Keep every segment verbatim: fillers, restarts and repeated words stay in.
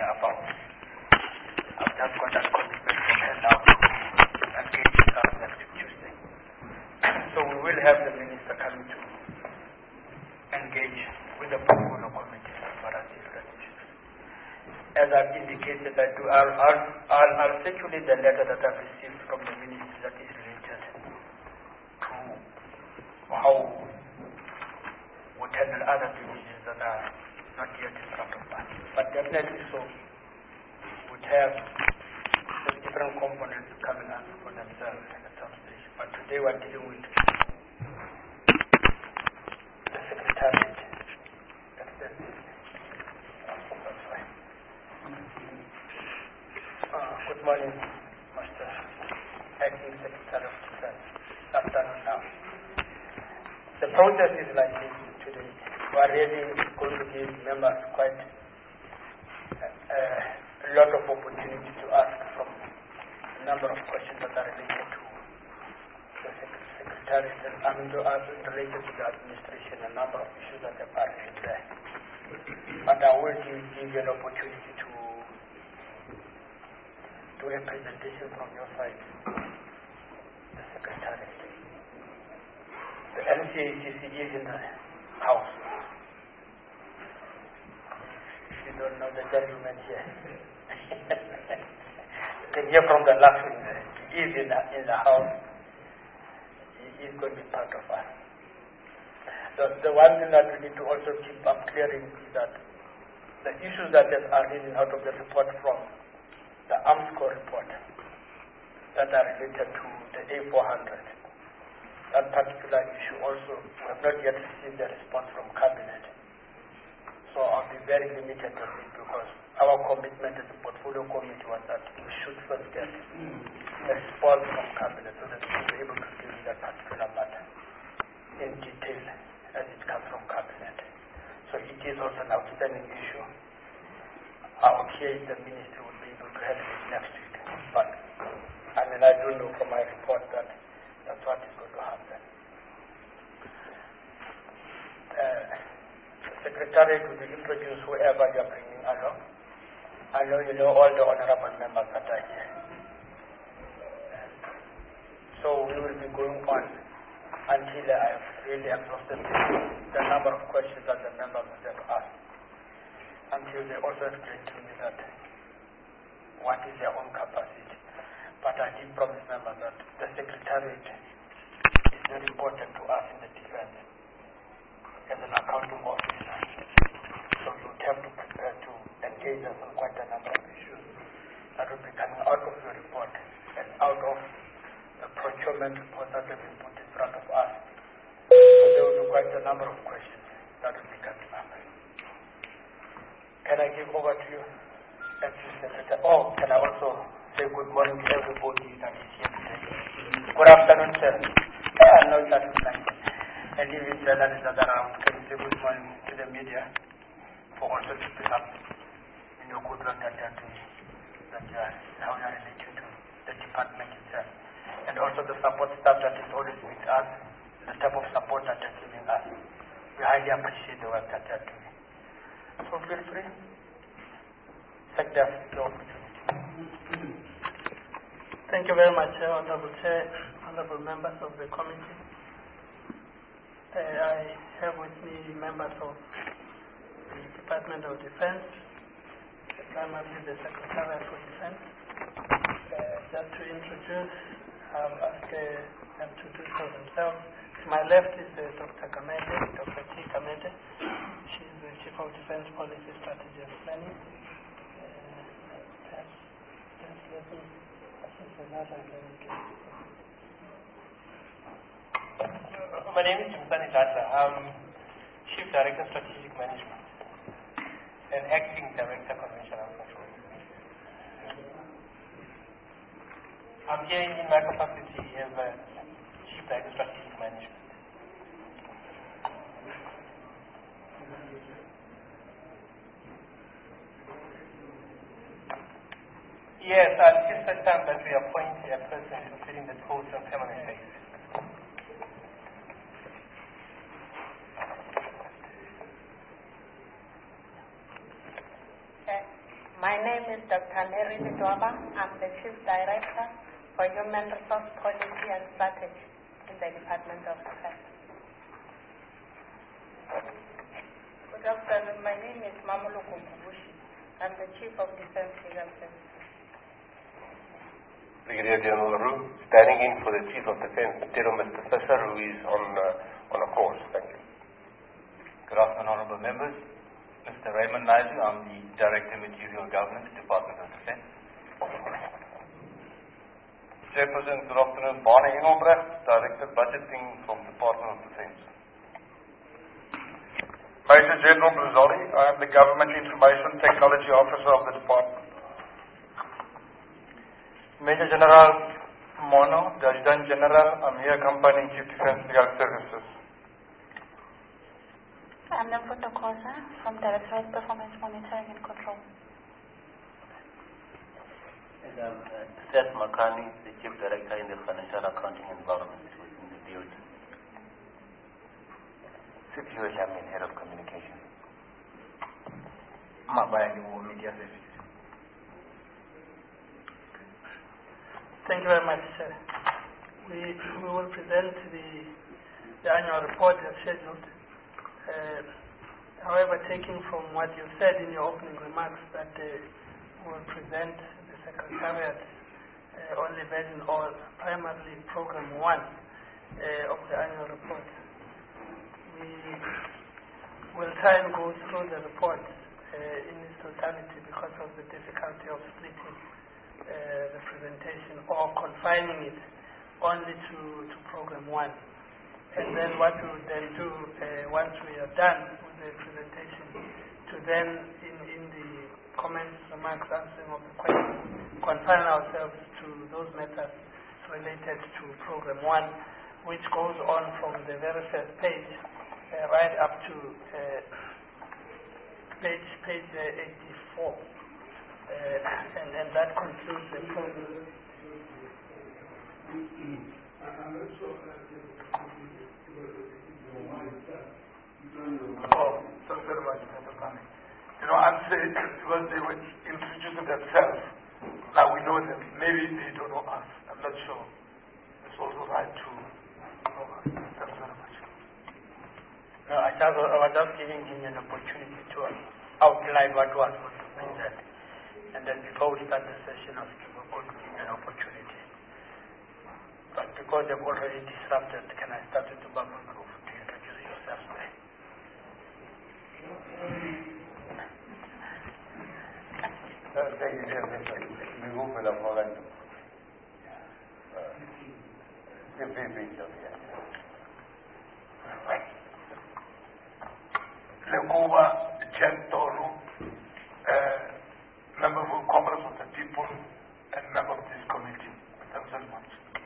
her about. I've just got that commitment from her now to engage with us next Tuesday. So we will have the minister coming to engage with the portfolio committee as far as this registration. As I've indicated, I do, I'll, I'll, I'll, I'll circulate the letter that I've received from the minister that is related to how we handle other divisions that are not yet in front of us. But definitely so, would have the different components coming out for themselves at the top stage. But today we're dealing with the secretariat. That's the that's fine. Uh, good morning, Master Acting Secretary of Defense. Afternoon now. The process is like this today. We are really going to give members quite uh, a lot of opportunity to ask from a number of questions that are related to the secretariat and I mean to ask related to the administration, a number of issues that are in there. But I will give, give you an opportunity to do a presentation from your side, the secretariat. The N C A C C is in the house. You don't know the gentleman here. You can hear from the laughing. He is in the, in the house. He is going to be part of us. The, the one thing that we need to also keep up clearing is that the issues that are leading out of the report from the Arms Corps report that are related to the A four hundred. That particular issue also, we have not yet received the response from Cabinet. So I'll be very limited on it because our commitment as a portfolio committee was that we should first get a response from Cabinet so that we will be able to deal with that particular matter in detail as it comes from Cabinet. So it is also an outstanding issue. Our care the ministry will be able to help it next week. But I mean, I do know from my report that that's what is going to happen. Uh, the Secretariat will introduce whoever you are bringing along. I know you know all the honorable members that are here. So we will be going on until I have really exhausted the number of questions that the members have asked. Until they also explain to me that what is their own capacity. But I did promise members that the Secretariat is very important to us in the defense as an accounting officer. So you would have to prepare to engage us on quite a number of issues that will be coming out of your report and out of the procurement report that will be put in front of us. So there will be quite a number of questions that will be coming up. Can I give over to you? Secretary? Oh, can I also say good morning to everybody that is here today? Good afternoon, sir. I know that is nice. And even journalists that are around, can you say good morning to the media for also to pick up in your good work that they are doing, that they are, how they are related to the department itself. And also the support staff that is always with us, the type of support that they are giving us. We highly appreciate the work that they are doing. So feel free. Take the opportunity. Thank you very much, uh, Honorable Chair, Honorable members of the committee. Uh, I have with me members of the Department of Defense, primarily the Secretariat for Defense. Uh, just to introduce, I'll ask uh, them to do so themselves. To my left is uh, Doctor Kamete, Doctor T. Kamete. She's the Chief of Defense Policy, Strategy and Planning. My name is Jimsani Jatla. I'm Chief Director Strategic Management and Acting Director Conventional Control. I'm here in my capacity as a Chief Director Strategic Management. Yes, uh, this is the time that we appoint a person to fill in the post on permanent basis. My name is Doctor Mary Midwaba. I'm the Chief Director for Human Resource Policy and Strategy in the Department of Defense. Good afternoon. My name is Mamuluku Kubushi. I'm the Chief of Defense Legal Services. Brigadier General Roo, standing in for the Chief of Defense, Tero Mister Fisher, who is on, uh, on a course. Thank you. Good afternoon, honorable members. Mister Raymond Naidu, I'm the Director of Material Governance, Department of Defense. Chairperson, good afternoon. Barney Engelbrecht, Director Budgeting from Department of Defense. Major General Brazoli, I am the Government Information Technology Officer of the Department. Major General Mono, the Adjutant General, I'm here accompanying Chief Defense Legal Services. I'm Nemfundo Khoza from Directorate Performance Monitoring and Control. And I'm uh, Seth Makani, the Chief Director in the Financial Accounting Environment within the D O D. Siphiwe Dlamini, Head of Communication. Mabayani, Media Services. Thank you very much, sir. We, we will present the, the annual report as scheduled. Uh, however, taking from what you said in your opening remarks that uh, we will present the Secretariat uh, only version or primarily Program one uh, of the annual report. We will try and go through the report uh, in its totality because of the difficulty of splitting uh, the presentation or confining it only to, to Program one. And then what we will then do uh, once we are done with the presentation, to then in, in the comments, remarks, answering of the questions, confine ourselves to those matters related to Program one, which goes on from the very first page uh, right up to uh, page page uh, eighty-four, uh, and, and that concludes the program. Oh, thanks very much, Mister Kane. You know, I'm saying because they were introducing themselves. Now we know them. Maybe they don't know us. I'm not sure. It's also right to know us. Thanks very much. No, I, just, I was just giving him an opportunity to outline what was going to be said. And then before we start the session, I was going to give him an opportunity. But because they've already disrupted, can I start with the Bamboo Group to introduce yourself there? Thank you, Chairman. We move with the following. Lekuba Gentoro, member of Congress of the People and member of this committee. Thanks very much.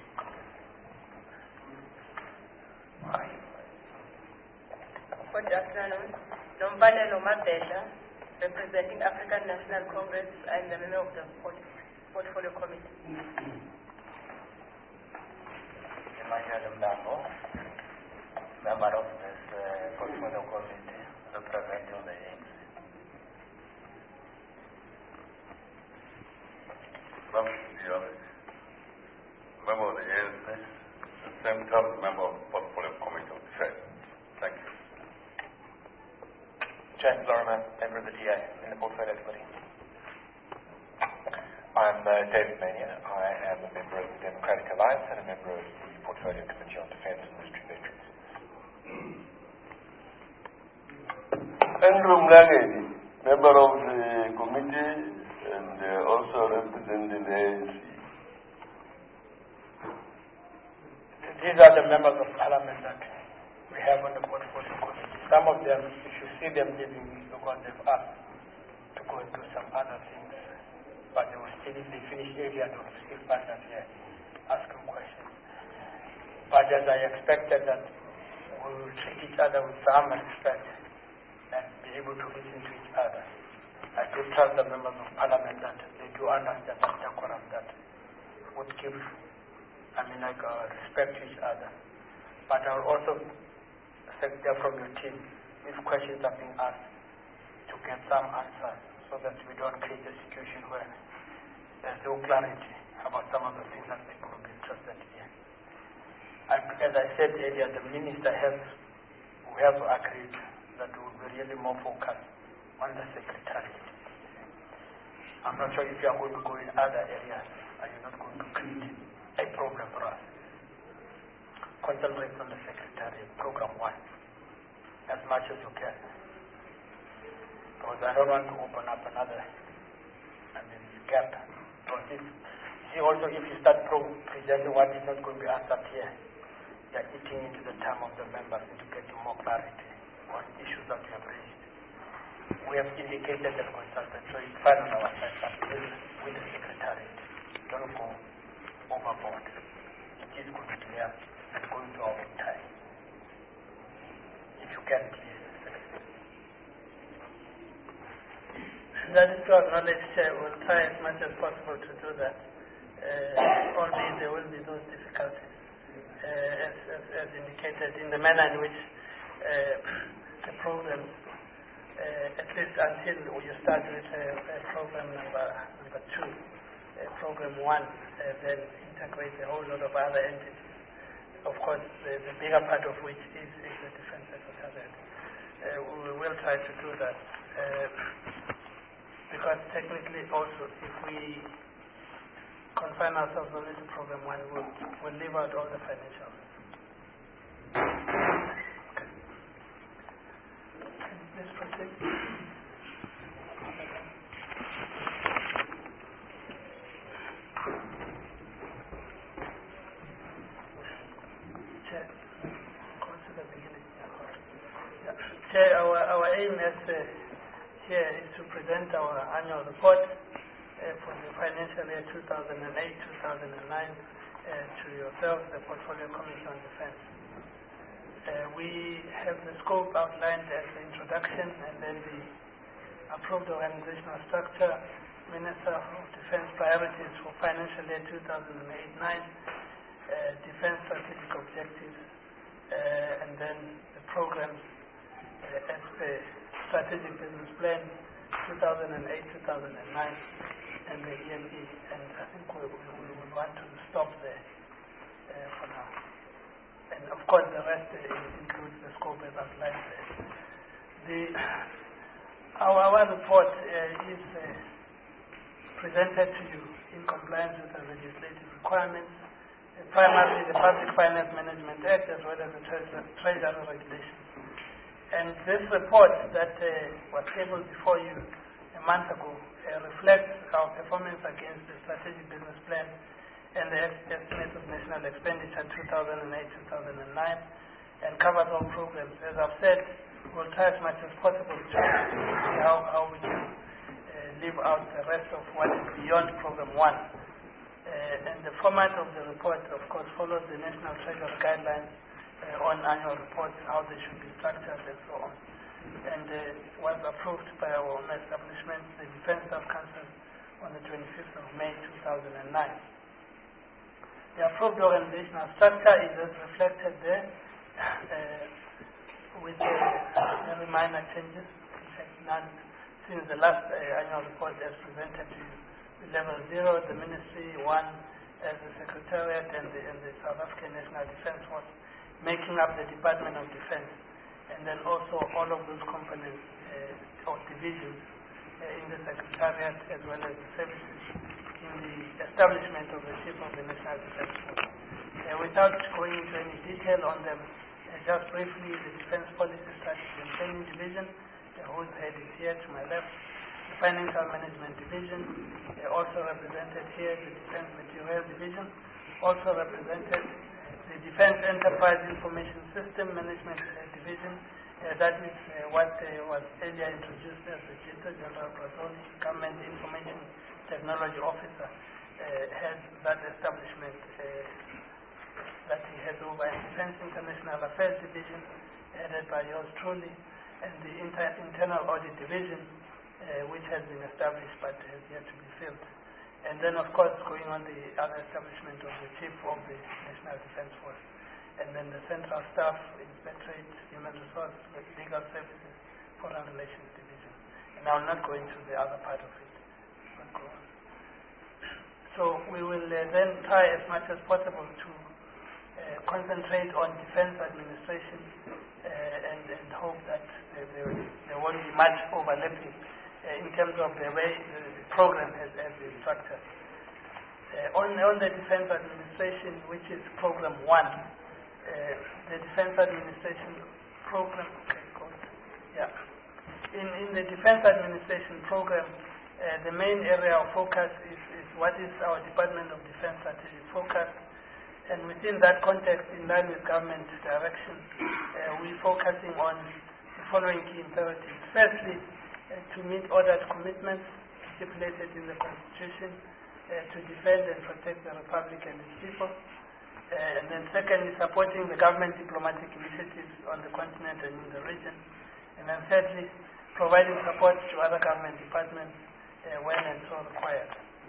Good afternoon. Nombane Nomabela, representing African National Congress and the member of the Portfolio Committee. Emmanuel Mlambo, member of this uh, Portfolio Committee, representing the A N C. Member of the A N C, the same time member of the Portfolio Committee of Defense. Thank you. James Lorimer, member of the D A in the Portfolio Committee. I'm uh, David Mania. I am a member of the Democratic Alliance and a member of the Portfolio Committee on Defence and Military Veterans. Andrew Mlangeni, member of the committee and uh, also representing the A N C. These are the members of Parliament that we have on the Portfolio Committee. Some of them, you should see them leaving because they've asked to go and do some other things. But they will still, if they finish earlier, they will still find us here asking questions. But as I expected that we will treat each other with some respect and be able to listen to each other. I do trust the members of Parliament that they do understand that decorum that would give, I mean, like uh, respect to each other. But I will also expect there from your team, if questions are being asked, to get some answers so that we don't create a situation where there's no clarity about some of the things that people will be interested in. And as I said earlier, the minister has, we have agreed that we will be really more focused on the secretariat. I'm not sure if you are going to go in other areas. Are you not going to create a program for us? Concentrate on the secretariat, program one, as much as you can. Because I don't want to open up another I mean, gap. Because if, see also if you start pro presenting what is not going to be answered here, you are eating into the time of the members into getting more clarity on issues that we have raised. We have indicated the consultant, so it's fine on our side, but with, with the secretariat. Don't go overboard. It is going to clear and going to our time. If you can, please. That is to acknowledge, Chair, we'll try as much as possible to do that. Uh, only there will be those difficulties, uh, as, as, as indicated in the manner in which uh, the programs, uh, at least until you start with uh, uh, program number, number two, uh, program one, uh, then integrate a whole lot of other entities. Of course, the, the bigger part of which is, is the Defense Secretariat. Uh, we will try to do that. Uh, because technically also, if we confine ourselves only to program one, we'll, we'll leave out all the financials. Okay. Can you please proceed? Chair, go to the beginning. Yeah. Chair, our, our aim as uh, here is to present our annual report uh, for the financial year two thousand eight to two thousand nine uh, to yourselves, the Portfolio Committee on Defense. Uh, we have the scope outlined as the introduction and then the approved organizational structure, Minister of Defense priorities for financial year two thousand eight to nine, uh, defense strategic objectives, uh, and then the programs uh, as the Strategic Business Plan two thousand eight to two thousand nine and the E M E, and I think we, we, we would want to stop there uh, for now. And of course the rest uh, includes the scope as outlined there. The, our, our report uh, is uh, presented to you in compliance with the legislative requirements, uh, primarily the Public Finance Management Act as well as the Treasury, treasury Regulations. And this report that uh, was tabled before you a month ago uh, reflects our performance against the Strategic Business Plan and the Estimate of National Expenditure two thousand eight to two thousand nine and covers all programs. As I've said, we'll try as much as possible to see how, how we can uh, leave out the rest of what is beyond Program one. Uh, and the format of the report, of course, follows the National Treasury Guidelines Uh, on annual reports, how they should be structured and so on. And uh, was approved by our own establishment, the Defense Staff Council, on the twenty-fifth of May two thousand nine. The approved organizational structure is as reflected there uh, with uh, very minor changes, in fact none, since the last uh, annual report as presented to you. The level zero, the Ministry, one as the Secretariat and the, and the South African National Defense Force, making up the Department of Defense, and then also all of those components uh, or divisions uh, in the Secretariat as well as the services in the establishment of the Chief of the National Defense Force. Uh, without going into any detail on them, uh, just briefly, the Defense Policy Strategy and Training Division, uh, whose head is here to my left, the Financial Management Division, uh, also represented here, the Defense Material Division, also represented the Defense Enterprise Information System Management uh, Division, uh, that is uh, what uh, was earlier introduced as the G I T O, General Brazoni, Government Information Technology Officer, uh, has that establishment uh, that he has over in Defense International Affairs Division, headed by yours truly, and the Inter Internal Audit Division, uh, which has been established but has yet to be filled. And then, of course, going on the other establishment of the Chief of the National Defense Force. And then the Central Staff, Inspectorate, Human Resources, Legal Services, Foreign Relations Division. And and I will not go into the other part of it. But go on. So we will uh, then try as much as possible to uh, concentrate on defense administration uh, and, and hope that there, there, there won't be much overlapping uh, in terms of the way the, the program has, has been structured. Uh, on, on the defense administration, which is program one, uh, the defense administration program, okay, good. Yeah. In, in the defense administration program, uh, the main area of focus is, is what is our Department of Defense strategic focus. And within that context, in line with government direction, uh, we're focusing on the following key imperatives. Firstly, uh, to meet ordered commitments stipulated in the Constitution uh, to defend and protect the Republic and its people. Uh, and then secondly, supporting the government diplomatic initiatives on the continent and in the region. And then thirdly, providing support to other government departments uh, when and so required.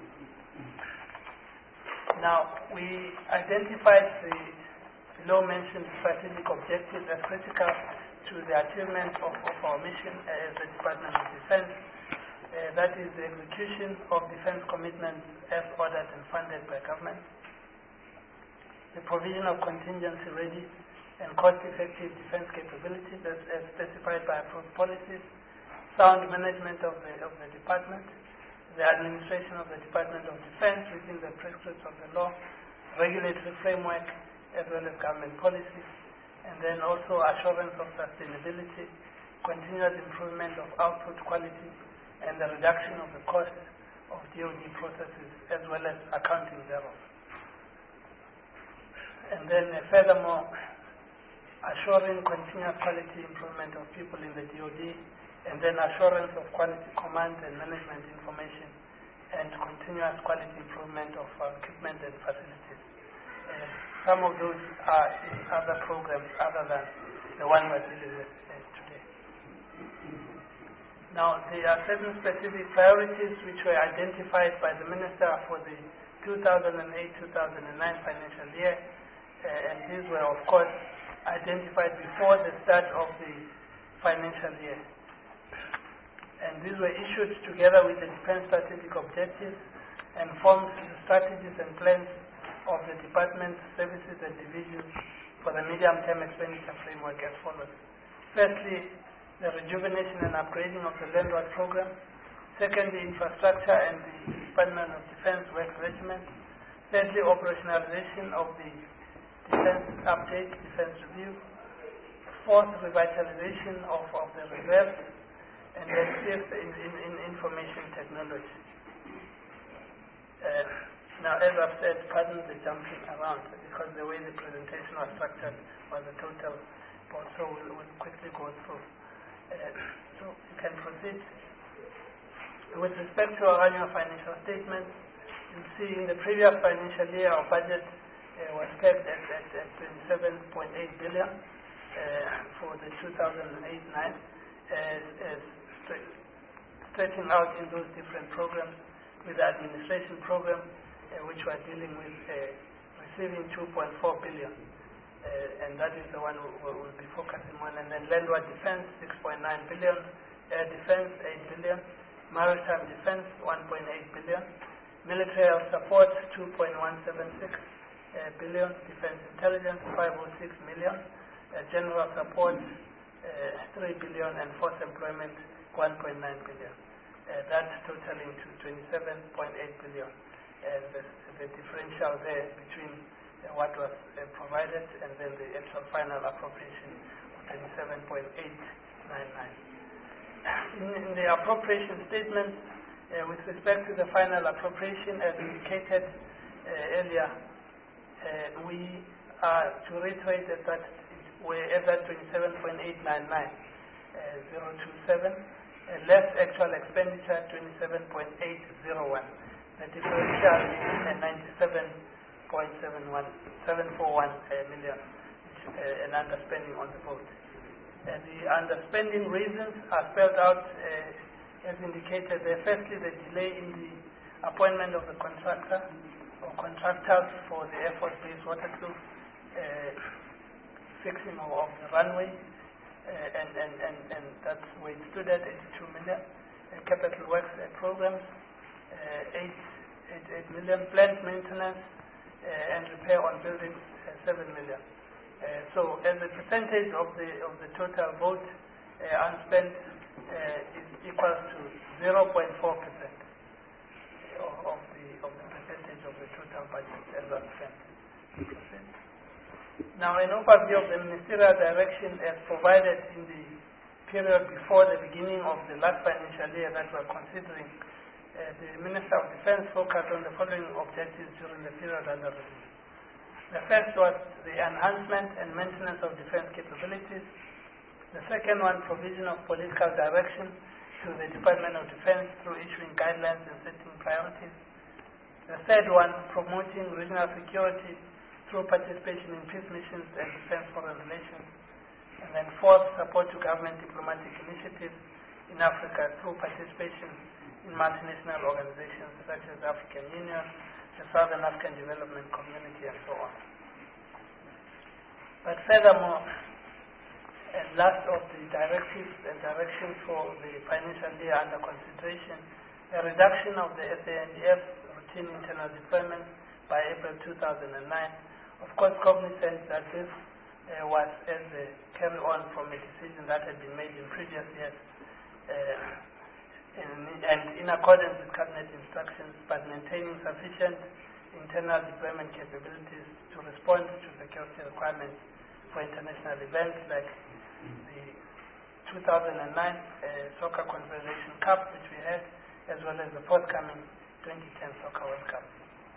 Now, we identified the below-mentioned strategic objectives as critical to the achievement of, of our mission as the Department of Defense. Uh, that is the execution of defense commitments as ordered and funded by government, the provision of contingency-ready and cost-effective defense capabilities as, as specified by approved policies, sound management of the, of the department, the administration of the Department of Defense within the prescripts of the law, regulatory framework, as well as government policies, and then also assurance of sustainability, continuous improvement of output quality, and the reduction of the cost of D O D processes, as well as accounting thereof. And then uh, furthermore, assuring continuous quality improvement of people in the D O D, and then assurance of quality command and management information, and continuous quality improvement of uh, equipment and facilities. Uh, some of those are in other programs other than the one we're dealing with uh, today. Now, there are certain specific priorities which were identified by the Minister for the two thousand eight to two thousand nine financial year, uh, and these were, of course, identified before the start of the financial year. And these were issued together with the defense strategic objectives and forms the strategies and plans of the department, services and divisions for the medium-term expenditure framework as follows. Firstly, the rejuvenation and upgrading of the landlord program. Secondly, infrastructure and the Department of Defense work regimen. Thirdly, operationalization of the defense update, defense review. Fourth, revitalization of, of the reserves. And then fifth, in, in, in information technology. Uh, now, as I've said, pardon the jumping around, because the way the presentation was structured was a total, but so we'll, we'll quickly go through. Uh, so you can proceed. With respect to our annual financial statement, you'll see in the previous financial year our budget uh, was kept at, at, at twenty-seven point eight billion uh, for the two thousand eight nine. As, as stretching out in those different programs, with the administration program, uh, which we are dealing with, uh, receiving two point four billion, uh, and that is the one we will be focusing on. And then landward defense, six point nine billion, air defense, eight billion, maritime defense, one point eight billion, military support, two point one seven six uh, billion, defense intelligence, five hundred six million, uh, general support, uh, three billion, and force employment, one point nine billion. Uh, that's totaling to twenty-seven point eight billion. And the, the differential there between uh, what was uh, provided and then the actual final appropriation of twenty-seven point eight nine nine. In, in the appropriation statement, uh, with respect to the final appropriation, as indicated uh, earlier, uh, we are to reiterate that, that we're at that twenty-seven point eight nine nine zero two seven. Uh, less actual expenditure, twenty-seven point eight zero one. The differential is uh, ninety-seven point seven four one uh, million, which, uh, an underspending on the board. Uh, the underspending reasons are spelled out uh, as indicated there. Firstly, the delay in the appointment of the contractor or contractors for the Air Force Base Waterkloof, uh, fixing of, of the runway. Uh, and, and, and, and that's where it stood at, eighty-two million. Uh, capital works uh, programs, uh, eight, eight, eight million, plant maintenance uh, and repair on buildings, uh, seven million. Uh, so as a percentage of the of the total vote, uh, unspent uh, is equal to zero point four percent of the of the percentage of the total budget as unspent. Now, an overview of the ministerial direction as provided in the period before the beginning of the last financial year that we're considering. Uh, the Minister of Defense focused on the following objectives during the period under review. The first was the enhancement and maintenance of defense capabilities. The second one, provision of political direction to the Department of Defense through issuing guidelines and setting priorities. The third one, promoting regional security through participation in peace missions and defense foreign relations. And then fourth, support to government diplomatic initiatives in Africa through participation in multinational organizations such as the African Union, the Southern African Development Community, and so on. But furthermore, and last of the directives and directions for the financial year under consideration, a reduction of the S A N D F routine internal deployment by April two thousand nine. Of course, cognizant that this uh, was as a carry-on from a decision that had been made in previous years, uh, in, and in accordance with cabinet instructions, but maintaining sufficient internal deployment capabilities to respond to security requirements for international events like the two thousand nine uh, Soccer Confederation Cup, which we had, as well as the forthcoming twenty ten Soccer World Cup.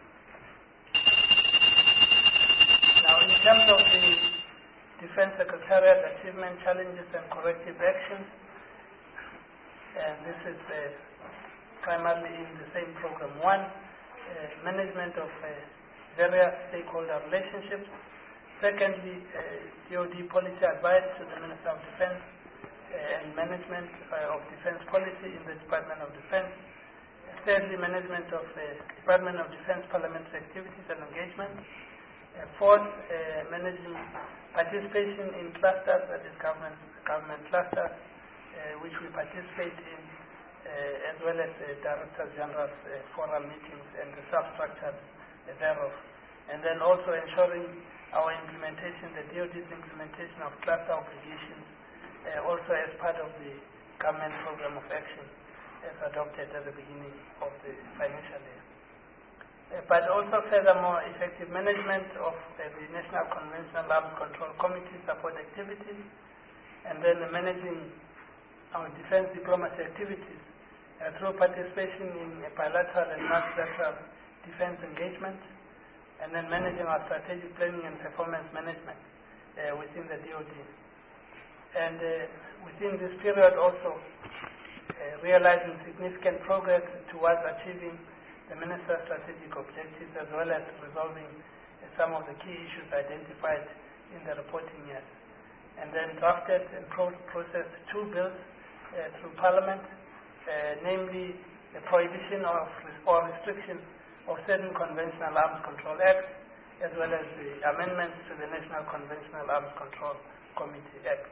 Now, in terms of the Defense Secretariat achievement, challenges, and corrective actions, and this is uh, primarily in the same program one, uh, management of uh, various stakeholder relationships. Secondly, uh, D O D policy advice to the Minister of Defense uh, and management uh, of defense policy in the Department of Defense. Thirdly, management of the Department of Defense parliamentary activities and engagement. Uh, fourth, uh, managing participation in clusters, that is government, government clusters, uh, which we participate in, uh, as well as uh, Director General's uh, forum meetings and the substructures uh, thereof. And then also ensuring our implementation, the D O D's implementation of cluster obligations, uh, also as part of the government program of action as adopted at the beginning of the financial year. Uh, but also furthermore effective management of uh, the National Conventional Arms Control Committee support activities, and then uh, managing our defense diplomacy activities uh, through participation in uh, bilateral and multilateral defense engagement, and then managing our strategic planning and performance management uh, within the D O D. And uh, within this period also uh, realizing significant progress towards achieving the Minister's strategic objectives, as well as resolving uh, some of the key issues identified in the reporting years. And then drafted and pro processed two bills uh, through Parliament, uh, namely the prohibition of or restriction of certain conventional arms control acts, as well as the amendments to the National Conventional Arms Control Committee Act.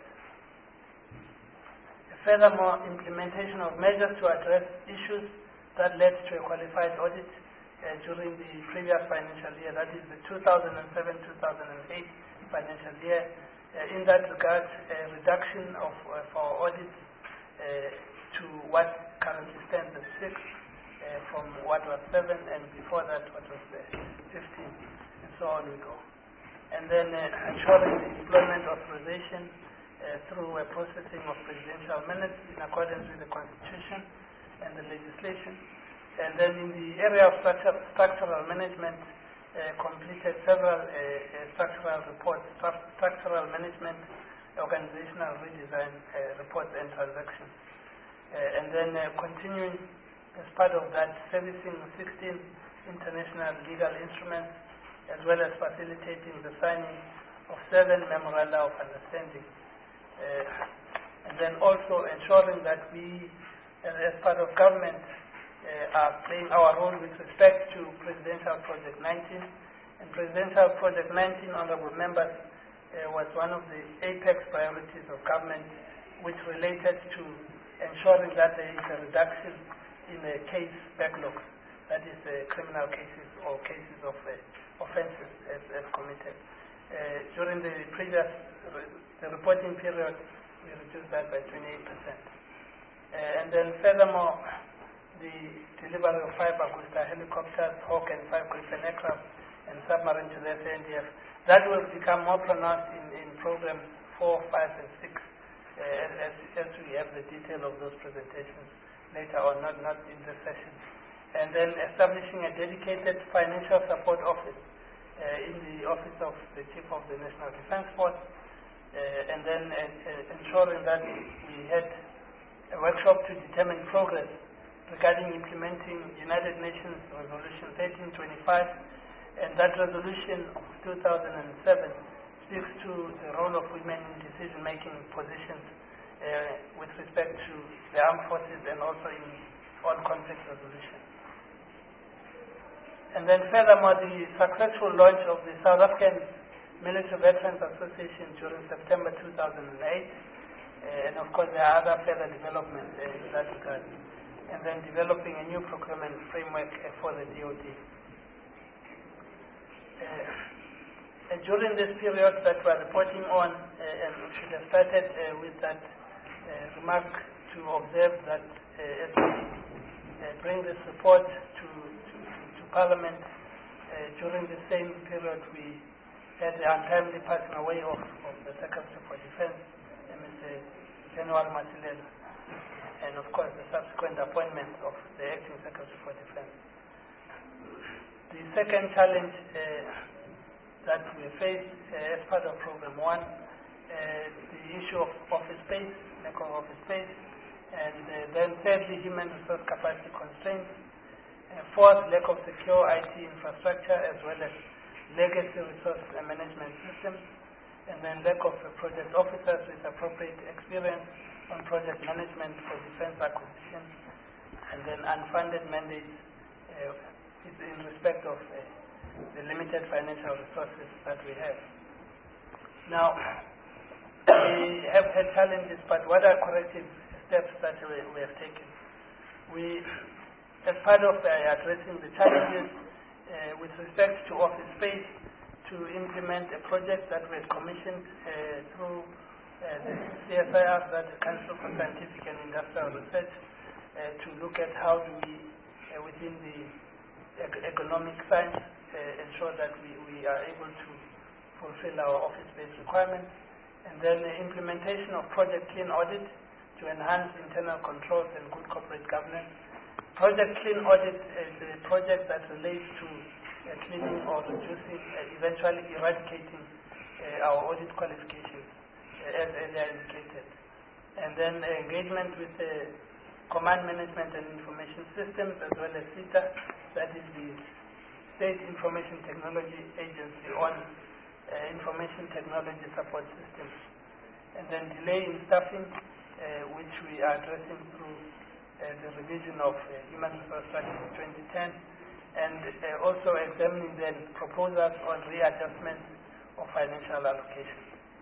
Furthermore, implementation of measures to address issues that led to a qualified audit uh, during the previous financial year, that is the two thousand seven to two thousand eight financial year. Uh, in that regard, a reduction of uh, for audits uh, to what currently stands at six, uh, from what was seven, and before that what was uh, fifteen, and so on we go. And then uh, ensuring the deployment authorization uh, through a processing of presidential minutes in accordance with the Constitution and the legislation. And then in the area of structure, structural management, uh, completed several uh, uh, structural reports, structural management, organizational redesign uh, reports and transactions. Uh, and then uh, continuing as part of that, servicing sixteen international legal instruments, as well as facilitating the signing of seven memoranda of understanding. Uh, and then also ensuring that we, as part of government, uh, are playing our role with respect to Presidential Project nineteen. And Presidential Project nineteen, honorable members, uh, was one of the apex priorities of government, which related to ensuring that there is a reduction in the case backlog, that is uh, criminal cases or cases of uh, offences as, as committed. Uh, during the previous re the reporting period, we reduced that by twenty-eight percent. Uh, and then furthermore, the delivery of five Augusta helicopters, Hawk and five Gripen aircraft, and submarine to the S A N D F. That will become more pronounced in, in programs four, five, and six, uh, as, as we have the detail of those presentations later on, not, not in this session. And then establishing a dedicated financial support office uh, in the office of the Chief of the National Defence Force, uh, and then uh, uh, ensuring that we had a workshop to determine progress regarding implementing United Nations Resolution thirteen twenty-five, and that resolution of two thousand seven speaks to the role of women in decision-making positions uh, with respect to the armed forces and also in all conflict resolution. And then furthermore, the successful launch of the South African Military Veterans Association during September two thousand eight, uh, and of course there are other further developments uh, in that regard. And then developing a new procurement framework uh, for the D O D. Uh, and during this period that we're reporting on, uh, and we should have started uh, with that uh, remark to observe that uh, as we uh, bring this report to, to, to Parliament, uh, during the same period we had the untimely passing away of, of the Secretary for Defense, uh, Mister General Masilela, and of course the subsequent appointment of the Acting Secretary for Defense. The second challenge uh, that we faced uh, as part of Program one, uh, the issue of office space, lack of office space, and uh, then thirdly, human resource capacity constraints, uh, fourth, lack of secure I T infrastructure as well as legacy resource management systems, and then lack of uh, project officers with appropriate experience on project management for defense acquisition, and then unfunded mandates uh, in respect of uh, the limited financial resources that we have. Now, we have had challenges, but what are corrective steps that we, we have taken? We, as part of uh, addressing the challenges uh, with respect to office space, to implement a project that we had commissioned uh, through Uh, the C S I R, that's the Council for Scientific and Industrial Research, uh, to look at how do we, uh, within the ec economic science, uh, ensure that we, we are able to fulfill our office-based requirements, and then the implementation of Project Clean Audit to enhance internal controls and good corporate governance. Project Clean Audit is a project that relates to uh, cleaning or reducing, uh, eventually eradicating uh, our audit qualifications, as earlier indicated. And then uh, engagement with the Command Management and Information Systems as well as SITA, that is the State Information Technology Agency on uh, Information Technology Support Systems. And then delay in staffing, uh, which we are addressing through uh, the revision of uh, Human Resource Strategy twenty ten, and uh, also examining then proposals on readjustment of financial allocation.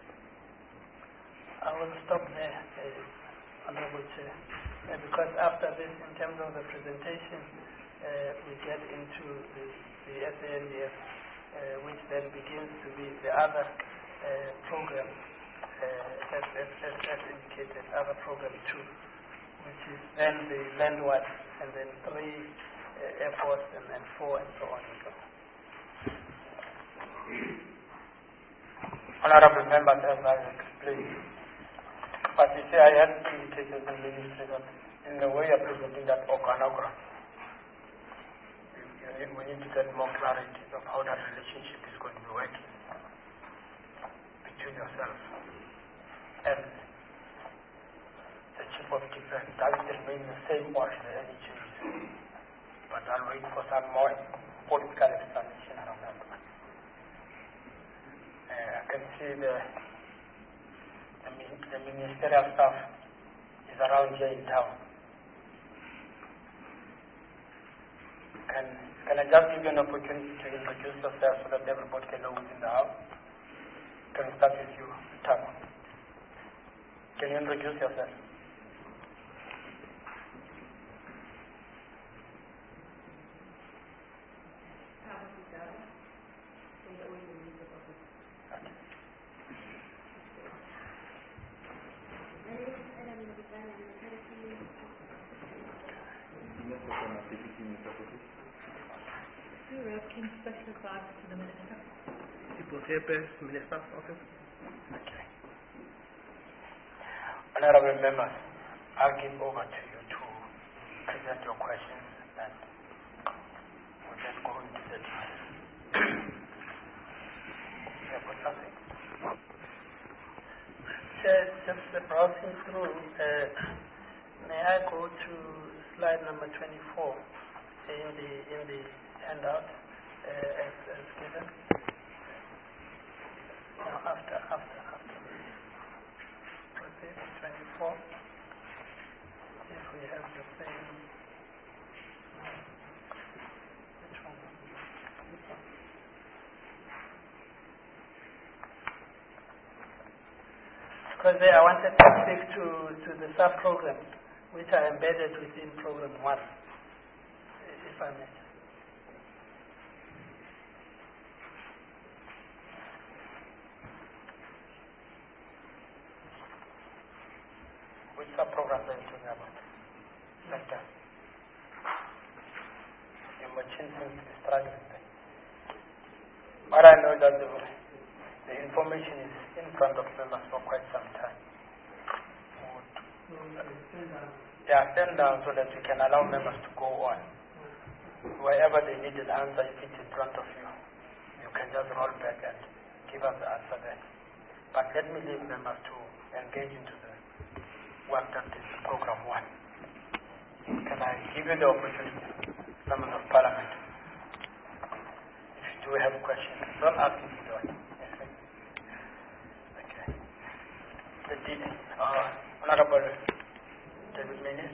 I will stop there, uh, Honorable Chair, uh, because after this, in terms of the presentation, uh, we get into the, the S A N D F, uh, which then begins to be the other uh, program, uh, as, as, as, as indicated, other program two, which is then the land watch, and then three, uh, Air Force, and then four, and so on and so on. Honorable members, as I explained, but you see, I have indicated in the ministry that in the way of presenting that organogram, we need, we need to get more clarity of how that relationship is going to be working between yourself and the Chief of Defense. That will remain the same or there any changes. But I'll wait for some more political explanation around that one. Uh, I can see the The ministerial staff is around here in town. Can, can I just give you an opportunity to introduce yourself so that everybody can know who's in the house? Can we start with you, Tamu? Can you introduce yourself? You're asking special advice to the Minister? Minister's Office. Okay. Honorable members, I'll give over to you to present your questions and we'll then go into the details. Yeah, but nothing. Just, just uh, browsing through, uh, may I go to slide number twenty-four in the in the handout uh, as, as given? Now after after after proceed twenty-four. If we have the same. Which one? This one. Because there I wanted to speak to, to the sub-programs which are embedded within program one, if I may. Which sub-programs are you talking about? Sector. You mentioned things struggling. But I know that the, the information is in front of members for quite some time. Yeah, stand down so that we can allow members to go on. Wherever they need an answer, if it's in front of you, you can just roll back and give us the answer then. But let me leave members to engage into the work that is program one. Can I give you the opportunity, members of parliament? If you do have questions, don't ask me to do it. Okay. The D D, uh, Honorable David Menis.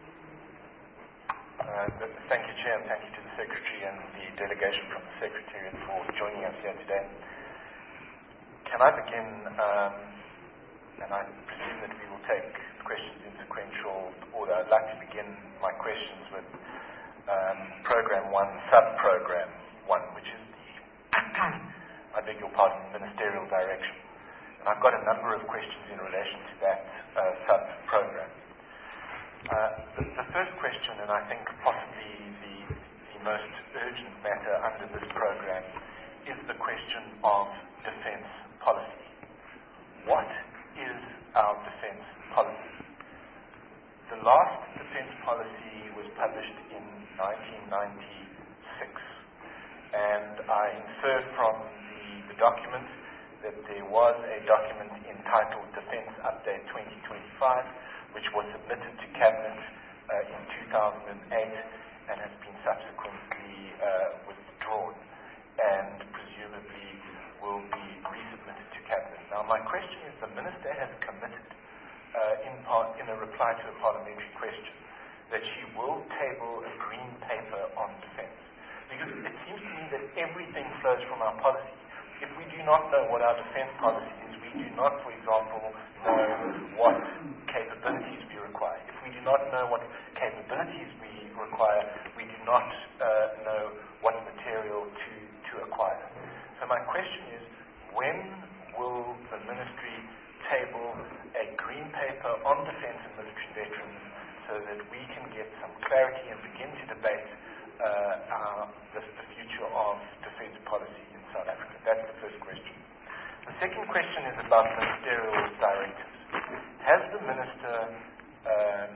Uh, thank you, Chair, and thank you to the Secretary and the delegation from the Secretariat for joining us here today. Can I begin, um, and I presume that we will take questions in sequential order. I'd like to begin my questions with um, Program one, Sub-Program one, which is the, I beg your pardon, Ministerial Direction. And I've got a number of questions in relation to that uh, sub-program. Uh, the, the first question, and I think possibly the, the most urgent matter under this program, is the question of defense policy. What is our defense policy? The last defense policy was published in nineteen ninety-six, and I infer from the, the document that there was a document entitled Defense Update twenty twenty-five, which was submitted to Cabinet uh, in two thousand eight and has been subsequently uh, withdrawn and presumably will be resubmitted to Cabinet. Now, my question is, the Minister has committed uh, in, part, in a reply to a parliamentary question that she will table a green paper on defense. Because it seems to me that everything flows from our policy. If we do not know what our defense policy is, we do not, for example, know what capabilities we require. If we do not know what capabilities we require, we do not uh, know what material to, to acquire. So my question is, when will the Ministry table a green paper on defense and military veterans so that we can get some clarity and begin to debate uh, our, the, the future of defense policy in South Africa? That's the first question. The second question is about ministerial directives. Has the Minister um,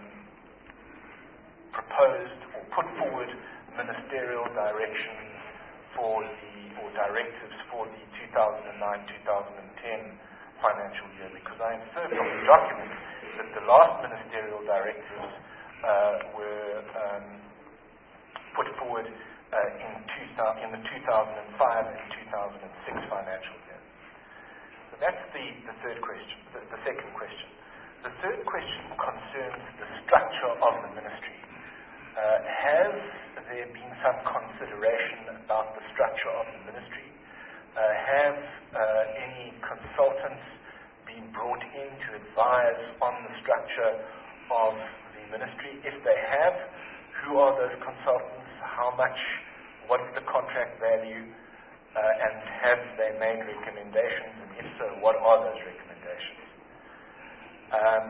proposed or put forward ministerial directions for the, or directives for the two thousand nine to two thousand ten financial year? Because I infer from the document that the last ministerial directives uh, were um, put forward uh, in, two, in the two thousand five and two thousand six financial year. So that's the, the third question, the, the second question. The third question concerns the structure of the ministry. Uh, has there been some consideration about the structure of the ministry? Uh, have uh, any consultants been brought in to advise on the structure of the ministry? If they have, who are those consultants? How much? What is the contract value? Uh, and have they made recommendations, and if so, what are those recommendations? Um,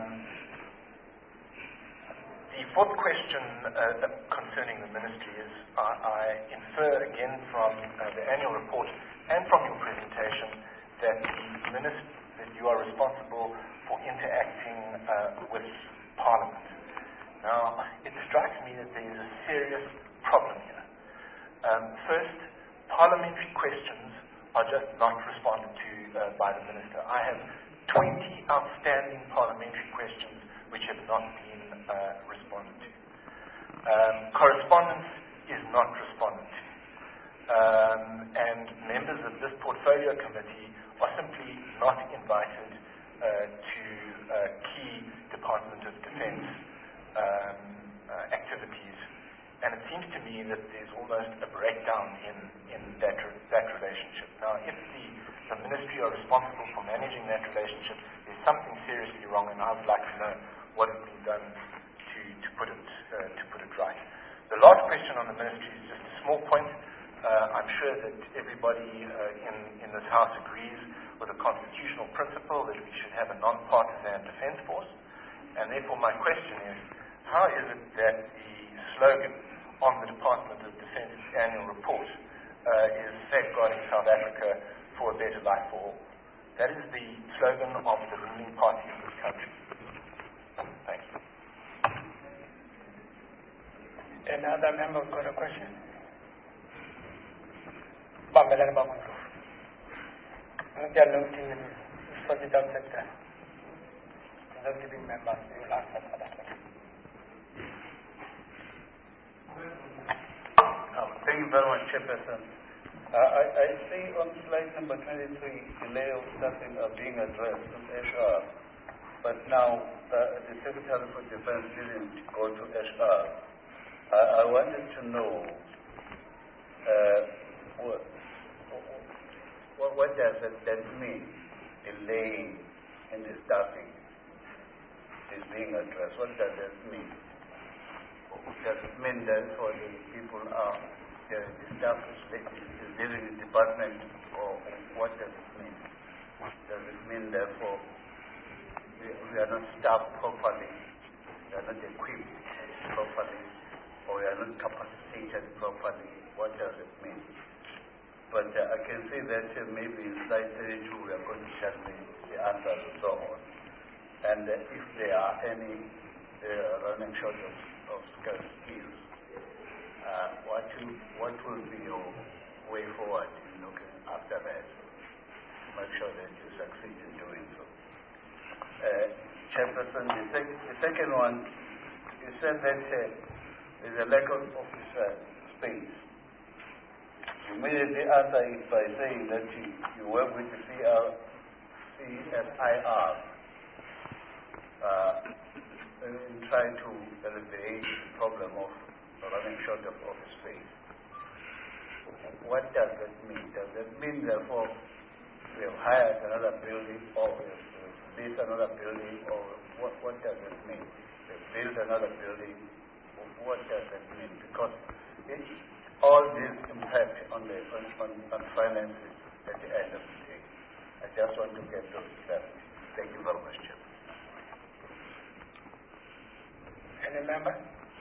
the fourth question uh, concerning the ministry is, I, I infer again from uh, the annual report and from your presentation that the minister, that you are responsible for interacting uh, with Parliament. Now, it strikes me that there is a serious problem here. Um, first, parliamentary questions are just not responded to uh, by the minister. I have twenty outstanding parliamentary questions which have not been uh, responded to. Um, correspondence is not responded to. Um, and members of this portfolio committee are simply not invited uh, to uh, key Department of Defense um, uh, activities. And it seems to me that there's almost a breakdown in, in that, re- that relationship. Now, if the, the ministry are responsible for managing that relationship, there's something seriously wrong, and I would like to know what has been done to, to, put, it, uh, to put it right. The last question on the ministry is just a small point. Uh, I'm sure that everybody uh, in, in this House agrees with a constitutional principle that we should have a non-partisan defense force. And therefore my question is, how is it that the slogan on the Department of Defence's annual report uh, is safeguarding South Africa for a better life for all? That is the slogan of the ruling party in this country. Thank you. Another member got a question? Bambelan Bagundu. They are looking in the digital sector. The giving members, they will answer for that. Oh, thank you very much, Chairperson. Uh, I, I see on slide number twenty-three, delay of staffing are being addressed in H R, but now uh, the Secretary for Defense didn't go to H R. Uh, I wanted to know uh, what, what, what does that, that mean, delay in the staffing is being addressed. What does that mean? Does it mean that for the people are, the, the staff is, is leaving the department, or what does it mean? Does it mean therefore we, we are not staffed properly, we are not equipped properly, or we are not capacitated properly? What does it mean? But uh, I can see that uh, maybe in slide thirty-two we are going to share the, the answers and so on. And uh, if there are any uh, running short of, of skills, uh, what, you, what will be your way forward in looking after that? Make sure that you succeed in doing so. Uh, Chairperson, the, sec- the second one, you said that uh, there's a lack of office uh, space. You immediately answer it by saying that you, you work with the C S I R uh, in trying to alleviate the problem of running short of office space. What does that mean? Does that mean, therefore, we have hired another building, or we have built another building, or what, what does that mean? We have built another building, what does that mean? Because it, all this impact on the on, on, on finances at the end of the day. I just want to get those steps. Thank you very much, Chair. Any member?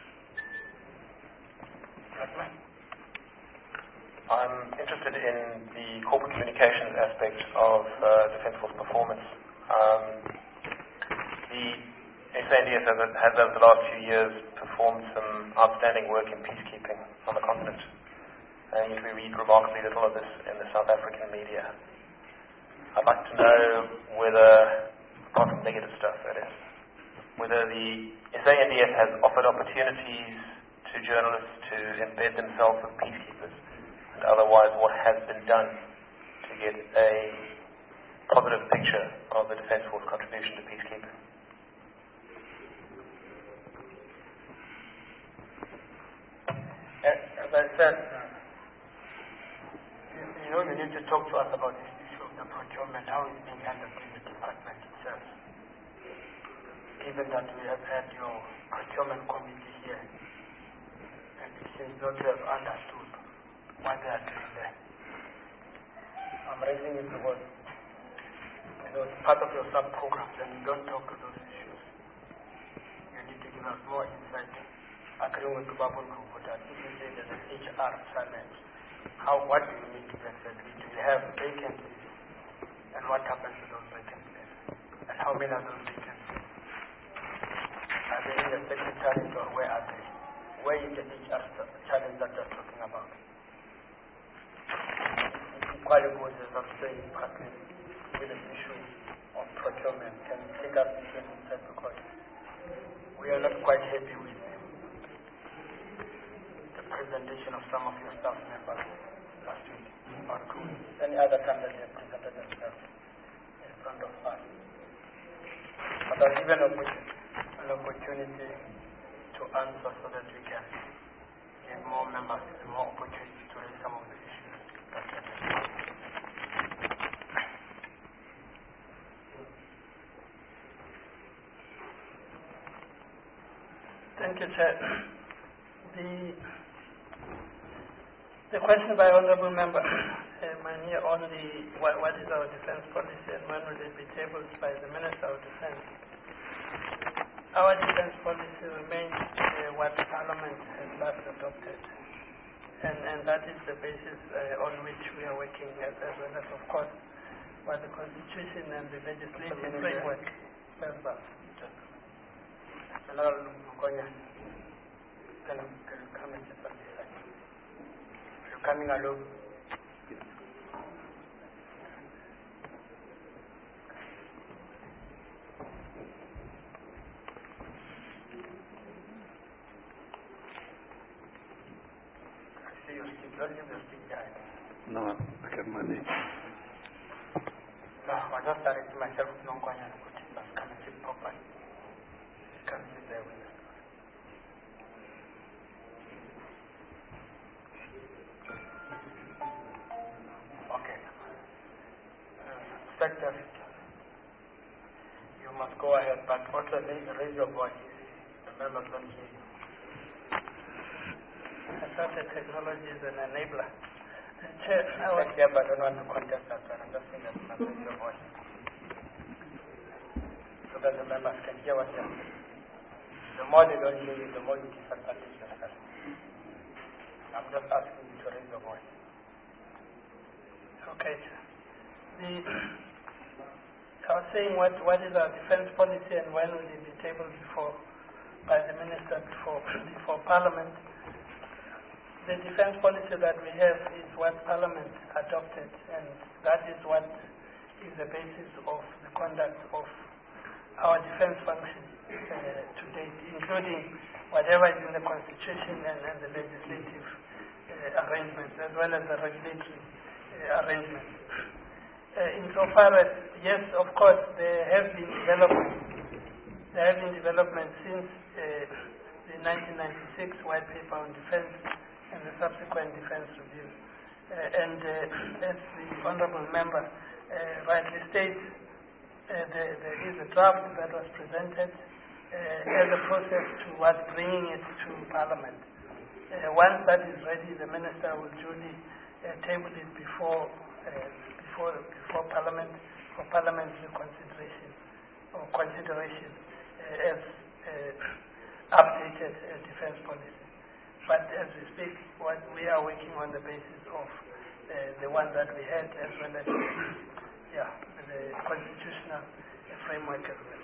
I'm interested in the corporate communications aspect of uh, Defence Force performance. Um, the S A N D F has, has over the last few years performed some outstanding work in peacekeeping on the continent, and yet we read remarkably little of this in the South African media. I'd like to know whether, apart from negative stuff that is, whether the S A N D F has offered opportunities to journalists to embed themselves with peacekeepers, and otherwise what has been done to get a positive picture of the Defence Force contribution to peacekeeping. As I said, you know, you need to talk to us about this issue of the procurement, how it's being handled in the department itself. Given that we have had your procurement committee here, and it seems not to have understood what they are doing there. I'm raising it because you know, it's part of your sub-programs and you don't talk to those issues. You need to give us more insight. Agreeing with Babul Group, that if you say there's an H R challenge, how, what do you need to do exactly? Do you have vacancies? And what happens to those vacancies? And how many are those vacancies? Are they in the secretaries or where are they? Where is the H R challenge that you're talking about? Equally good as I'm saying, partners with the issue of procurement can take us into that because we are not quite happy with the presentation of some of your staff members last week. Or any other time that they have presented themselves in front of us. But I'll give an opportunity, an opportunity to answer so that we can give more members more opportunity to raise some of the issues that they have. Thank you, Chair. The, the question by Honourable Member Mania on the what, what is our defence policy and when will it be tabled by the Minister of Defence. Our defence policy remains uh, what Parliament has last adopted, and, and that is the basis uh, on which we are working, as, as well as, of course, what the Constitution and the legislative framework tells us. General Lukonya, can you, can you come and sit on this side? Are you coming along? I see your stick. Don't leave your stick behind. No, I got my name. No, I just directed myself to Lukonya and put it back. Come and sit properly. Come sit there with us. Okay. Uh, Secretary, you must go ahead, but also raise your voice. The members don't hear you. I thought the technology is an enabler. Chair, I was here, but I don't want to contest that, but I'm just saying that you must raise your voice so that the members can hear what you're saying. The more they don't hear you, the more you disadvantage yourself. I'm just asking you to raise your voice. Okay. The, I was saying what, what is our defence policy and when will it be tabled before by the Minister before, before Parliament. The defence policy that we have is what Parliament adopted, and that is what is the basis of the conduct of our defence function uh, to date, including whatever is in the Constitution and, and the legislative uh, arrangements, as well as the regulatory uh, arrangements. Uh, insofar as, yes, of course, there have been developments. There have been developments since uh, the nineteen ninety-six White Paper on Defence and the subsequent defence review. Uh, and uh, as the Honourable Member uh, rightly states, uh, there, there is a draft that was presented uh, as a process towards bringing it to Parliament. Uh, once that is ready, the Minister will duly uh, table it before, uh, before, before Parliament for parliamentary consideration or consideration uh, as uh, updated uh, defence policy. But as we speak, what we are working on the basis of uh, the one that we had, as well as yeah, the constitutional framework as well.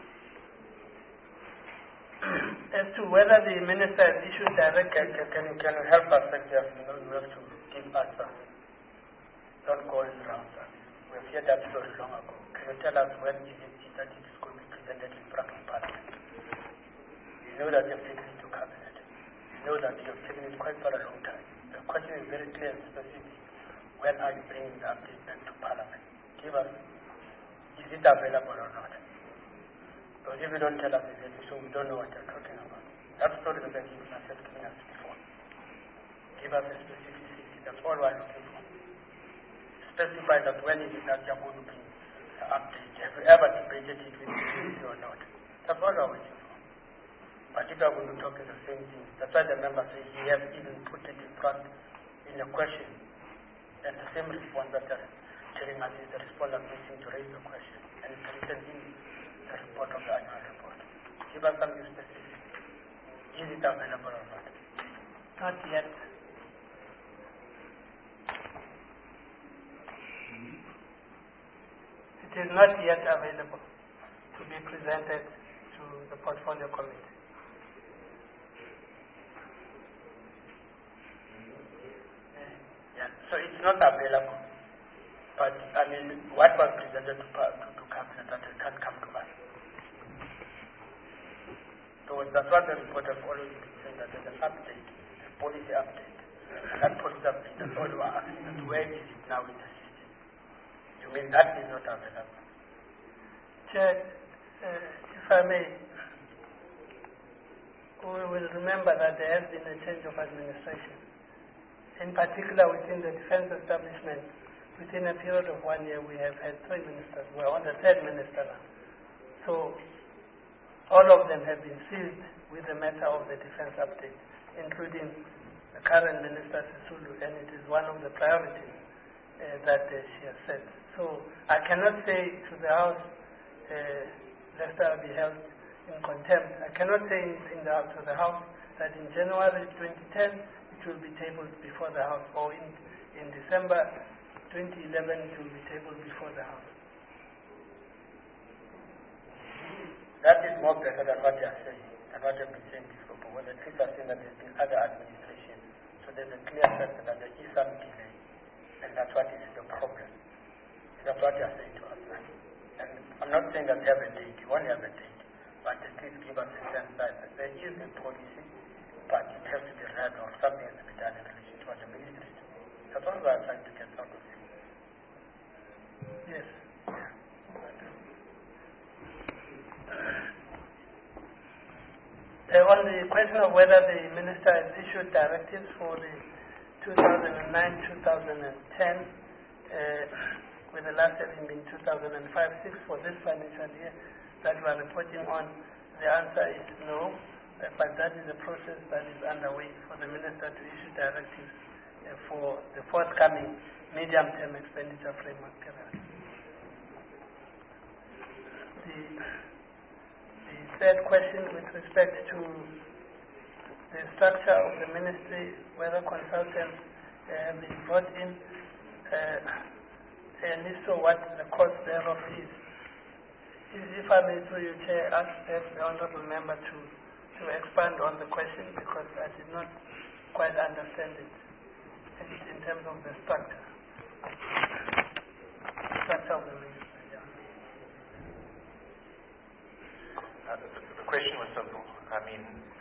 As to whether the Minister has issued direct... Can, can, can, you, can you help us, Secretary? You know, you have to give answers. Don't go around us. We have heard that story long ago. Can you tell us when is it that it is going to be presented in front of Parliament? You know that you have taken it to Cabinet. Know that you have taken it quite for a long time. The question is very clear and specific. When are you bringing the update back to Parliament? Give us, is it available or not? Because if you don't tell us exactly, so we don't know what you're talking about. That story that you've given us, given us before. Give us a specificity. That's all we're looking for. Specify that when is it that you're going to bring the update. Have you ever debated it with the or not? That's all we're waiting for. But if you're going to talk in the same thing, that's why the member says he has even put it in front in a question and the same response that there is. telling us is the respondent missing to raise the question, and it's written in the report of the annual report. Give us something specific. Is it available or not? Not yet. It is not yet available to be presented to the portfolio committee. Yeah, so it's not available. But, I mean, what was presented to, to, to cabinet that it can't come to us. So that's what the report has always been saying, that there's an update, a policy update. And that policy update, that's all we are asking, that where is it now in the system? You mean that is not available? Chair, uh, if I may, we will remember that there has been a change of administration. In particular, within the defense establishment, within a period of one year, we have had three ministers. We're on the third minister now. So, all of them have been seized with the matter of the defense update, including the current minister, Sisulu, and it is one of the priorities uh, that uh, she has set. So, I cannot say to the House, uh, lest I be held in contempt, I cannot say in, in the, to the House that in January twenty ten, it will be tabled before the House, or in, in December twenty eleven, it will be tabled before the House. That is more better than what you are saying, and what you have been saying before. But when the truth are saying that there's been other administration, so there's a clear sense that there is some delay, and that's what is the problem. That's what you are saying to us. Right? And I'm not saying that you have a date, you won't have a date, but at least give us a sense that there is a policy, but it has to be read or something has to be done in relation to what the ministry is doing. That's what we are trying to get out of you. Yes. Uh, on the question of whether the minister has issued directives for the two thousand nine to two thousand ten, uh, with the last having been two thousand five to six for this financial year that we are reporting on, the answer is no, uh, but that is a process that is underway for the minister to issue directives uh, for the forthcoming medium-term expenditure framework period. The, the third question with respect to the structure of the ministry, whether consultants uh, have been brought in, uh, and if so, what the cost thereof is. If I may, through you, Chair, ask the Honourable Member to, to expand on the question, because I did not quite understand it, at least in terms of the structure, structure of the ministry. Uh, the, the question was simple. I mean,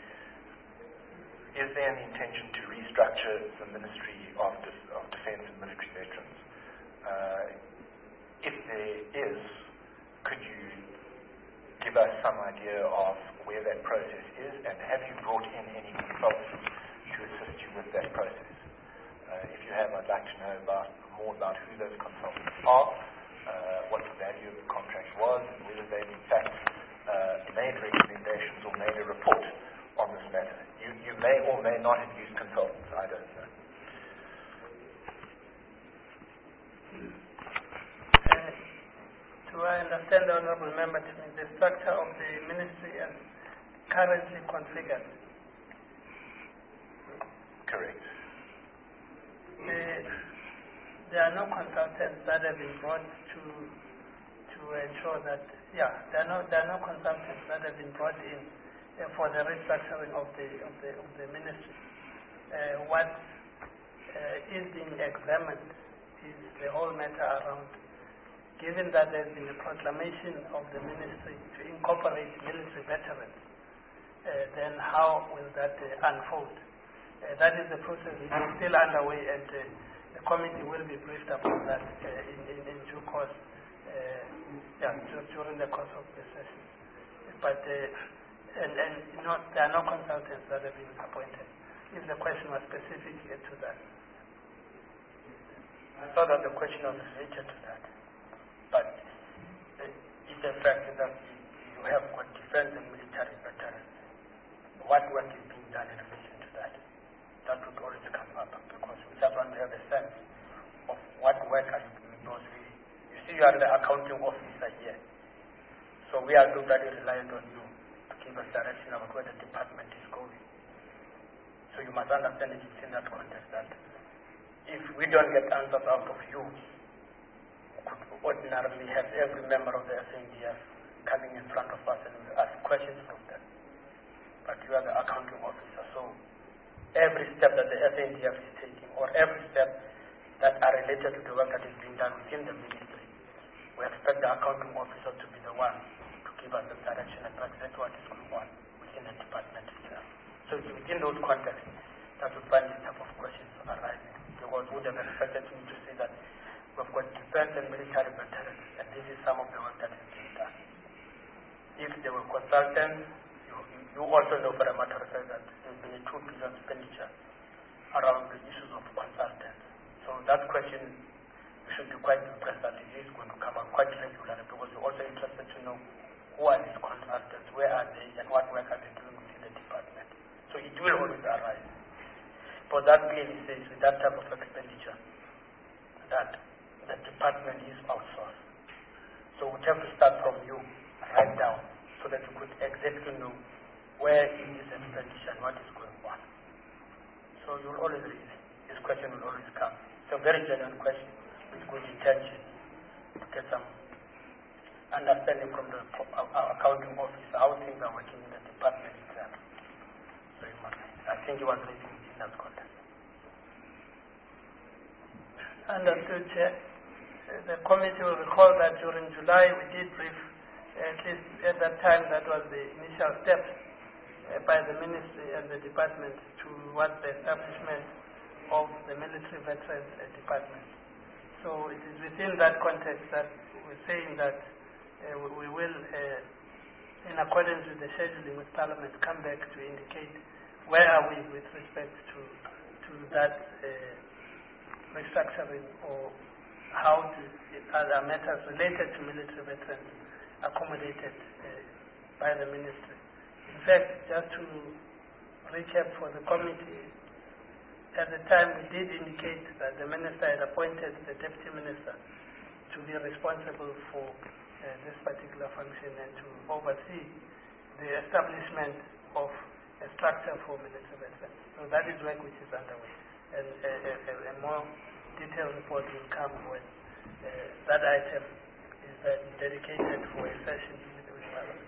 is there an intention to restructure the Ministry of, Def- of Defence and Military Veterans? Uh, if there is, could you give us some idea of where that process is, and have you brought in any consultants to assist you with that process? Uh, if you have, I'd like to know about more about who those consultants are, uh, what the value of the contract was, and whether they've in fact Uh, made recommendations or made a report on this matter. You, you may or may not have used consultants, I don't know. Uh, do I understand the Honourable Member to mean the structure of the ministry as currently configured? Correct. The, there are no consultants that have been brought to to ensure that Yeah, there are no there are no consultants that have been brought in uh, for the restructuring of the of the of the ministry. Uh, what uh, is being examined is the whole matter around, given that there has been a proclamation of the ministry to incorporate military veterans, uh, then how will that uh, unfold? Uh, that is the process which is still underway, and uh, the committee will be briefed about that uh, in, in, in due course. Uh, yeah, during the course of the session. But, uh, and, and you know, there are no consultants that have been appointed, if the question was specific to that. I thought that the question was related to that. But uh, it's a fact that you have got defense and military veterans. What work is being done in relation to that? That would always come up, because we just want to have a sense of what work are you doing those really you are the accounting officer here. So we are totally reliant on you to give us direction about where the department is going. So you must understand it in that context that if we don't get answers out of you, we could ordinarily have every member of the S N D F coming in front of us and we'll ask questions from them. But you are the accounting officer, so every step that the S N D F is taking, or every step that are related to the work that is being done within the ministry, we expect the accounting officer to be the one to give us the direction and exactly what is going on within the department itself. So it's within those contexts that we find this type of questions arising. Because we would have expected me to say that we've got defense and military veterans, and this is some of the work that is being done. If there were consultants, you, you also know for a matter of fact that there's been a two billion expenditure around the issues of consultants. So that question, we should be quite impressed that it is going to come up quite regularly, because we're also interested to know who are these consultants, where are they, and what work are they doing within the department. So it will always arise. For that clearly says with that type of expenditure that the department is outsourced. So we have to start from you right down so that you could exactly know where is this expenditure and what is going on. So you'll always read. This question will always come. It's a very genuine question with good intention to get some understanding from the our accounting officer how things are working in the department itself. So you must, I think you want to read in that context. Understood, Chair. The committee will recall that during July we did brief, at least at that time that was the initial step uh, by the ministry and the department towards the establishment of the military veterans uh, department. So it is within that context that we're saying that uh, we, we will, uh, in accordance with the scheduling with Parliament, come back to indicate where are we with respect to, to that uh, restructuring, or how to, other matters related to military veterans accommodated uh, by the ministry. In fact, just to recap for the committee, at the time we did indicate that the minister had appointed the deputy minister to be responsible for uh, this particular function and to oversee the establishment of a structure for military veterans. So that is work which is underway. And a, a, a more detailed report will come when uh, that item is uh, dedicated for a session with the Parliament.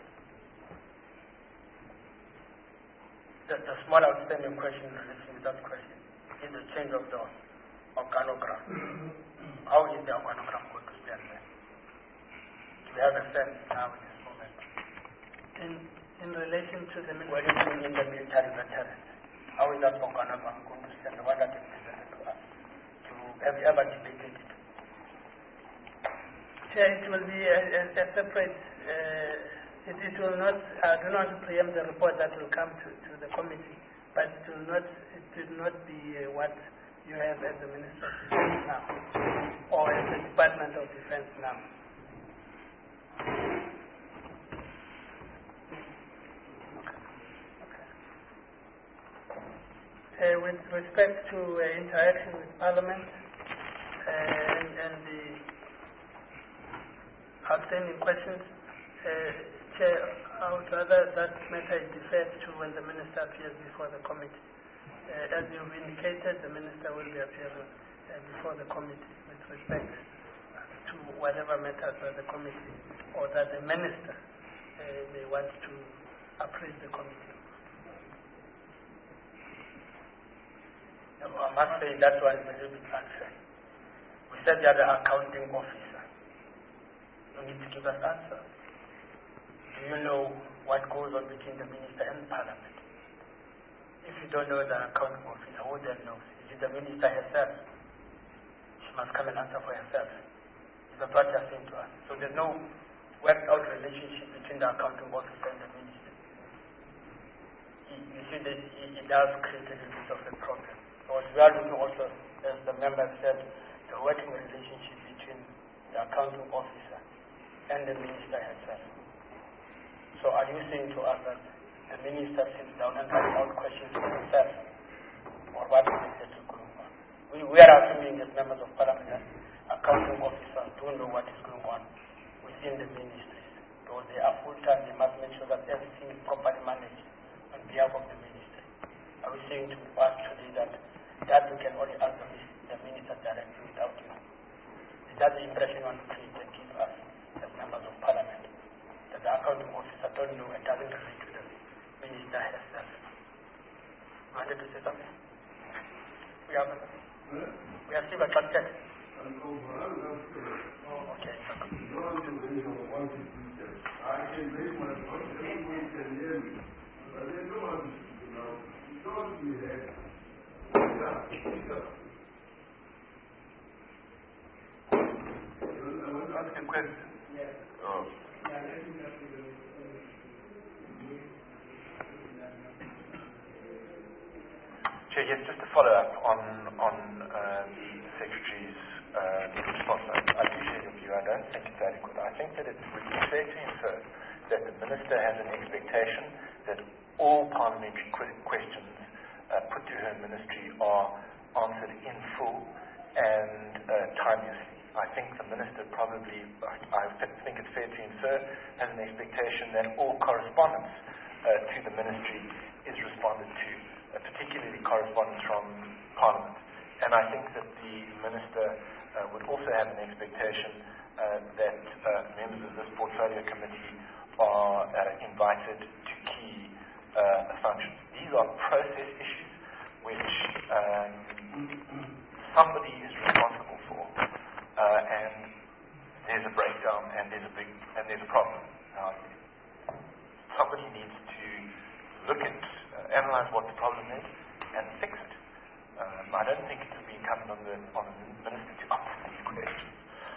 The, the small outstanding question related to that question is the change of the organogram. How is the organogram going to stand there? Do we have a sense now in this moment? In, in relation to the military, when in the military veterans, how is that organogram going to stand? What that is presented to us? To have you ever debated it? Chair, it will be a, a, a separate. Uh, it, it will not. I do not preempt the report that will come to, to the committee, but it will not. It will not be uh, what you have as the Minister of Defense now, or as the Department of Defense now. Uh, with respect to uh, interaction with Parliament uh, and, and the outstanding questions, uh, Chair, I would rather that matter is deferred to when the Minister appears before the committee. Uh, as you've indicated, the Minister will be appearing uh, before the committee with respect to whatever matters that the committee or that the Minister uh, may want to appraise the committee. I must say that one is a little bit unfair. We said you are the accounting officer. You need to give us answers. Do you know what goes on between the minister and Parliament? If you don't know the accounting officer, who then knows? Is it the minister herself? She must come and answer for herself. Is that what you are saying to us? So there's no worked out relationship between the accounting officer and the minister. You see, that it does create a little bit of a problem. Because we are looking also, as the member said, the working relationship between the accounting officer and the minister herself. So are you saying to us that the minister sits down and writes out questions for herself? Or what is exactly going on? We, we are assuming as members of Parliament that accounting officers do know what is going on within the ministries. Because they are full-time, they must make sure that everything is properly managed on behalf of the ministry. I was saying to us today that that we can only answer this, the minister directly without you. Is that the impression you want to create and give us as members of parliament? That the accounting officer don't know and doesn't relate to the minister herself. You wanted to say something? We have, we have still attracted. Okay. I can make my point, everyone can hear me. But they don't want to know. You don't be there. I want to ask a question. Yes. Oh. Chair, yes, just to follow up on, on uh, the Secretary's uh, response. I, I do share your view. I don't think it's adequate. I think that it would be fair to infer that the Minister has an expectation that all parliamentary que- questions uh, put to her ministry are answered in full and uh, timeously. I think the Minister probably, I, I think it's fair to infer, has an expectation that all correspondence uh, to the ministry is responded to, uh, particularly correspondence from Parliament. And I think that the Minister uh, would also have an expectation uh, that uh, members of this portfolio committee are uh, invited to key uh, functions. These are process issues which um, somebody is responsible for, uh, and there's a breakdown and there's a big and there's a problem. Now, somebody needs to look at, uh, analyze what the problem is, and fix it. Um, I don't think it would be incumbent on the on the minister to answer these questions.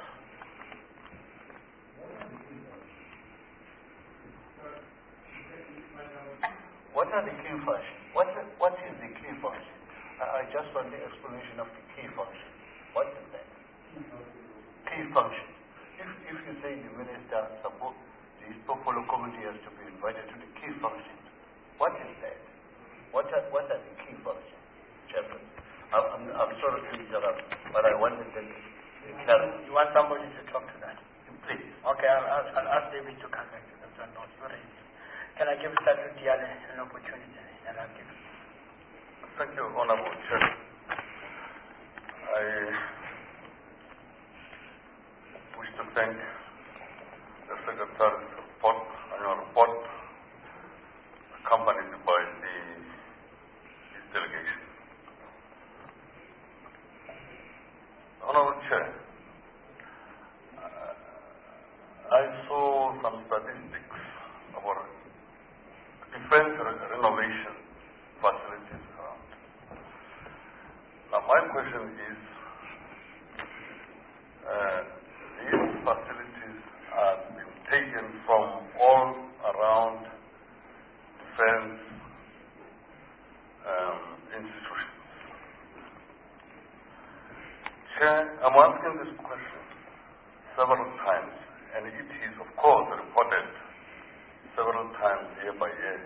What are the key functions? What, what is the key function? I, I just want the explanation of the key function. What is that? Key function. If, if you say the minister, suppose the portfolio committee has to be invited to the key function, what is that? What are, what are the key functions, Chairman? I'm, I'm, I'm sorry to interrupt, but I wanted to clarify. You want somebody to talk to that? Please. Okay, I'll ask, I'll ask David to come back to the front door. You raise it. Can I give Statu Diale an opportunity? And I'll give it. Thank you, Honorable Chair. I wish to thank the Secretary's report, annual report, accompanied by the his delegation. Honorable Chair, uh, I saw some statistics about defense re- renovation facilities around. Now, my question is, uh, these facilities are being taken from all around defense um, institutions. Chair, I'm asking this question several times, and it is, of course, reported several times year by year.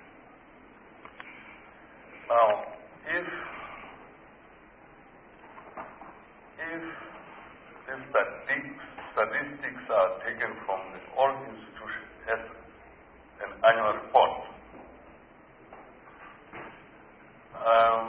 Now, if if these statistics, statistics are taken from the all institutions as an annual report, um,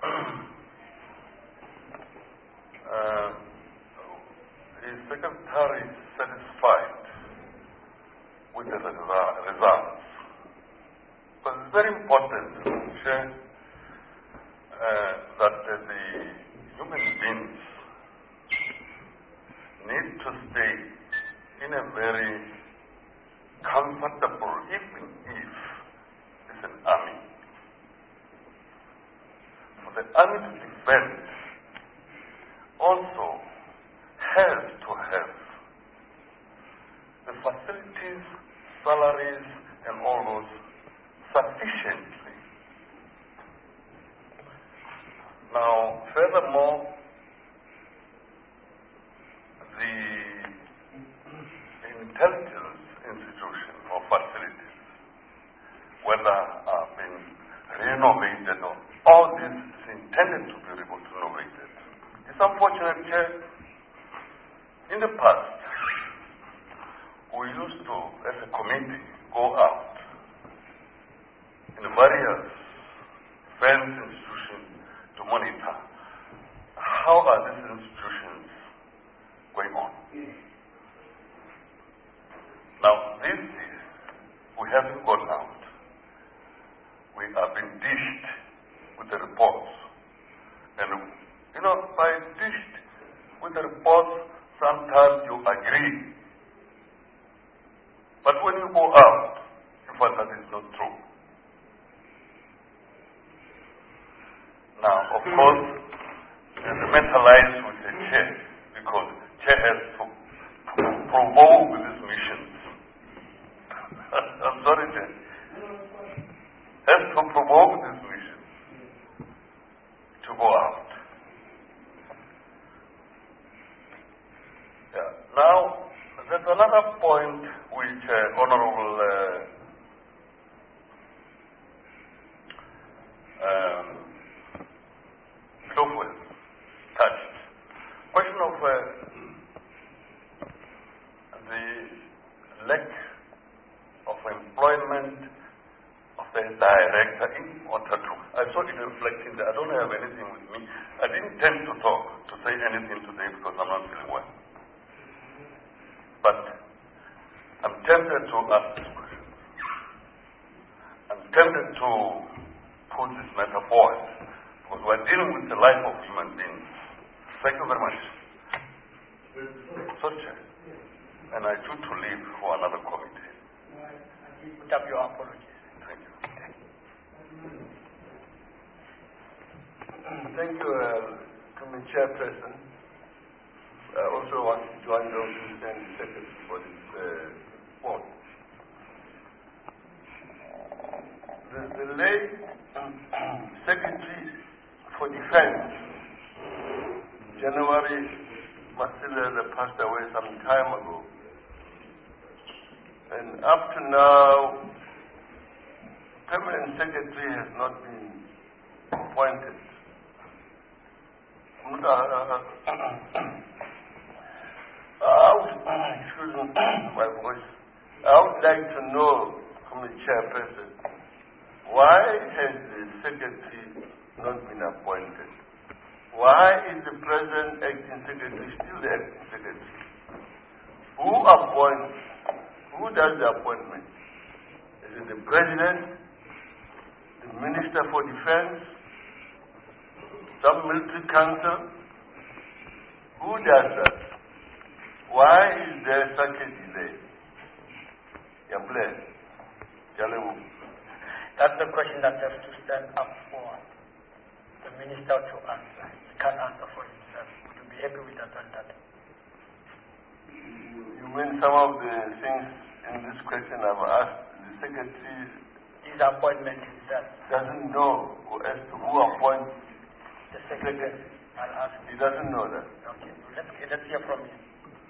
uh, is Secretary satisfied with the resu- results? But it's very important to share uh, that uh, the human beings need to stay in a very comfortable, even if it's an army. For the army to defend also has to have the facilities, salaries, and all those sufficiently. Now, furthermore, the intelligence institution or facilities, whether uh, being renovated or all this is intended to be renovated. It's unfortunate, Chair, in the past, we used to, as a committee, go out in various defense institutions to monitor how are these institutions going on. Now, this year, we haven't gone out. We have been dished with the reports. And, you know, by dished with the reports, sometimes you agree. But when you go out, you find that it's not true. Now, of course, there's a mentalized with the chair, because chair has to provoke this mission. I'm sorry, chair. Has to provoke this mission to go out. Yeah. Now, there's another point which uh, Honorable uh, um, Lofwell touched. Question of uh, the lack of employment of the director in Otatu. I saw it reflecting there. I don't have anything with me. I didn't tend to talk, to say anything today because I'm not feeling well. But I'm tempted to ask this question. I'm tempted to put this matter forward because we're dealing with the life of human beings. Thank you very much. Such a, and I choose to leave for another committee. Put up your apologies. Thank you. Thank you, uh, Committee Chairperson. I also want to join those who thank the Secretary for this uh, report. The, the late Secretary for Defense, January Masila, passed away some time ago. And up to now, permanent secretary has not been appointed. I would, excuse me, my voice. I would like to know from the chairperson, why has the secretary not been appointed? Why is the present acting secretary still the acting secretary? Who appoints? Who does the appointment? Is it the president, the minister for defense, some military council? Who does that? Why is there such a delay? That's the question that has to stand up for the minister to answer. He can't answer for himself. Would you be happy with that answer? You mean some of the things in this question I've asked, the secretary his appointment himself doesn't know as to who appoints the secretary. I'll ask him. He doesn't know that. Okay, let's, let's hear from him.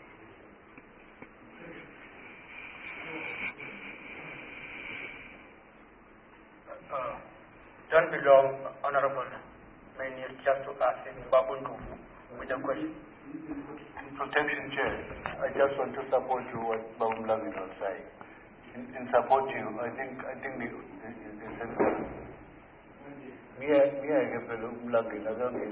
Uh, don't be long, Honorable. May need just to ask him Babundu with a question. Protection Chair, I just want to support you what Babulangin was saying. In, in support you, I think I think the the the sense me me I get the Babulangin again.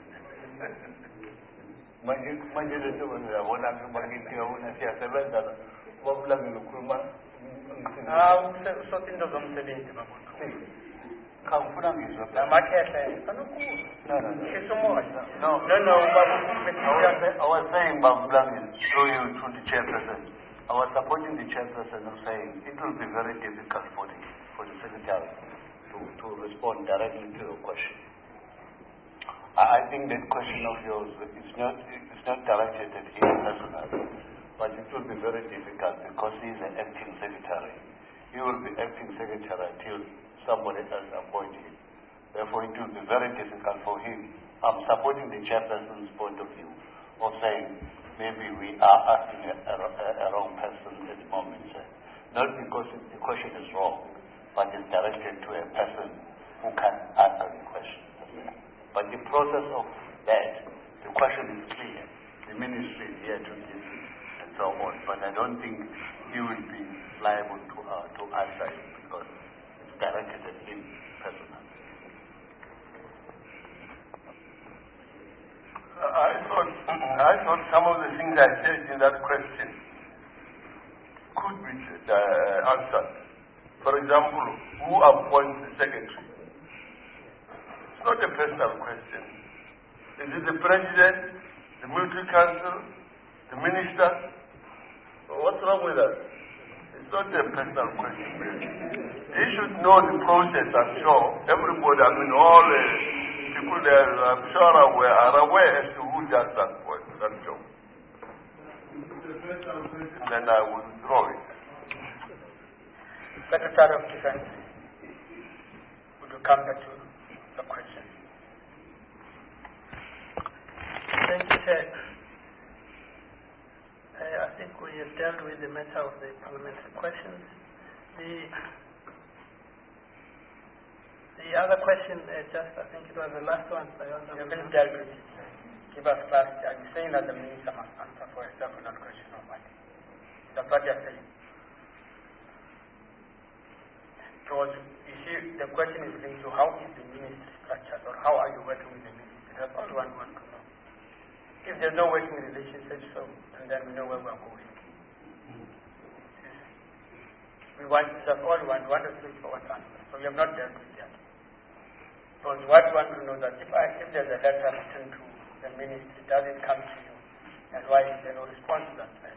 Manje manje the two ones I want to bagi tiga una siya seven dala Babulangin ukurma. Ah, so tindo zomsebenzi Babundu. Kamfuna ngizwa. Namakhehle anoku. No, no, no. No, no, no, I was saying, Babulangin, through you to the chairperson, I was supporting the chairperson of saying it will be very difficult for the, for the secretary to, to respond directly to your question. I, I think that question of yours is not, it's not directed at him personally, but it will be very difficult because he is an acting secretary. He will be acting secretary until somebody else appoints him. Therefore, it will be very difficult for him. I'm supporting the chairperson's point of view of saying maybe we are asking a, a, a wrong person at the moment, sir. Not because the question is wrong, but it's directed to a person who can answer the question. But the process of that, the question is clear. the ministry is here to listen and so on, but I don't think he will be liable to, uh, to answer it because it's directed at him personally. I thought, I thought some of the things I said in that question could be uh, answered. For example, who appoints the secretary? It's not a personal question. Is it the president, the military council, the minister? What's wrong with that? It's not a personal question. He should know the process, I'm sure. Everybody, I mean, all the people there, I'm sure are aware, are aware as to who does that work, that job. And then I will draw it. Secretary of Defense, would you come back to the question? Thank you, Chair. Uh, I think we have dealt with the matter of the parliamentary questions. The the other question, uh, just I think it was the last one. I don't know. You haven't dealt with it. Give us clarity. Are you saying that the minister must answer for herself on that question or what? That's what you're saying. Because you see, the question is linked to how is the ministry structured or how are you working with the ministry? That's all one wants to know. If there's no working relationship, so and then we know where we're going. We want that's all we want. We want a straightforward answer. So we have not dealt with that. Because what we want to know that if I if there's a letter written to the ministry, does it come to you? And why is there no response to that letter?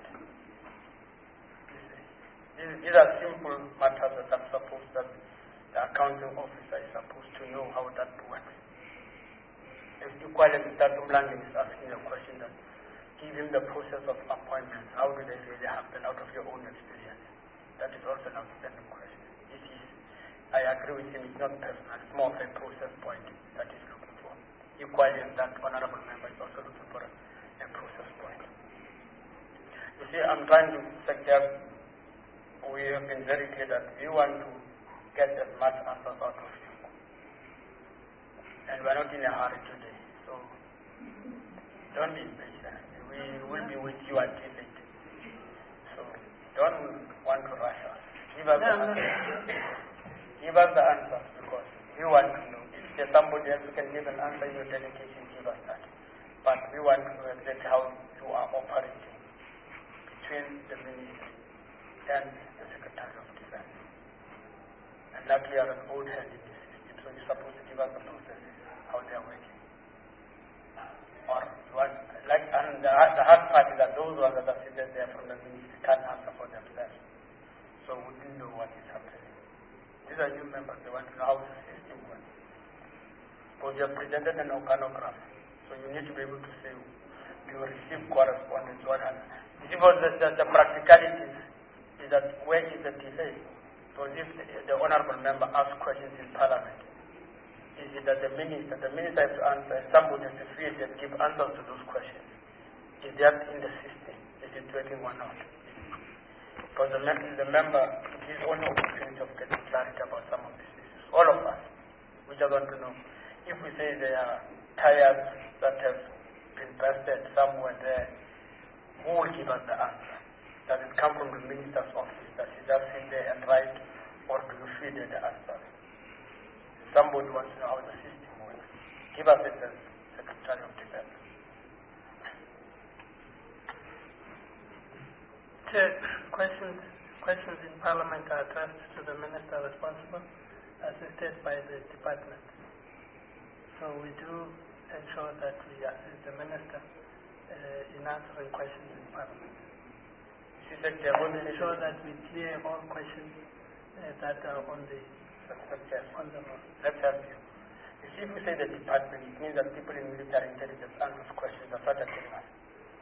These are simple matters that I'm supposed that the accounting officer is supposed to know how that works. If equally that Umlangi is asking a question that give him the process of appointments, how do they really happen out of your own experience? That is also an outstanding question. It is, I agree with him, it's not personal, it's more of a process point that he's looking for. Equally that honorable member is also looking for a, a process point. You see, I'm trying to suggest we have been very clear that we want to get as much answers out of you. And we're not in a hurry today. So don't be impatient. We will be with you until late. So don't want to rush us. Give us the answers. Give us the answers because we want to know. If there's somebody else who can give an answer in your delegation, give us that. But we want to know exactly how you are operating between the ministry and the Secretary of Defense. And luckily you are an old hand in this system, so you're supposed to give us the processes, how they are working. Or what, like, and the, the hard part is that those ones that are seated there from the ministry can't answer for themselves. So we didn't know what is happening. These are new members, they want to know how the system works. Because you have presented an organograph, so you need to be able to say you receive correspondence, what happens. Because the, the, the practicalities is that where is the delay? Because if the, the honorable member asks questions in Parliament, is it that the minister, the minister has to answer, somebody has to feel and give answers to those questions. Is that in the system? Is it working or not? Because the, the member, it is only opportunity of getting clarity about some of these issues. All of us, we just want to know. If we say there are tires that have been busted somewhere there, who will give us the answer? Does it come from the minister's office? Does he just sit there and write, or do you feed the answers? Somebody wants to know how the system works. Give us it as Secretary of Defense. Chair, questions, questions in Parliament are addressed to the minister responsible, assisted by the department. So we do ensure that we assist the minister uh, in answering questions in Parliament. She said they will ensure that we clear all questions uh, that are on the on the road. Let's help you. You see, if we say the department, it means that people in military intelligence answer questions. That's what they're telling us.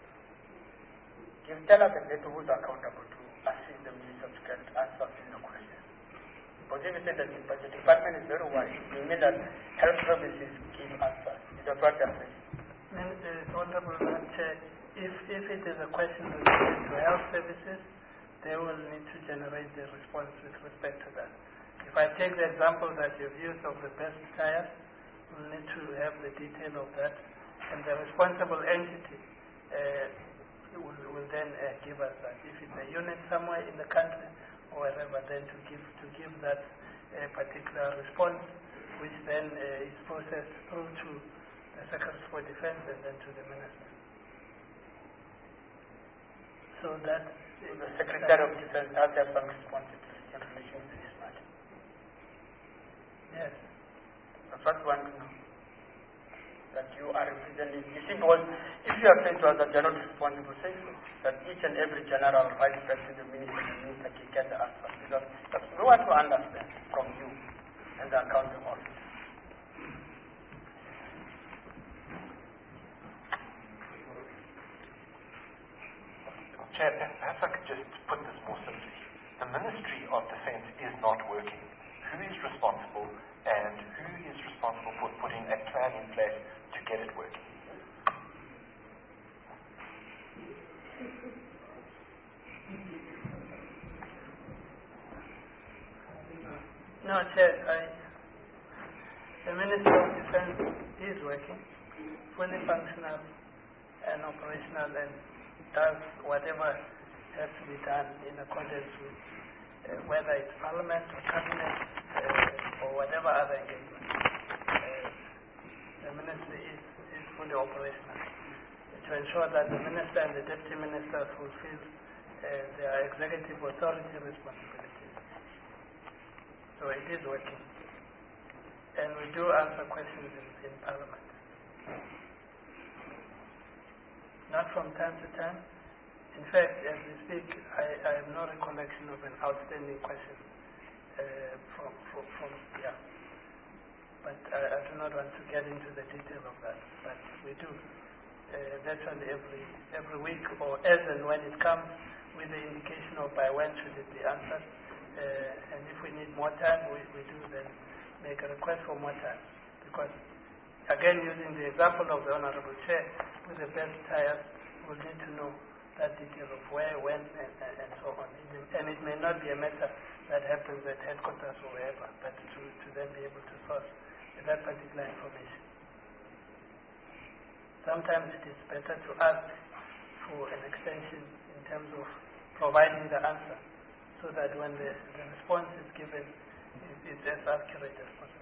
Give, tell us exactly who's accountable to assist the minister to get answers in the questions. But if you say that the, the department is very wide, you mean that health services give answers. That's what they're saying. Minister, Honorable Chair, if, if it is a question related to health services, they will need to generate the response with respect to that. If I take the example that you've used of the best tires, we'll need to have the detail of that. And the responsible entity uh, will, will then uh, give us that. If it's a unit somewhere in the country or wherever, then to give to give that uh, particular response, which then uh, is processed through to the Secretary for Defense and then to the Minister. So that so the Secretary of Defense has some responsibility in relation to this matter. Yes. That's what we want to know. That you are representing. You see, because if you are saying to us that you are not responsible, say so. That each and every general writes back to the minister and the minister can get the answer. Because that's, we want to understand from you and the accounting office. Chair, perhaps I could just put this more simply. The Ministry of Defence is not working. Who is responsible, and who is responsible for putting a plan in place to get it working? No, Chair, I, the Ministry of Defence is working, fully functional and operational, and does whatever has to be done in accordance with uh, whether it's Parliament or Cabinet uh, or whatever other engagement. Uh, the Ministry is, is fully operational to ensure that the Minister and the Deputy Minister fulfill uh, their executive authority responsibilities. So it is working. And we do answer questions in, in Parliament. Not from time to time. In fact, as we speak, I, I have no recollection of an outstanding question uh, from, from, from, yeah. But I, I do not want to get into the detail of that. But we do uh, virtually every, every week, or as and when it comes, with the indication of by when should it be answered. Uh, and if we need more time, we, we do then make a request for more time. Because, again, using the example of the Honorable Chair, with the best tires, we'll need to know that detail of where, when, and, and, and so on. And it may not be a matter that happens at headquarters or wherever, but to, to then be able to source that particular information. Sometimes it is better to ask for an extension in terms of providing the answer, so that when the, the response is given, it, it's as accurate as possible.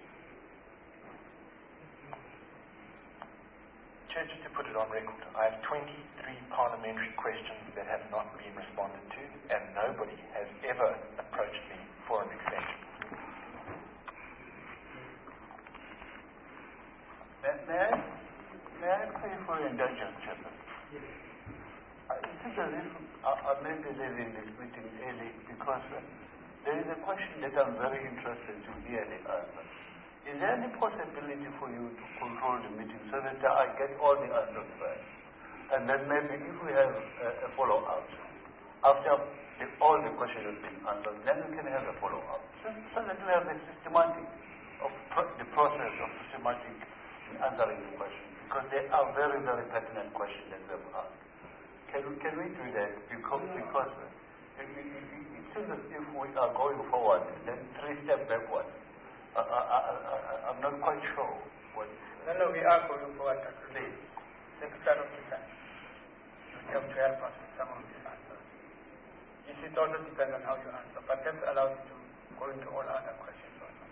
Chair, just to put it on record, I have twenty-three parliamentary questions that have not been responded to, and nobody has ever approached me for an extension. May, may, I, may I pray for your indulgence, Chairman? Yes. I think that if I, I may be leaving this meeting early because uh, there is a question that I'm very interested to hear the answer. Is there any possibility for you to control the meeting so that I get all the answers first? And then maybe if we have a, a follow-up, after the, all the questions have been answered, then we can have a follow-up. So, so that we have a systematic of pro the process of systematic in answering the questions. Because they are very, very pertinent questions that we have asked. Can we, can we do that? Because, because it, it, it, it seems as if we are going forward, then three steps backward. I, I, I, I'm not quite sure what. No, no, we are going forward today. Secretary of Defense, you have to help us with some of these answers. You see, it also depends on how you answer, but that allows you to go into all other questions also.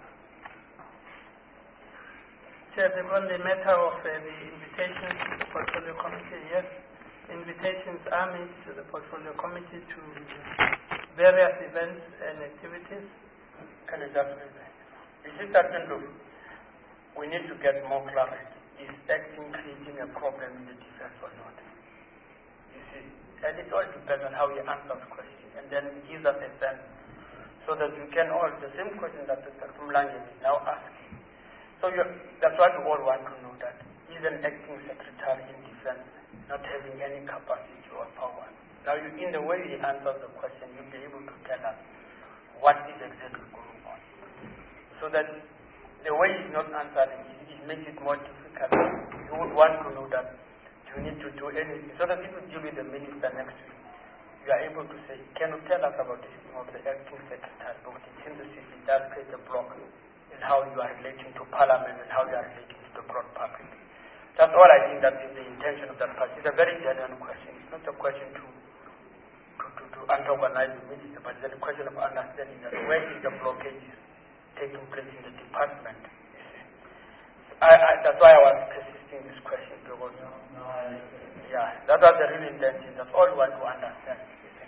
Chair, on the matter of uh, the invitations to the Portfolio Committee, yes, invitations are made to the Portfolio Committee to various events and activities. Can I just say that? You see, certain look, we need to get more clarity. Is acting creating a problem in the defense or not? You see, and it all depends on how you answer the question, and then it gives us a sense, so that we can all, the same question that Doctor Kumlange is now asking. So you, that's what we all want to know, that is an acting secretary in defense not having any capacity or power. Now, you, in the way you answer the question, you'll be able to tell us what is exactly going on. So that the way he's not answering, it, it makes it more difficult. You would want to know that you need to do anything. So that if you deal with the minister next week, you are able to say, can you tell us about this thing of the acting secretary? Because it seems as if it does create a block in how you are relating to Parliament and how you are relating to the broad public. That's all I think that is the intention of that part. It's a very genuine question. It's not a question to to, to, to unorganize the meeting, but it's a question of understanding that where is the blockage taking place in the department. I, I, that's why I was persisting this question because no, no, I, yeah, that was the real intention. That's all we want to understand.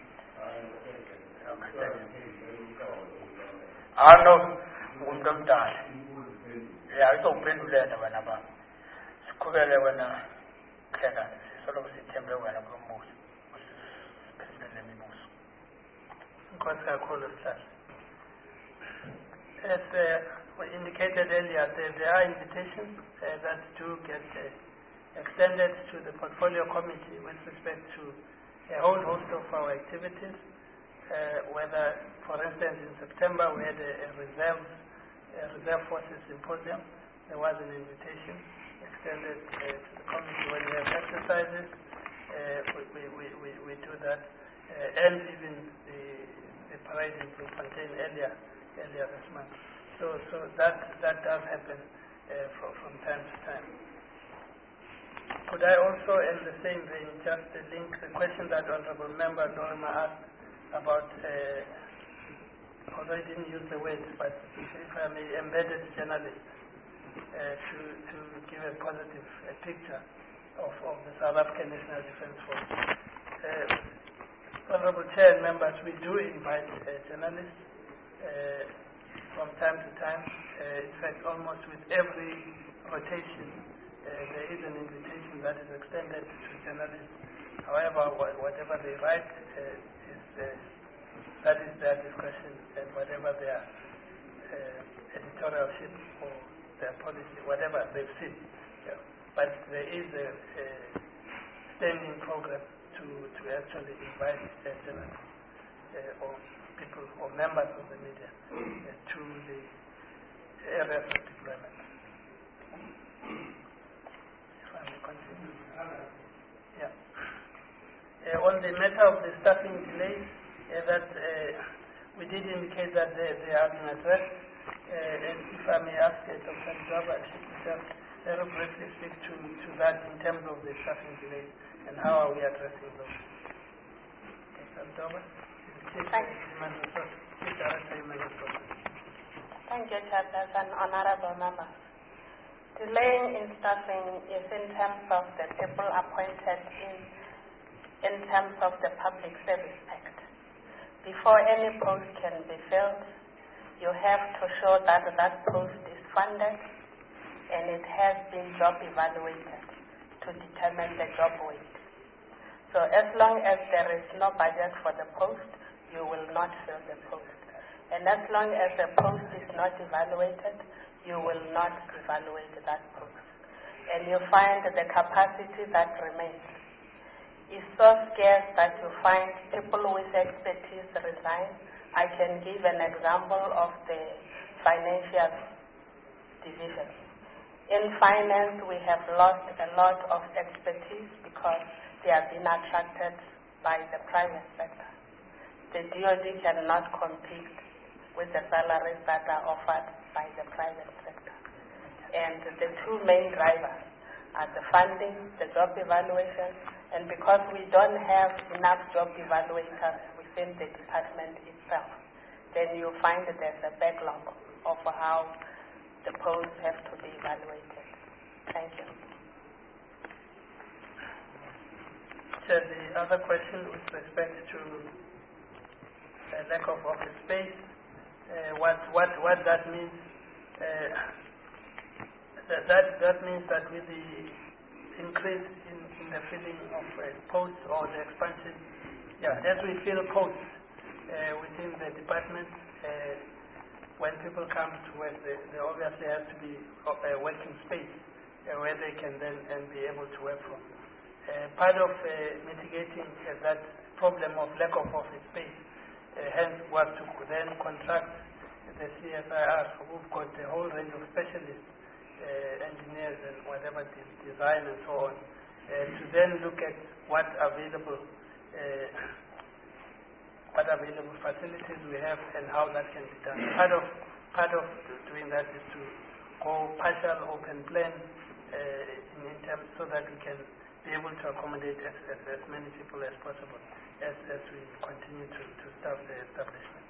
I know Mundam Dal. Yeah, I don't bring letter when I'm about Skubele when I can sort of September when I go most. As uh, we indicated earlier, there, there are invitations uh, that do get uh, extended to the portfolio committee with respect to a whole host of our activities. Uh, whether, for instance, in September we had a, a reserve, a reserve forces symposium. There was an invitation extended uh, to the committee when we have exercises. Uh, we, we, we, we do that, uh, and even the, the parade in Bloemfontein earlier, earlier this month. So, so that that does happen uh, from, from time to time. Could I also, in the same vein, just link the question that Honourable Member Dorma asked about, uh, although he didn't use the word, but if I may, embedded journalists, uh, to, to give a positive uh, picture of, of the South African National Defence Force. Uh, Honourable Chair and members, we do invite uh, journalists uh, from time to time. Uh, in fact, almost with every rotation, uh, there is an invitation that is extended to journalists. However, wh whatever they write, uh, is, uh, that is their discretion, and whatever their uh, editorialship or their policy, whatever they've seen. Yeah. But there is a, a standing program to, to actually invite uh, journalists uh, or people or members of the media uh, to the areas of deployment. If I may continue. Yeah. Uh, on the matter of the staffing delays, uh, that uh, we did indicate that they, they are being addressed. Uh, and if I may ask uh, Doctor Ndaba to just very briefly speak to, to that in terms of the staffing delays and how are we addressing those. Doctor Ndaba, Chief Human Resources, Chief Director Human Resources. Thank you, Chairperson. Honorable members. Delaying in staffing is in terms of the people appointed in, in terms of the Public Service Act. Before any post can be filled, you have to show that that post is funded and it has been job evaluated to determine the job weight. So as long as there is no budget for the post, you will not fill the post. And as long as the post is not evaluated, you will not evaluate that post. And you find the capacity that remains is so scarce that you find people with expertise resign. I can give an example of the financial division. In finance, we have lost a lot of expertise because they have been attracted by the private sector. The D O D cannot compete with the salaries that are offered by the private sector. And the two main drivers are the funding, the job evaluation, and because we don't have enough job evaluators within the department itself, then you find that there's a backlog of how the posts have to be evaluated. Thank you. So the other question with respect to uh, lack of office space, uh, what, what, what that means, uh, that, that, that means that with the increase in, in the filling of uh, posts or the expansion, yeah, as we fill posts uh, within the department, uh, when people come to work, there, there obviously has to be a working space uh, where they can then and be able to work from. Uh, part of uh, mitigating uh, that problem of lack of office space, uh, hence was to then contract the C S I R, who've got a whole range of specialists, uh, engineers and whatever, design and so on, uh, to then look at what available uh, what available facilities we have and how that can be done. Part of part of doing that is to go partial open plan uh, in, in terms so that we can be able to accommodate as, as, as many people as possible as, as we continue to, to staff the establishment.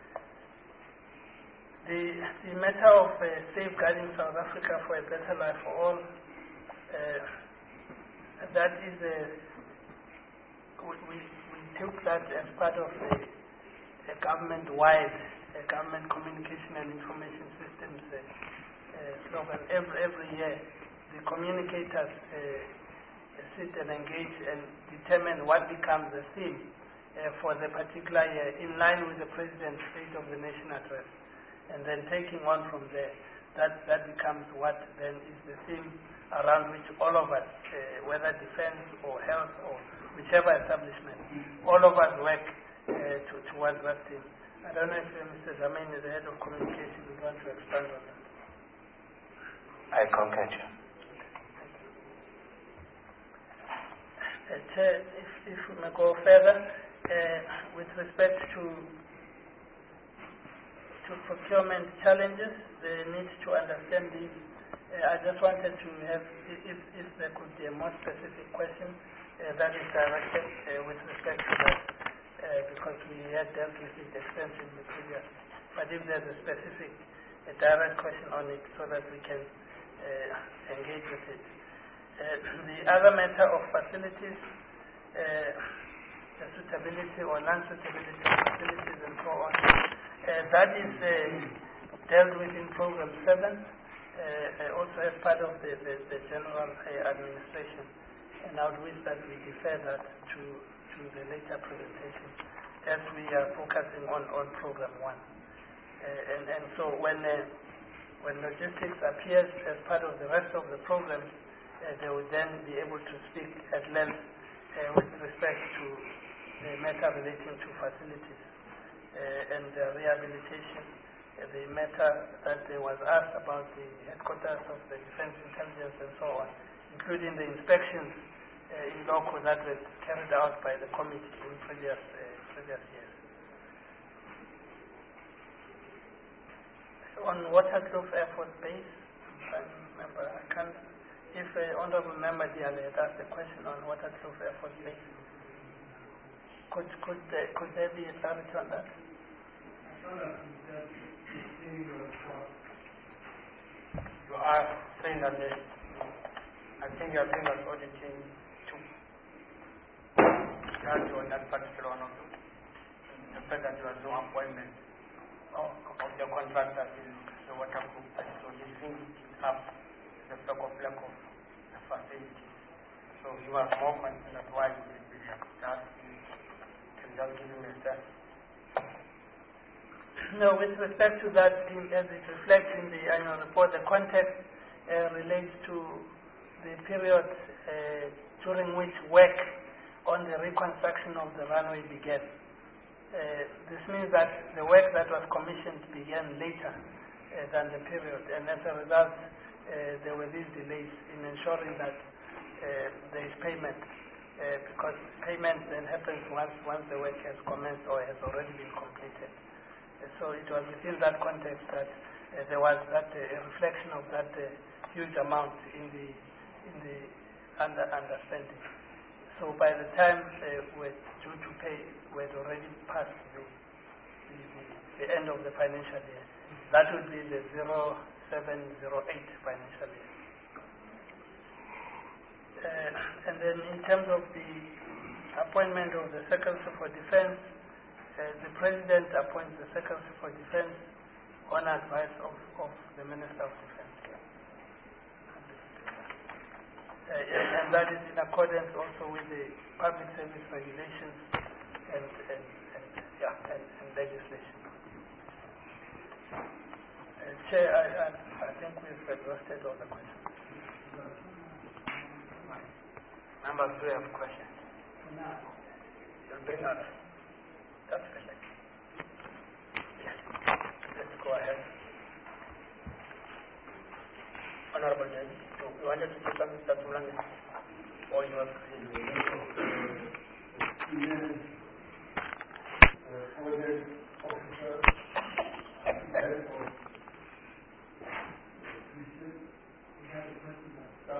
The, the matter of uh, safeguarding South Africa for a better life for all, uh, that is a, we, we, we took that as part of a, a government-wide, a government communication and information systems uh, uh, slogan. Every, every year, the communicators uh, sit and engage and determine what becomes the theme uh, for the particular year in line with the President's State of the Nation address. And then taking on from there, that, that becomes what then is the theme around which all of us, uh, whether defense or health or whichever establishment, all of us work uh, to, towards that theme. I don't know if uh, Mister Zamain, the head of communication, would want to expand on that. I concur. Uh, Chair, if, if we may go further, uh, with respect to to procurement challenges, the need to understand these. Uh, I just wanted to have, if, if there could be a more specific question uh, that is directed uh, with respect to that, uh, because we had dealt with it extensively previously. But if there's a specific, a direct question on it so that we can uh, engage with it. Uh, the other matter of facilities, uh, the suitability or non-suitability of facilities and so on, uh, that is uh, dealt with in Program seven, uh, also as part of the, the, the general uh, administration. And I would wish that we defer that to, to the later presentation as we are focusing on, on Program one. Uh, and, and so when, uh, when logistics appears as part of the rest of the programs, uh, they will then be able to speak at length uh, with respect to the matter relating to facilities uh, and uh, rehabilitation, uh, the matter that uh, was asked about the headquarters of the Defense Intelligence and so on, including the inspections uh, in local that were carried out by the committee in previous, uh, previous years. On Waterkloof Air Force Base, I remember, I can't, if uh, Honorable Member Diale had asked a question on Waterkloof Air Force Base, could, could, uh, could there be a clarity on that? You are saying that the, I think you are saying that auditing two, that on that particular one of them, the fact that you are no appointment of, of the contractor is the Waterkloof, so you think it up the stock of lack of the facility. So you are more concerned that why would it be that can just give him a step. No, with respect to that, in, as it reflects in the annual report, the context uh, relates to the period uh, during which work on the reconstruction of the runway began. Uh, this means that the work that was commissioned began later uh, than the period, and as a result, uh, there were these delays in ensuring that uh, there is payment, uh, because payment then happens once, once the work has commenced or has already been completed. So it was within that context that uh, there was that uh, a reflection of that uh, huge amount in the in the under understanding. So by the time uh, we're due to pay, we had already passed the, the, the, the end of the financial year. That would be the zero seven zero eight financial year. Uh, and then in terms of the appointment of the Secretary for Defense, Uh, the President appoints the Secretary for Defense on advice of, of the Minister of Defense. Uh, and, and that is in accordance also with the public service regulations and, and, and, yeah, and, and legislation. Uh, Chair, I, I, I think we've exhausted all the questions. Members do have questions. You'll bring us. That's correct. Yes. Let's go ahead. Honorable Judge, you wanted to say something, Doctor Mulangi? Or you have Uh,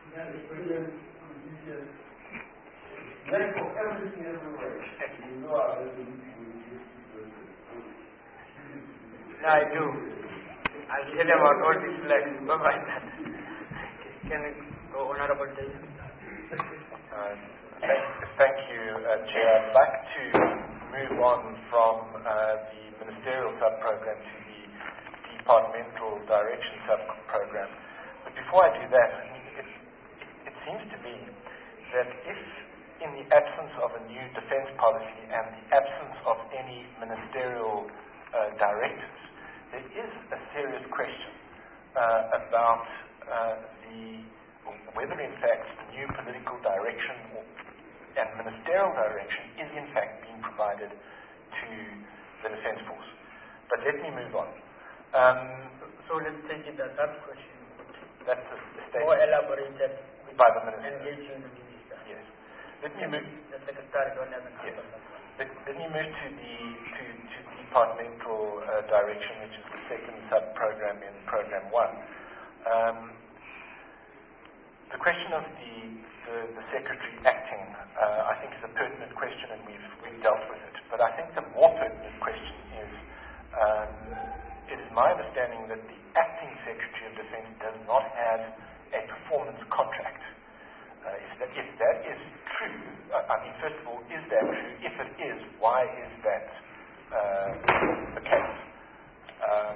No, I do. I'll tell you about all these flags. Don't write that. Can we go, Honorable David? Uh, thank, thank you, uh, Chair. I'd like to move on from uh, the ministerial sub-program to the departmental direction sub-program. But before I do that, I mean, it, it, it seems to me that if in the absence of a new defense policy and the absence of any ministerial uh, directives, there is a serious question uh, about uh, the whether in fact the new political direction or, and ministerial direction is in fact being provided to the Defence Force. But let me move on. Um, so let's take it that that question. That's the, the statement. More elaborated by the minister. Engaging the minister. Yes. Let me move. The secretary don't have an yes. answer. Let, let me move to the to, to departmental uh, direction, which is the second sub-program in Program One. Um, the question of the the, the secretary acting, uh, I think, is a pertinent question, and we've we've dealt with it. But I think the more pertinent question is: um, it is my understanding that the acting Secretary of Defence does not have a performance contract. Uh, if, that, if that is true, uh, I mean, first of all, is that true? If it is, why is that uh, the case? Um,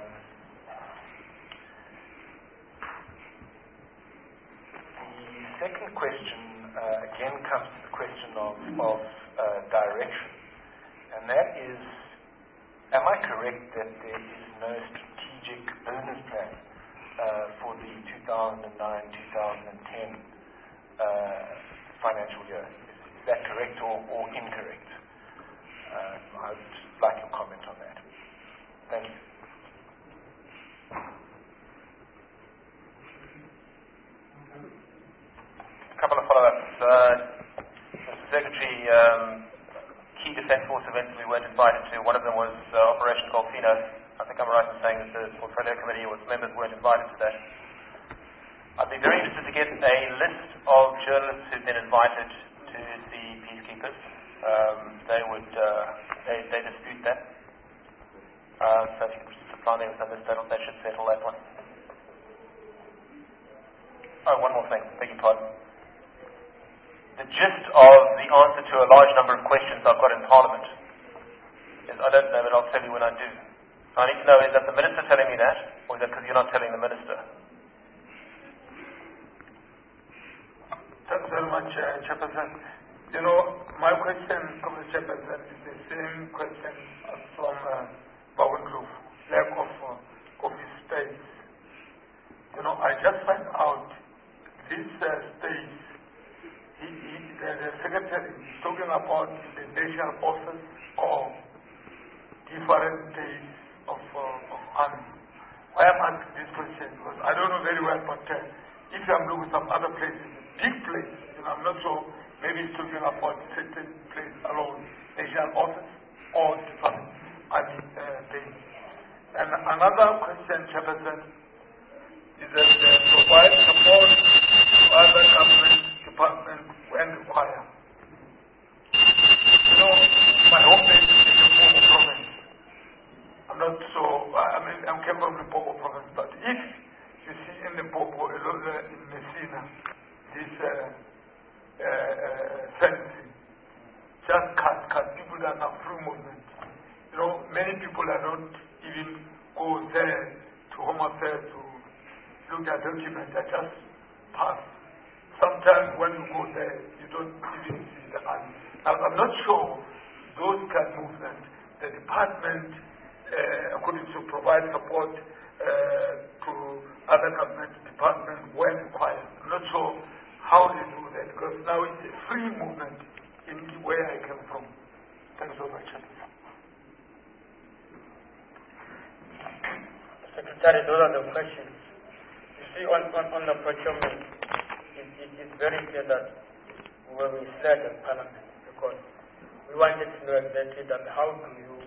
the second question uh, again comes to the question of, of uh, direction, and that is, am I correct that there is no strategic business plan uh, for the two thousand nine to two thousand ten uh, financial year? Is that correct or, or incorrect? Um, I would like your comment on that. Thank you. A couple of follow-ups. Uh, Mister Secretary, um, key Defence Force events we weren't invited to. One of them was uh, Operation Golfino. I think I'm right in saying that the Portfolio Committee or its members weren't invited to that. I'd be very interested to get a list of journalists who've been invited to see peacekeepers. Um, they would, uh, they, they dispute that. Uh, so if you could supply me with some list, that should settle that one. Oh, one more thing. Beg your pardon. The gist of the answer to a large number of questions I've got in Parliament is I don't know, but I'll tell you when I do. I need to know, is that the Minister telling me that, or is that because you're not telling the Minister? Thanks very much, uh, Chairperson. You know, my question, Commissioner Chairperson, is the same question as from uh, Bowen Group, lack of uh, office space. You know, I just find out this uh, space, he, he, the, the Secretary is talking about the national office or different days of, uh, of army. Why I'm asking this question? Because I don't know very well, but uh, if I'm looking some other places, big place, you know, I'm not sure, maybe he's talking about certain place alone, national office or different army uh, days. And another question, Chairperson, is that uh, provide support to other government departments when required. You know, my home base is in the Limpopo province. I'm not so, I mean, I'm came from the Limpopo province, but if you see in the Limpopo, in Messina, this uh, uh, uh, fencing, just cut, cut, people that have free movement. You know, many people are not even go there to Home Affairs to look at documents that just pass. Sometimes when you go there, you don't even see the army. Now, I'm not sure those kind of movements, the department, uh, according to provide support uh, to other government departments when required. I'm not sure how they do that because now it's a free movement in where I came from. Thanks so much. Secretary, those are the questions. You see, on, on, on the procurement, it, it is very clear that when we said in Parliament, because we wanted to know exactly that how do you,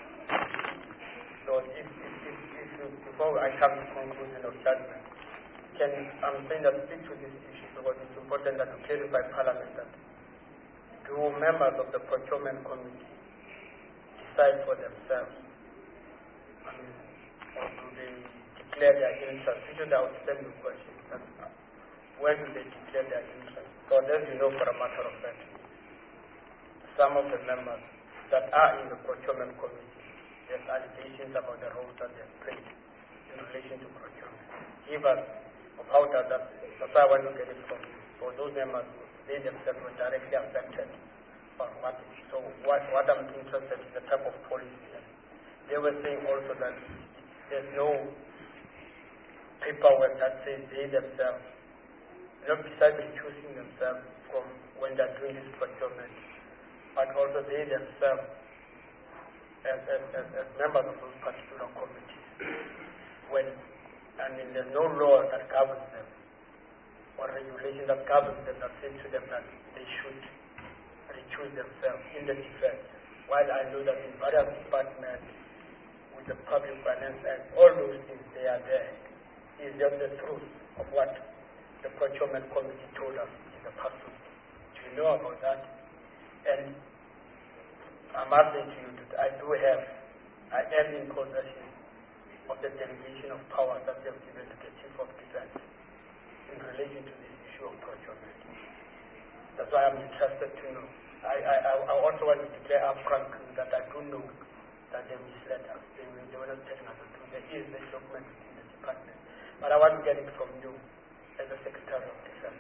so if, if, if, if you, before I come to conclusion of judgment, can, I'm saying that speak to this issue because it's important that we clarify Parliament that do members of the procurement committee decide for themselves? I mean, or do they declare their interest? This is the outstanding question. That's, where do they declare their interest? Because as you know, for a matter of fact, some of the members that are in the procurement committee, there's allegations about the role that they've played in relation to procurement. Give us of how does that, that's why I want to get it from you. For those members, they themselves were directly affected by what. So what, what I'm interested in the type of policy. They were saying also that there's no paperwork that says they themselves, you know, besides recusing themselves from when they're doing this procurement, but also they themselves, as, as, as, as members of those particular committees, when, I mean, there's no law that governs them, or regulation that governs them that says to them that they should recuse themselves in the defense. While I know that in various departments, with the Public Finance Act, all those things, they are there. It's just the truth of what the procurement committee told us in the past. Do you know about that? And I'm asking to you that I do have, I am in possession of the delegation of power that they have given to the Chief of Defense in relation to this issue of procurement. That's why I'm interested to know. I, I, I also want to declare upfront that I do know that they misled us. They, they were not telling us the truth. There is this document within the department. But I want to get it from you as a Secretary of Defense.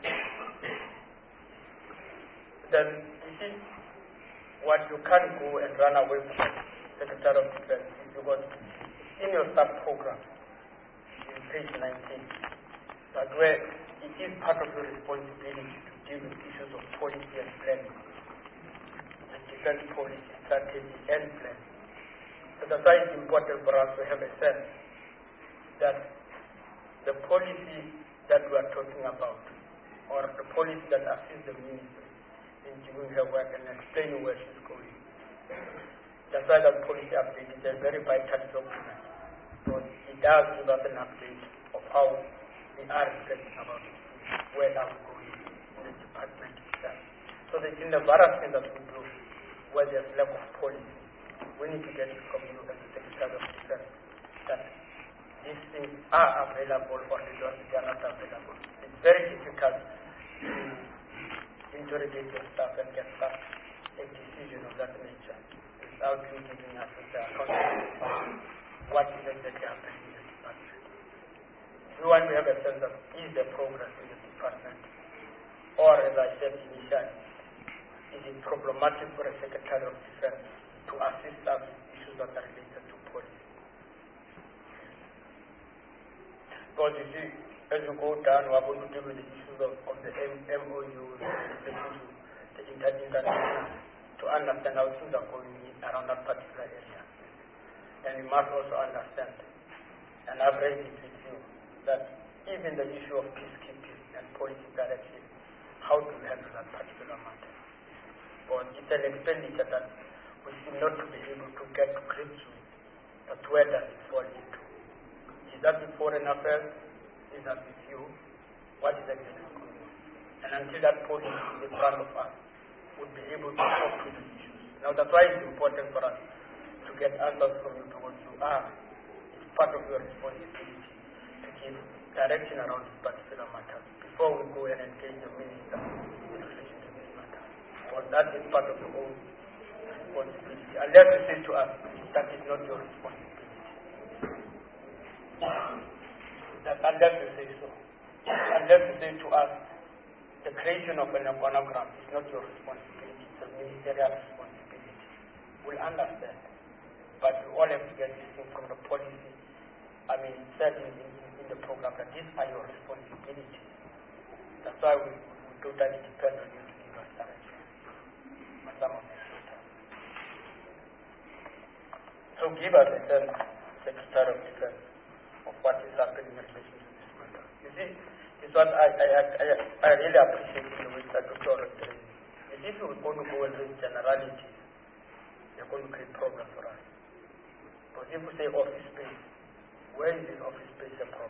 Then, you see, what you can't go and run away from Secretary of Defense is because in your sub-program, in page nineteen, that where it is part of your responsibility to deal with issues of policy and planning, and defense policy, strategy, and planning. So that's why it's important for us to have a sense that the policy that we are talking about, or the policy that assists the ministry in doing her work and explaining where she's going. That's why that policy update is a very vital document. So it does give us an update of how we are reflecting about where are we going in the department itself. So that in the various things that we do, where there's lack of policy, we need to get it from you as the Secretary of Defense that these things are available or they don't, they are not available. It's very difficult to interrogate your staff and get back a decision of that nature without you giving us the accountability what is exactly happening in the department. We want to have a sense of is the progress in the department, or as I said initially, is it problematic for a Secretary of Defense to assist us with issues that are related to policy. Because you see, as you go down, we are going to deal with the issues of, of the M O Us, the international, to understand how things are going around that particular area. And you must also understand, and I've raised it with you, that even the issue of peacekeeping and policy direction, how to handle that particular matter. But it's an expenditure that we seem not to be able to get to grips with, but where does it fall into? Is that with foreign affairs? Is that with you? What is exactly going on? And until that policy is in front of us, we'll be able to talk to the issues. Now that's why it's important for us to get answers from you to what you are. It's part of your responsibility to give direction around this particular matter before we go and engage the minister in relation to this matter. Because that is part of your own responsibility. Unless you say to us, that is not your responsibility. That unless you say so. Unless you say to us, the creation of an organogram is not your responsibility, it's a ministerial responsibility. We'll understand. But we all have to get this thing from the policy. I mean, said in, in, in the program that these are your responsibilities. That's why we, we totally depend on you to give us direction on some of these matters. So give us a sense, Secretary of Defense, of what is happening in relation to this matter. You see, it's what I, I, I, I really appreciate in the way that Doctor Oren is raising. If you were going to go and raise generalities, you're going to create problems for us. But if we say office space, where is this office space a problem?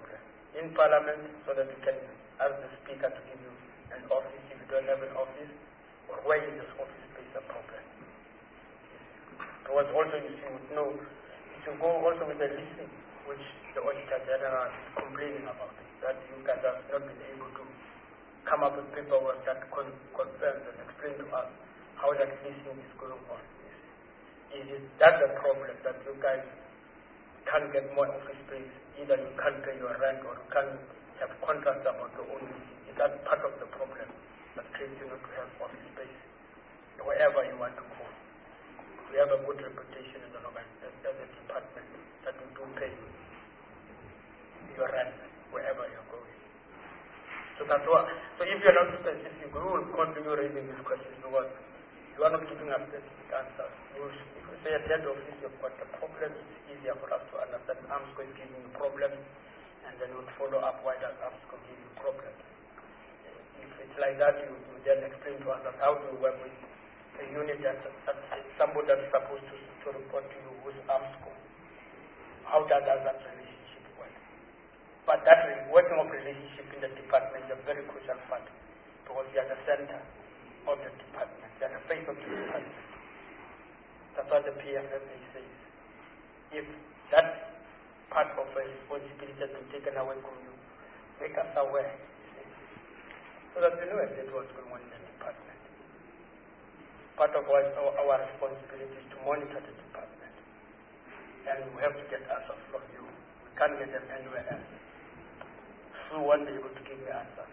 in Parliament so that we can ask the Speaker to give you an office if you don't have an office, or where is this office space a problem. Because also you see, no, you should go also with the listing which the Auditor General is complaining about, that you guys have not been able to come up with paperwork that con confirms and explain to us how that listing is going on. It is that's the problem, that you guys can't get more office space. Either you can't pay your rent or you can't have contracts about your own listing. Is that part of the problem that creates you not to have office space wherever you want to go? We have a good reputation as an organization, as a department, that we do pay your rent wherever you're going. So that's why. So if you're not specific, we will continue raising these questions because you are not giving us specific answers. If you say at head office you've got a problem, it's easier for us to understand AMSCO is giving you problems, and then we'll follow up why does AMSCO give you problems. If it's like that, you, you then explain to us how to work with a unit that, that somebody that's supposed to, to report to you who's AMSCO. How does that, that relationship work? But that working of relationship in the department is a very crucial part because you are the center of the department, you are the face of the department. That's what the P F M A says. If that part of a responsibility has been taken away from you, make us aware, so that we know exactly what's going on in the department. Part of our, our responsibility is to monitor the department, and we have to get answers from you. We can't get them anywhere else. So we won't be able to give you answers.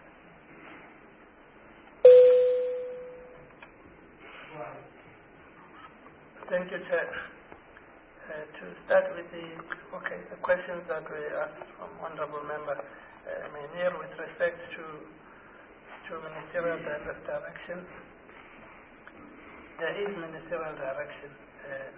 Thank you, Chair. Uh, to start with the okay, the questions that were asked from honourable member uh, Mainir with respect to to ministerial direction. There is ministerial direction uh,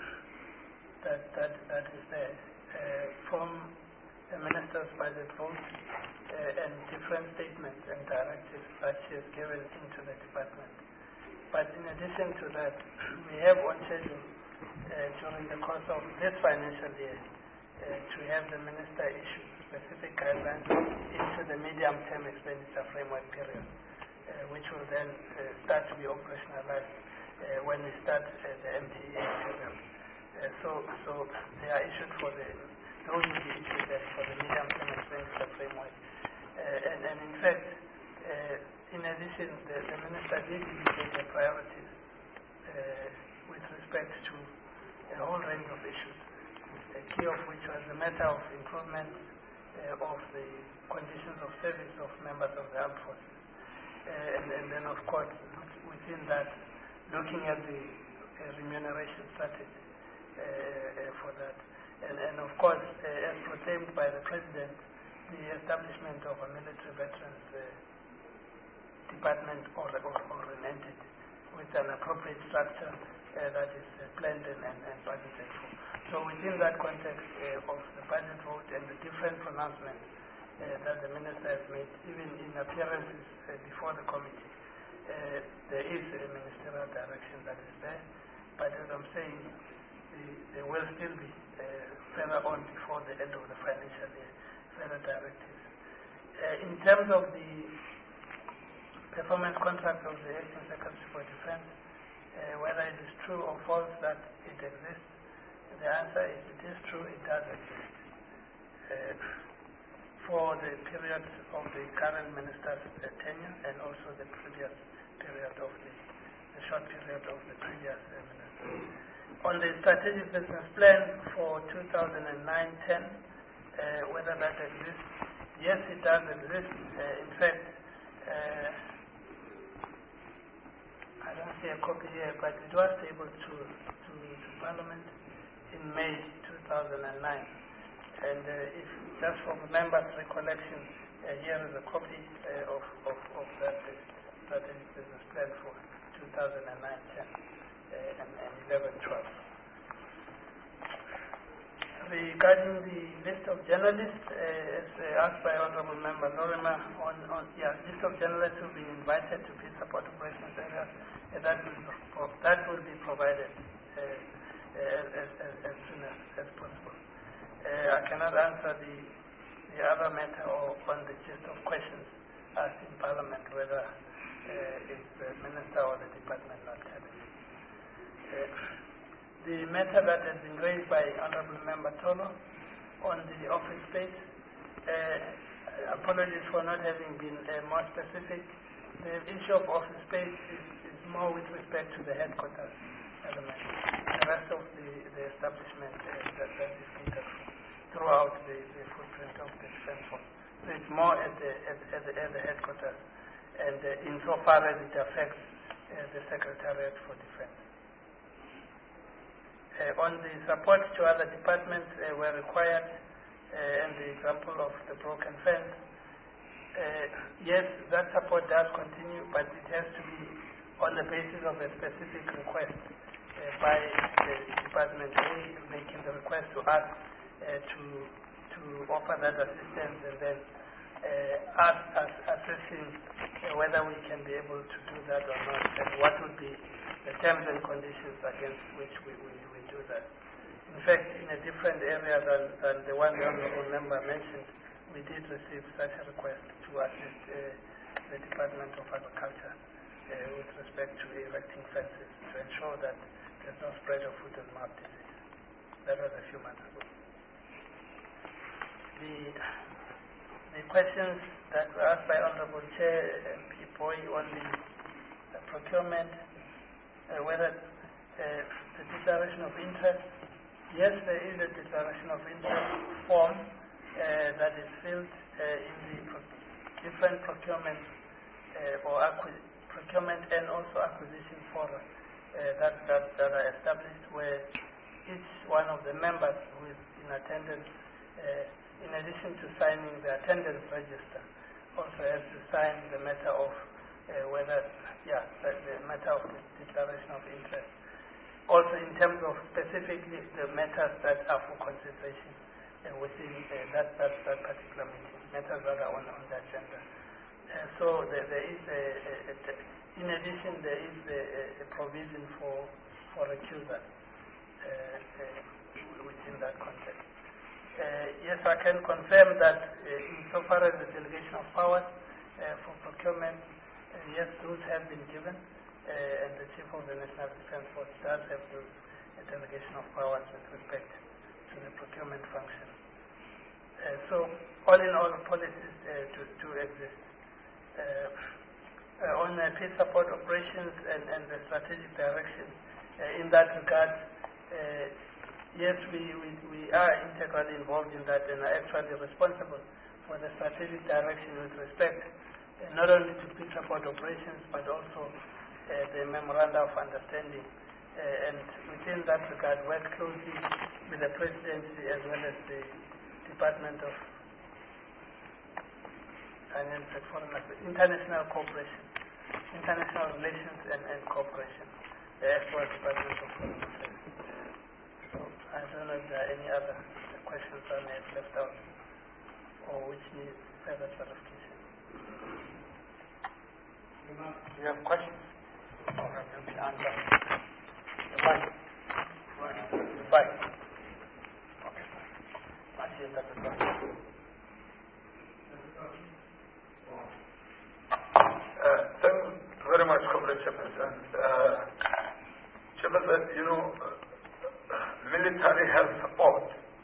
that that that is there uh, from the minister's budget vote uh, and different statements and directives that she has given into the department. But in addition to that, we have on schedule Uh, during the course of this financial year uh, to have the minister issue specific guidelines into the medium-term expenditure framework period, uh, which will then uh, start to be operationalized uh, when we start uh, the M T A period. Uh, so, so they are issued for the, those will be issued uh, for the medium-term expenditure framework. Uh, and, and in fact, uh, in addition, the, the minister did indicate the priorities uh, with respect to a whole range of issues, the key of which was the matter of improvement uh, of the conditions of service of members of the armed forces. Uh, and, and then, of course, within that, looking at the uh, remuneration strategy uh, uh, for that. And, and of course, uh, as proclaimed by the President, the establishment of a military veterans uh, department or, or, or an entity with an appropriate structure Uh, that is uh, planned and, and, and budgeted for. So within that context uh, of the budget vote and the different pronouncements uh, that the minister has made, even in appearances uh, before the committee, uh, there is a ministerial direction that is there. But as I'm saying, the, there will still be uh, further on before the end of the financial year, further directives. Uh, in terms of the performance contract of the Acting Secretary for Defense, Uh, whether it is true or false that it exists, the answer is it is true, it does exist. Uh, for the period of the current minister's uh, tenure and also the previous period of the, the short period of the previous uh, minister. On the strategic business plan for two thousand nine ten, uh, whether that exists, yes, it does exist. Uh, in fact, uh, I don't see a copy here, but it was tabled to, to, to Parliament in May two thousand nine. And uh, if just from members' recollection, uh, here is a copy uh, of, of, of that uh, strategic business plan for two thousand nine ten uh, and, and eleven twelve. Regarding the list of journalists, uh, as uh, asked by Honourable Member Lorima, on, on yeah, list of journalists who have been invited to peace support operations areas, uh, that, will be, that will be provided uh, uh, as, as, as soon as, as possible. Uh, I cannot answer the the other matter or on the gist of questions asked in Parliament, whether uh, it's the Minister or the Department not having it. Uh, the matter that has been raised by Honourable Member Tolo on the office space, uh, apologies for not having been uh, more specific. The issue of office space is, is more with respect to the headquarters element. The rest of the, the establishment uh, that, that is catered for throughout the, the footprint of the defense force. So it's more at the, at, at the, at the headquarters, and uh, insofar as it affects uh, the Secretariat for Defense. Uh, on the support to other departments uh, where required, uh, and the example of the broken fence, uh, yes, that support does continue, but it has to be on the basis of a specific request uh, by the Department A, making the request to us uh, to to offer that assistance, and then uh, us as assessing uh, whether we can be able to do that or not, and what would be the terms and conditions against which we, we, we do that. In fact, in a different area than, than the one the Honourable Member mentioned, we did receive such a request to assist uh, the Department of Agriculture uh, with respect to erecting fences to ensure that there's no spread of foot and mouth disease. That was a few months ago. The, the questions that were asked by Honourable Chair M P Boy on the, the procurement, uh, whether uh, the declaration of interest, yes, there is a declaration of interest form uh, that is filled uh, in the pro different procurement uh, or procurement and also acquisition forums uh, that, that, that are established, where each one of the members who is in attendance, uh, in addition to signing the attendance register, also has to sign the matter of uh, whether, yeah, the, the matter of the declaration of interest. Also, in terms of specifically the matters that are for consideration uh, within uh, that, that, that particular meeting, matters that are on, on the agenda. Uh, so there, there is a, a, a, in addition, there is a, a provision for, for recusal uh, uh, within that context. Uh, yes, I can confirm that uh, insofar as the delegation of powers uh, for procurement, uh, yes, those have been given. Uh, and the Chief of the National Defense Force does have the, a delegation of powers with respect to the procurement function. Uh, so, all in all, policies uh, do, do exist. Uh, uh, on uh, peace support operations and, and the strategic direction, uh, in that regard, uh, yes, we, we, we are integrally involved in that and are actually responsible for the strategic direction with respect uh, not only to peace support operations, but also Uh, the memorandum of understanding, uh, and within that regard work closely with the Presidency as well as the Department of International Cooperation, International Relations and, and Cooperation, the actual Department of Foreign Affairs. So I don't know if there are any other questions I may have left out or which need further clarification. Do you have questions? Or have you been answered? The mic. The mic. Okay. I see that the question. Uh, thank you very much, Comrade Chairperson. Uh, Chairperson, you know, uh, military health support.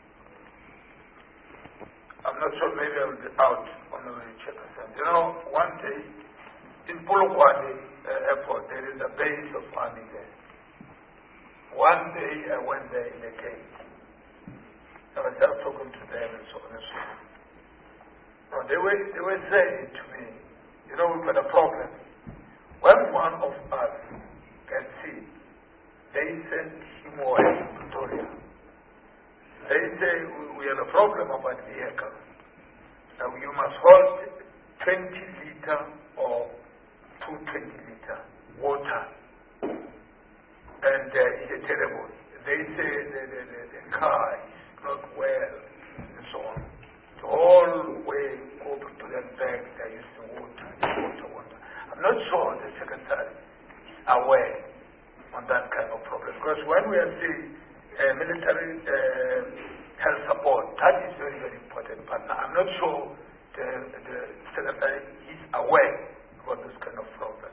I'm not sure, maybe I will be out on the way, Chairperson. You know, one day in Polokwane uh, airport, there is a base of army there. One day I went there in a cage. I was just talking to them and so on and so on. Now, they were, they were saying to me, you know, we've got a problem. When one of us can see, they send him away to Pretoria. They say we, we have a problem about vehicles. Now, you must hold twenty liter or two twenty liter water, and uh, it's terrible. They say the, the, the, the car is not well, and so on. The whole way over to the back, there is the water, water, water. I'm not sure the Secretary is aware on that kind of problem, because when we are seeing uh, military uh, health support. That is very, very important. But I'm not sure the, the secretary is aware about this kind of problem.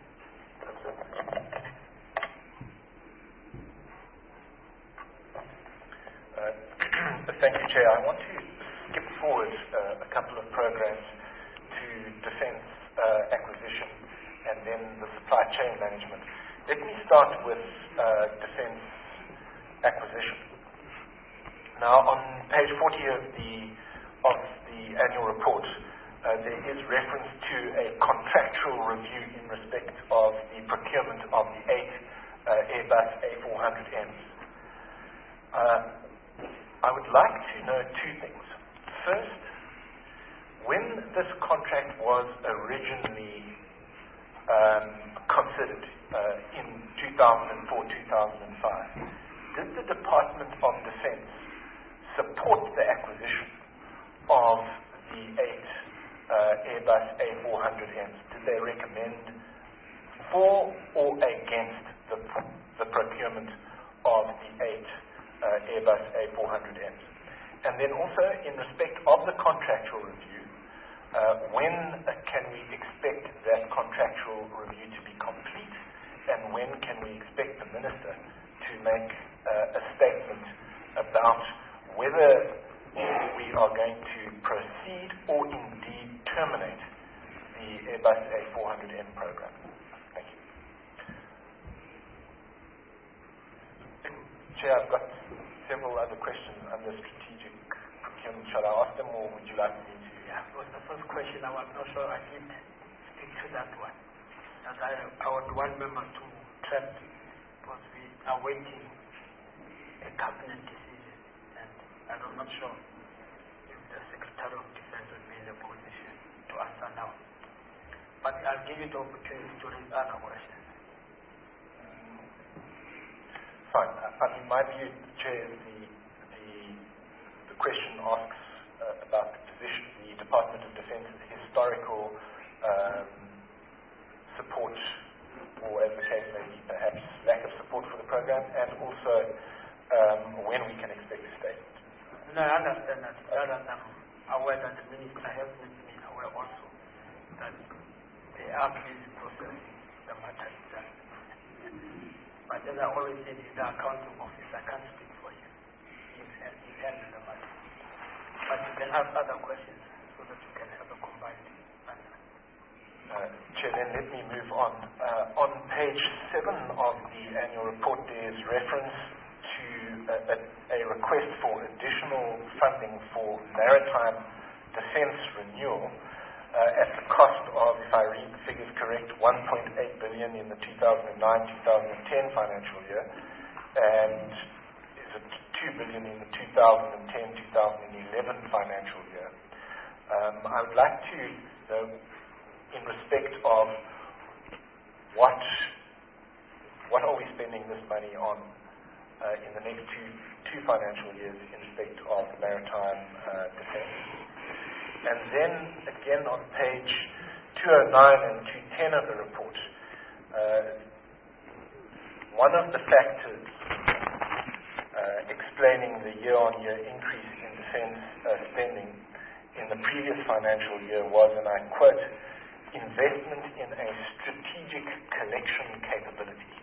Uh, thank you, Chair. I want to skip forward uh, a couple of programs to defence uh, acquisition and then the supply chain management. Let me start with uh, defence acquisition. Now, on page forty of the of the annual report, uh, there is reference to a contractual review in respect of the procurement of the eight uh, Airbus A four hundred Ms. Uh, I would like to know two things. First, when this contract was originally um, considered uh, in two thousand four to two thousand five, did the Department of Defense support the acquisition of the eight uh, Airbus A four hundred Ms? Did they recommend for or against the, the procurement of the eight uh, Airbus A four hundred Ms? And then also, in respect of the contractual review, uh, when uh, can we expect that contractual review to be complete, and when can we expect the Minister to make uh, a statement about whether we are going to proceed or indeed terminate the Airbus A four hundred M program? Thank you. Chair, I've got several other questions under strategic procurement. Shall I ask them, or would you like me to? Yeah, it was the first question. I was not sure I did stick to that one. That I, I would want members to track, because we are waiting a cabinet decision, and I'm not sure if the Secretary of Defense will be in a position to answer now. But I'll give you the opportunity to raise other questions. Fine. I mean, my view, Chair, the, the, the question asks uh, about the position, the Department of Defence's historical um, support, or as the case may be, perhaps lack of support for the program, and also um, when we can expect a statement. No, I understand that. Okay. That I'm aware that the Minister has made me aware also that they are busy processing the matter itself. But as I always said, he's the accounting officer. I can't speak for him. He's, he's handling the matter. But you can ask other questions so that you can have a combined answer. Uh, Chair, then let me move on. Uh, on page seven of the annual report, there is reference to a, a, a request for additional funding for maritime defence renewal uh, at the cost of, if I read the figures correct, one point eight billion dollars in the two thousand nine to two thousand ten financial year, and is it two billion dollars in the two thousand ten to two thousand eleven financial year. Um, I would like to know, in respect of what what are we spending this money on uh, in the next two two financial years in respect of maritime uh, defence. And then again on page two oh nine and two ten of the report, uh, one of the factors uh, explaining the year-on-year increase in defence uh, spending in the previous financial year was, and I quote, investment in a strategic collection capability.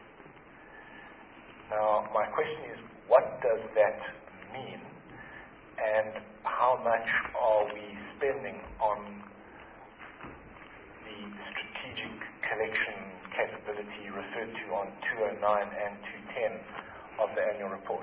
Now, my question is, what does that mean, and how much are we spending on the strategic collection capability referred to on two oh nine and two ten of the annual report?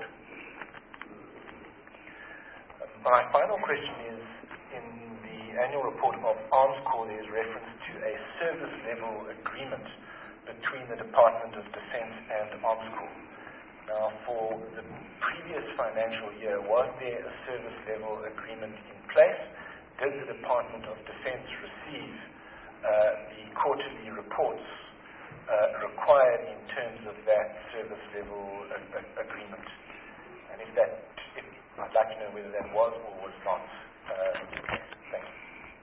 My final question is, in the annual report of Arms Corps, there is reference to a service level agreement between the Department of Defense and Arms Corps. Now, for the previous financial year, was there a service level agreement in place? Did the Department of Defense receive uh, the quarterly reports uh, required in terms of that service level ag- ag- agreement? And if that, if, I'd like to know whether that was or was not uh, the case. Thank you.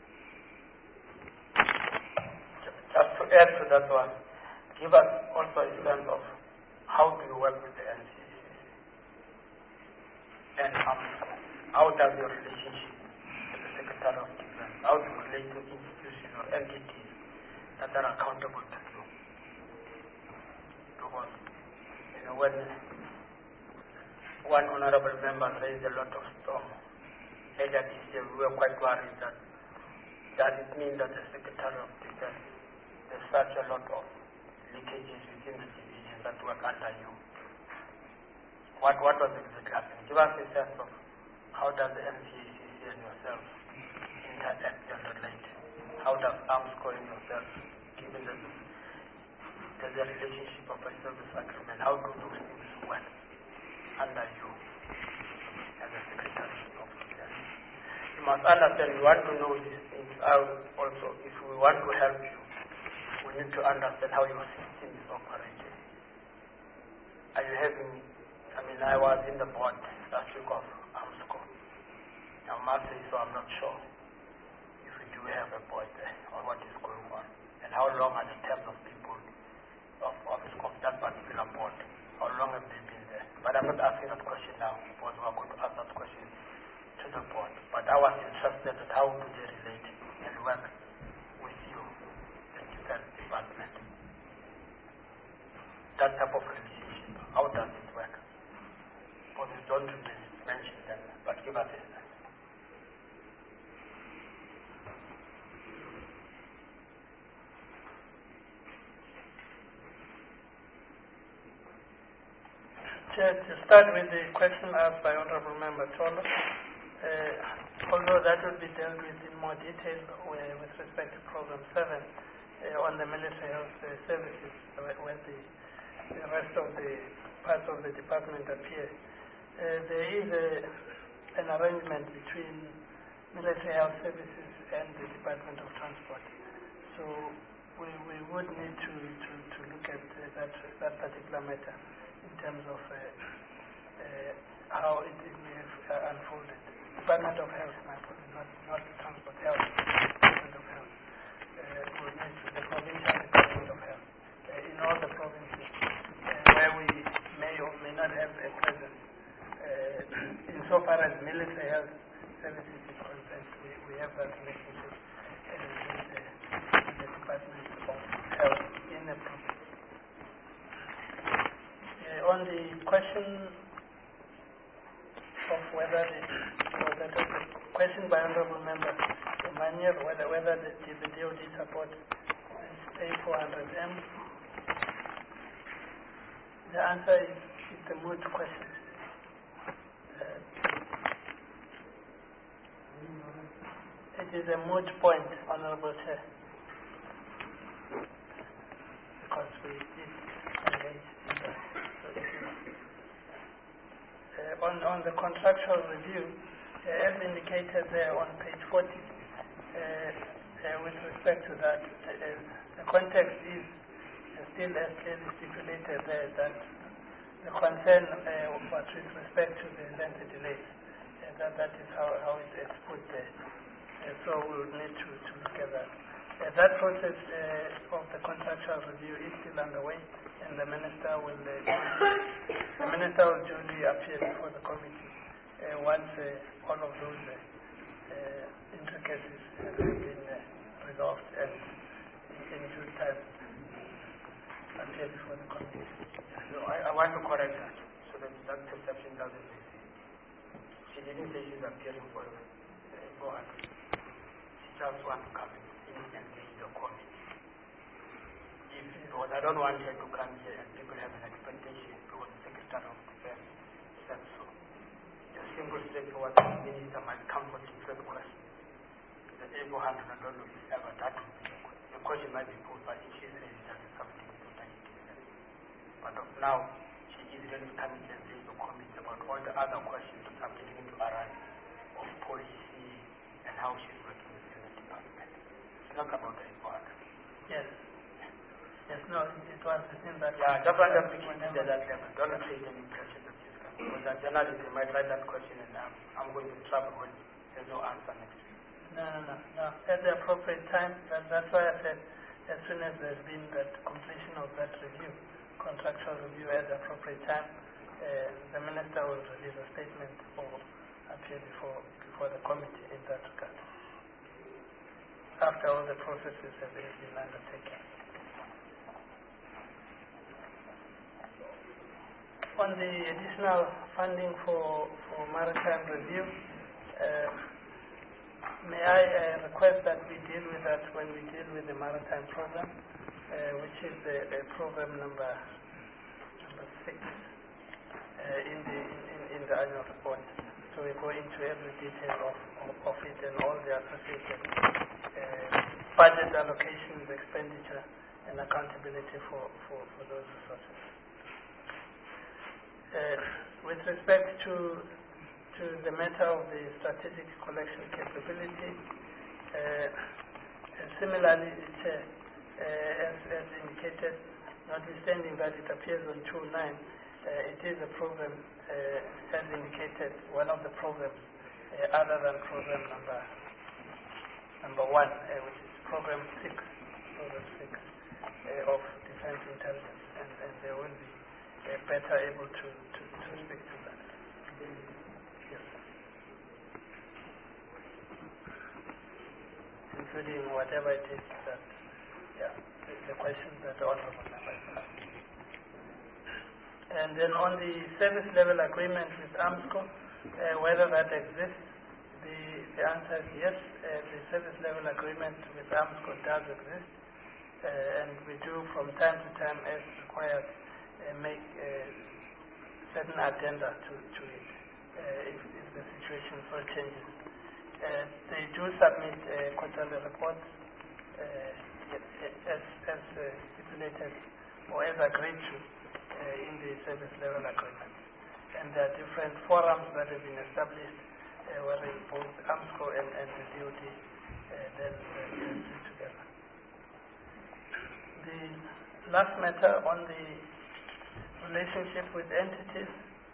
Just to add to that one, give us also a sense of how do you work with the N C C and armed forces. how does your relationship with the Secretary of Defense, how do you relate to institutions or entities that are accountable to you? Because, you know, when one honorable member raised a lot of storm earlier this year, we were quite worried that does it mean that the Secretary of Defense, there's such a lot of leakages within the divisions that work under you? What, what was exactly happening? Give us a sense of how does the M C A C C and yourself interact and relate? How does ARMSCO and yourself, given the, the, the relationship of a service agreement, how do those things work under you as a Secretary of Defense? You must understand, we want to know these things. I also, if we want to help you, we need to understand how your system is operating. Are you having, I mean, I was in the board last week of ARMSCO. I must say, so I'm not sure if we do have a board there or what is going on. And how long are the terms of people of, of, of that particular board? How long have they been there? But I'm not asking that question now, because we are going to ask that question to the board. But I was interested in how do they relate and work with you, the Defense Department. That type of relationship, how does it work? Because you don't mention them, but give us a sense. Chair, to start with the question asked by Honorable Member Tolo, uh, although that will be dealt with in more detail uh, with respect to Program seven uh, on the military health uh, services, where, where the, the rest of the parts of the department appear. Uh, there is a, an arrangement between military health services and the Department of Transport. So we, we would need to, to, to look at uh, that, that particular matter in terms of uh, uh, how it, it may have uh, unfolded. Department of Health, my apologies, not, not Transport, Health, Department of Health. Uh, we need to, the provincial Department of Health, uh, in all the provinces uh, where we may or may not have a presence. Uh, insofar as military health services is concerned, we, we have that relationship uh, with, the, with the Department of Health in the province. On the question of whether the, or that was a question by Honorable Member Manier, whether, whether the, the D O D support this A four hundred M, the answer is it's a moot question. Uh, it is a moot point, Honorable Chair, because we did engage in that. Uh, on, on the contractual review, uh, as indicated there on page forty, uh, uh, with respect to that, uh, the context is uh, still as clearly stipulated there that the concern uh, was with respect to the lengthy delays. Uh, that, that is how, how it is put there. Uh, so we will need to, to look at that. Uh, that process uh, of the contractual review is still underway, and the minister will uh, the minister will duly appear before the committee uh, once uh, all of those uh, uh, intricacies have been uh, resolved, and in due time appear before the committee. So I, I want to correct that, so that that perception doesn't exist. She didn't say she's appearing for uh, for her. She just wants to come in and engage the committee. If, because I don't want her to come here and people have an expectation because the Secretary of Defense said so. A simple straightforward minister might come for different questions. The A four hundred, I don't know if ever that would be the question. The question might be put, but if she says it has something totally different. But of now, she is really coming and saying the committee about all the other questions that are beginning to arise of policy and how she's working within the department. It's not about the A four hundred. Yes. Yes, no, it was within that. Yeah, just want them to keep it at that level. Don't create any impression that she's coming. Because as journalists, they might write that question and I'm, I'm going to trouble when there's no answer next week. No, no, no, no. At the appropriate time, that, that's why I said as soon as there's been that completion of that review, contractual review at the appropriate time, uh, the minister will release a statement or appear before, before the committee in that regard, after all the processes have been undertaken. On the additional funding for, for maritime review, uh, may I uh, request that we deal with that when we deal with the maritime program, uh, which is the, the program number, number six uh, in, the, in, in the annual report. So we go into every detail of, of, of it and all the associated uh, budget allocations, expenditure, and accountability for, for, for those resources. Uh, with respect to to the matter of the strategic collection capability, uh, similarly, it, uh, uh, as, as indicated, notwithstanding that it appears on two nine, uh, it is a program, uh, as indicated, one of the programs, uh, other than program number number one, uh, which is program six, program six uh, of defense intelligence, and, and there will be Uh, better able to, to, to speak to that. Yes. Including whatever it is that, yeah, the, the questions that the honorable members asked. And then on the service level agreement with AMSCO, uh, whether that exists, the, the answer is yes. Uh, the service level agreement with AMSCO does exist, uh, and we do from time to time as required Uh, make uh, certain addenda to, to it uh, if, if the situation so changes. Uh, they do submit uh, quarterly reports uh, as, as uh, stipulated or as agreed to uh, in the service level agreement. And there are different forums that have been established uh, where both AMSCO and, and the D O D uh, then uh, sit together. The last matter on the relationship with entities,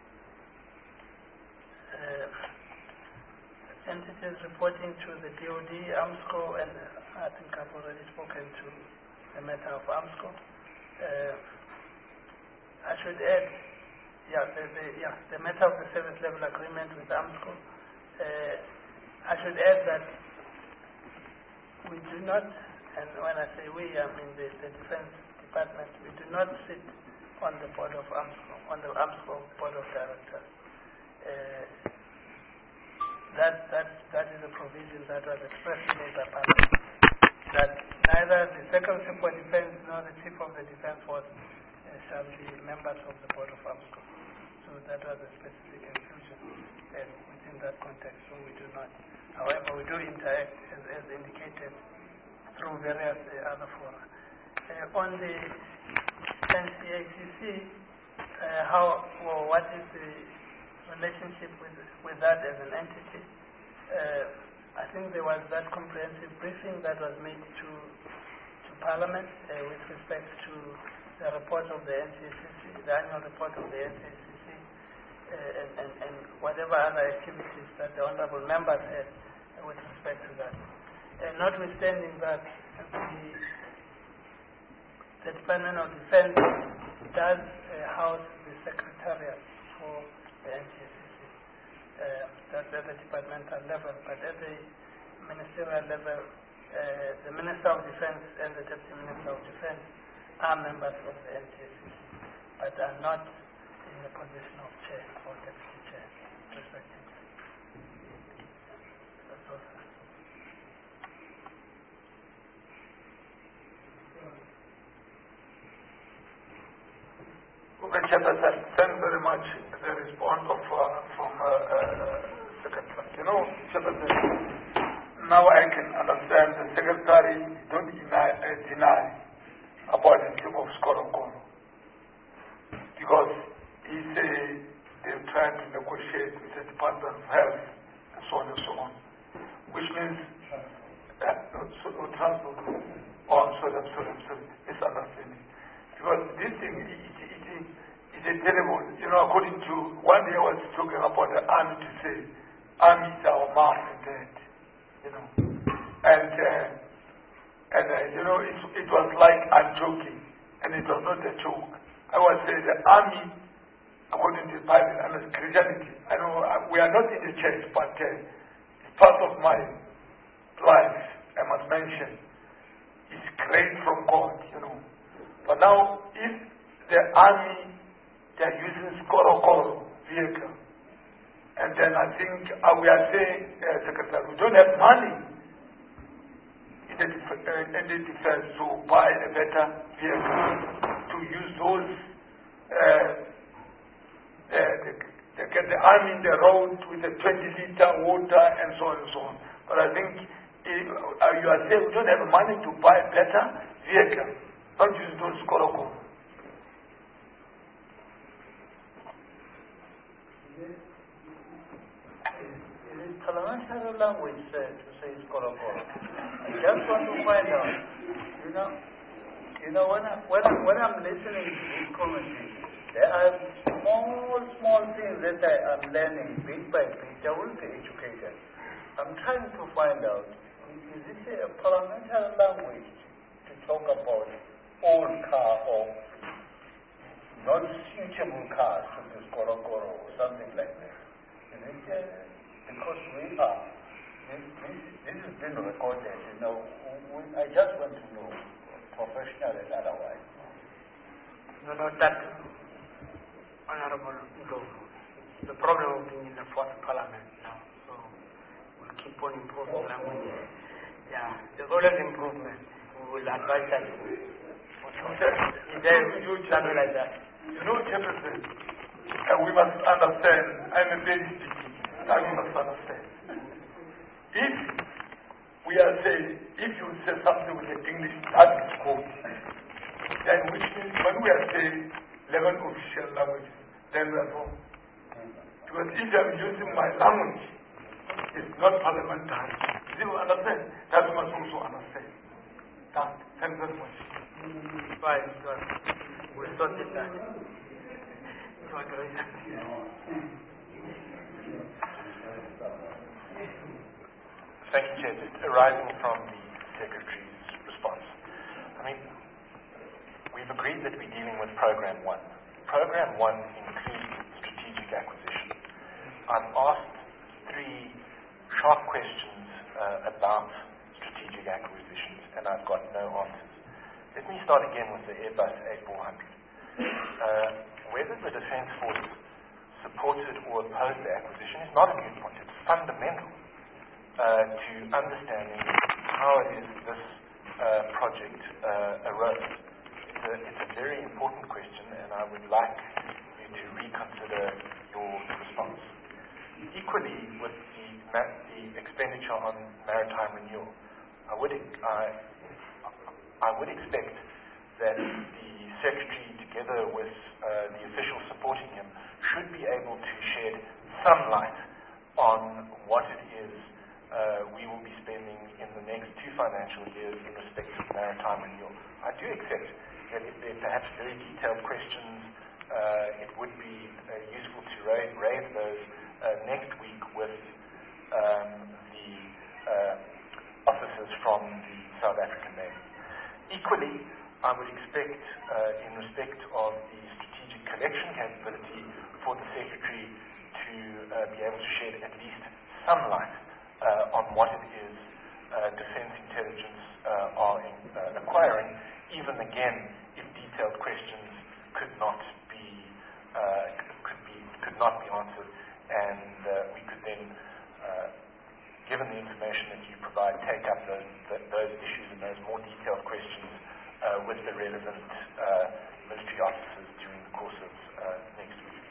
uh, entities reporting to the D O D, AMSCO, and uh, I think I've already spoken to the matter of AMSCO. Uh, I should add, yeah, the, the, yeah, the matter of the service level agreement with AMSCO. Uh, I should add that we do not, and when I say we, I mean the, the Defense Department, we do not sit on the board of AMSCO, on the AMSCO board of directors. Uh, that, that, that is a provision that was expressly made by Parliament, that neither the Secretary for Defense nor the Chief of the Defense Force uh, shall be members of the board of AMSCO. So that was a specific inclusion, and within that context, so we do not. However, we do interact, as, as indicated, through various uh, other fora. Uh, on the N C A C C, uh, how, well, what is the relationship with, with that as an entity? Uh, I think there was that comprehensive briefing that was made to, to Parliament uh, with respect to the report of the N C A C C, the annual report of the N C A C C, uh, and, and, and whatever other activities that the honorable members had uh, with respect to that. Uh, notwithstanding that, the The Department of Defense does uh, house the Secretariat for the N C A C C. Uh, that's at the departmental level, but at the ministerial level, uh, the Minister of Defense and the Deputy Minister of Defense are members of the N C A C C, but are not in the position of chair or deputy chair, respectively. That's all. Okay, Chairperson, thank you very much for the response of, uh, from uh, uh, Secretary. You know, Chairperson, now I can understand the Secretary don't deny, uh, deny about the chief of Skorokoro, because he said they're trying to negotiate with the Department of Health and so on and so on, which means uh, so, so, transport. Oh, I'm sorry, I'm sorry, I'm sorry, misunderstanding. Because this thing, it, it, it, it's a terrible, you know, according to, one day I was talking about the army to say, army is our mom and dad, you know. And, uh, and uh, you know, it, it was like I'm joking, and it was not a joke. I was saying the army according to the Bible and as Christianity. I know uh, we are not in the church, but uh, it's part of my life, I must mention. It's great from God, you know. But now, if the army, they are using Skorokoro vehicle, and then I think uh, we are saying, uh, Secretary, we don't have money in the, def- uh, in the defense to buy a better vehicle, to use those, uh, the, the, the, get the army in the road with the twenty liter water and so on and so on. But I think if, uh, you are saying we don't have money to buy a better vehicle, not use those Korokoro. Parliamentary language uh, to say Skorokoro. I just want to find out, you know, you know when, I, when, I, when I'm listening to this commentary, there are small, small things that I am learning bit by bit. I will be educated. I'm trying to find out, is this a parliamentary language to talk about old car or non-suitable cars to be Skorokoro or something like that? Is it, uh, because we are, this, this, this has been recorded, you know, we, I just want to know, professional and otherwise. No, no, that, Honorable Ndlovu, the problem of being in the fourth parliament now, so we'll keep on improving language. Yeah, there's always improvement. We will advise that. Is there something like that? You know, Jefferson, uh, we must understand, I'm a very speaking. Now you must understand. If we are saying, if you say something with the English, that is code, then which means when we are saying eleven official languages, then we are wrong. Because if I'm using my language, it's not parliamentary. Do you understand? That we must also understand. That. Thank you very much. Right, right. We'll sort it out. You agree? Thank you, Chair. Just arising from the Secretary's response. I mean, we've agreed that we're dealing with Program one. Program one includes strategic acquisition. I've asked three sharp questions uh, about strategic acquisitions, and I've got no answers. Let me start again with the Airbus A four hundred. Uh, whether the Defence Force supported or opposed the acquisition is not a new point. It's fundamental uh, to understanding how it is this uh, project uh, arose. It's a, it's a very important question, and I would like you to reconsider your response. Equally, with the, ma- the expenditure on maritime renewal, I would, I, I would expect that the Secretary, together with uh, the officials supporting him, should be able to shed some light on what it is uh, we will be spending in the next two financial years in respect of maritime renewal. I do accept that if there are perhaps very detailed questions, uh, it would be uh, useful to raise, raise those uh, next week with um, the uh, officers from the South African Navy. Equally, I would expect, uh, in respect of the strategic collection capability, for the Secretary to uh, be able to shed at least some light uh, on what it is uh, Defence Intelligence uh, are in, uh, acquiring, even again if detailed questions could not be uh, could be could not be answered, and uh, we could then, uh, given the information that you provide, take up those th- those issues and those more detailed questions uh, with the relevant uh, military officers during the course of uh, next week.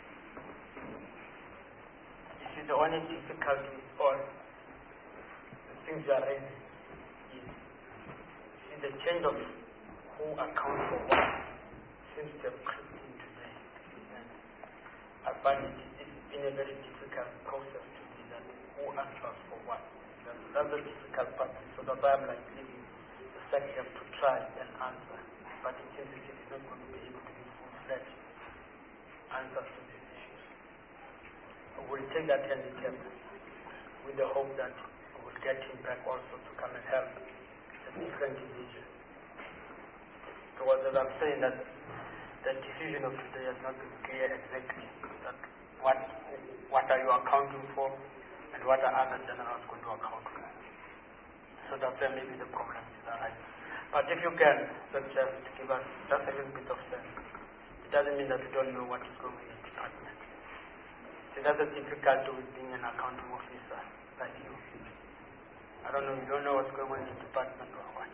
You see, the only difficulty or the things you are raising is, see, the change of who accounts for what seems to have crept in today. And I find it is in a very difficult process to see that who answers for what. That's, that's the difficult part. So that's why I'm like leaving the sector to try and answer. But it seems that it is not going to be able to give full-fledged answers to these issues. We'll take that handicap with the hope that we will get him back also to come and help the different divisions. Because as I'm saying that the decision of today has not been clear exactly that what what are you accounting for and what are other generals going to account for. So that's where maybe the problem is arising. But if you can, then just give us just a little bit of sense. It doesn't mean that you don't know what is going on in the department. See, that's the difficulty with being an accounting officer like you. I don't know, you don't know what's going on in the department or what.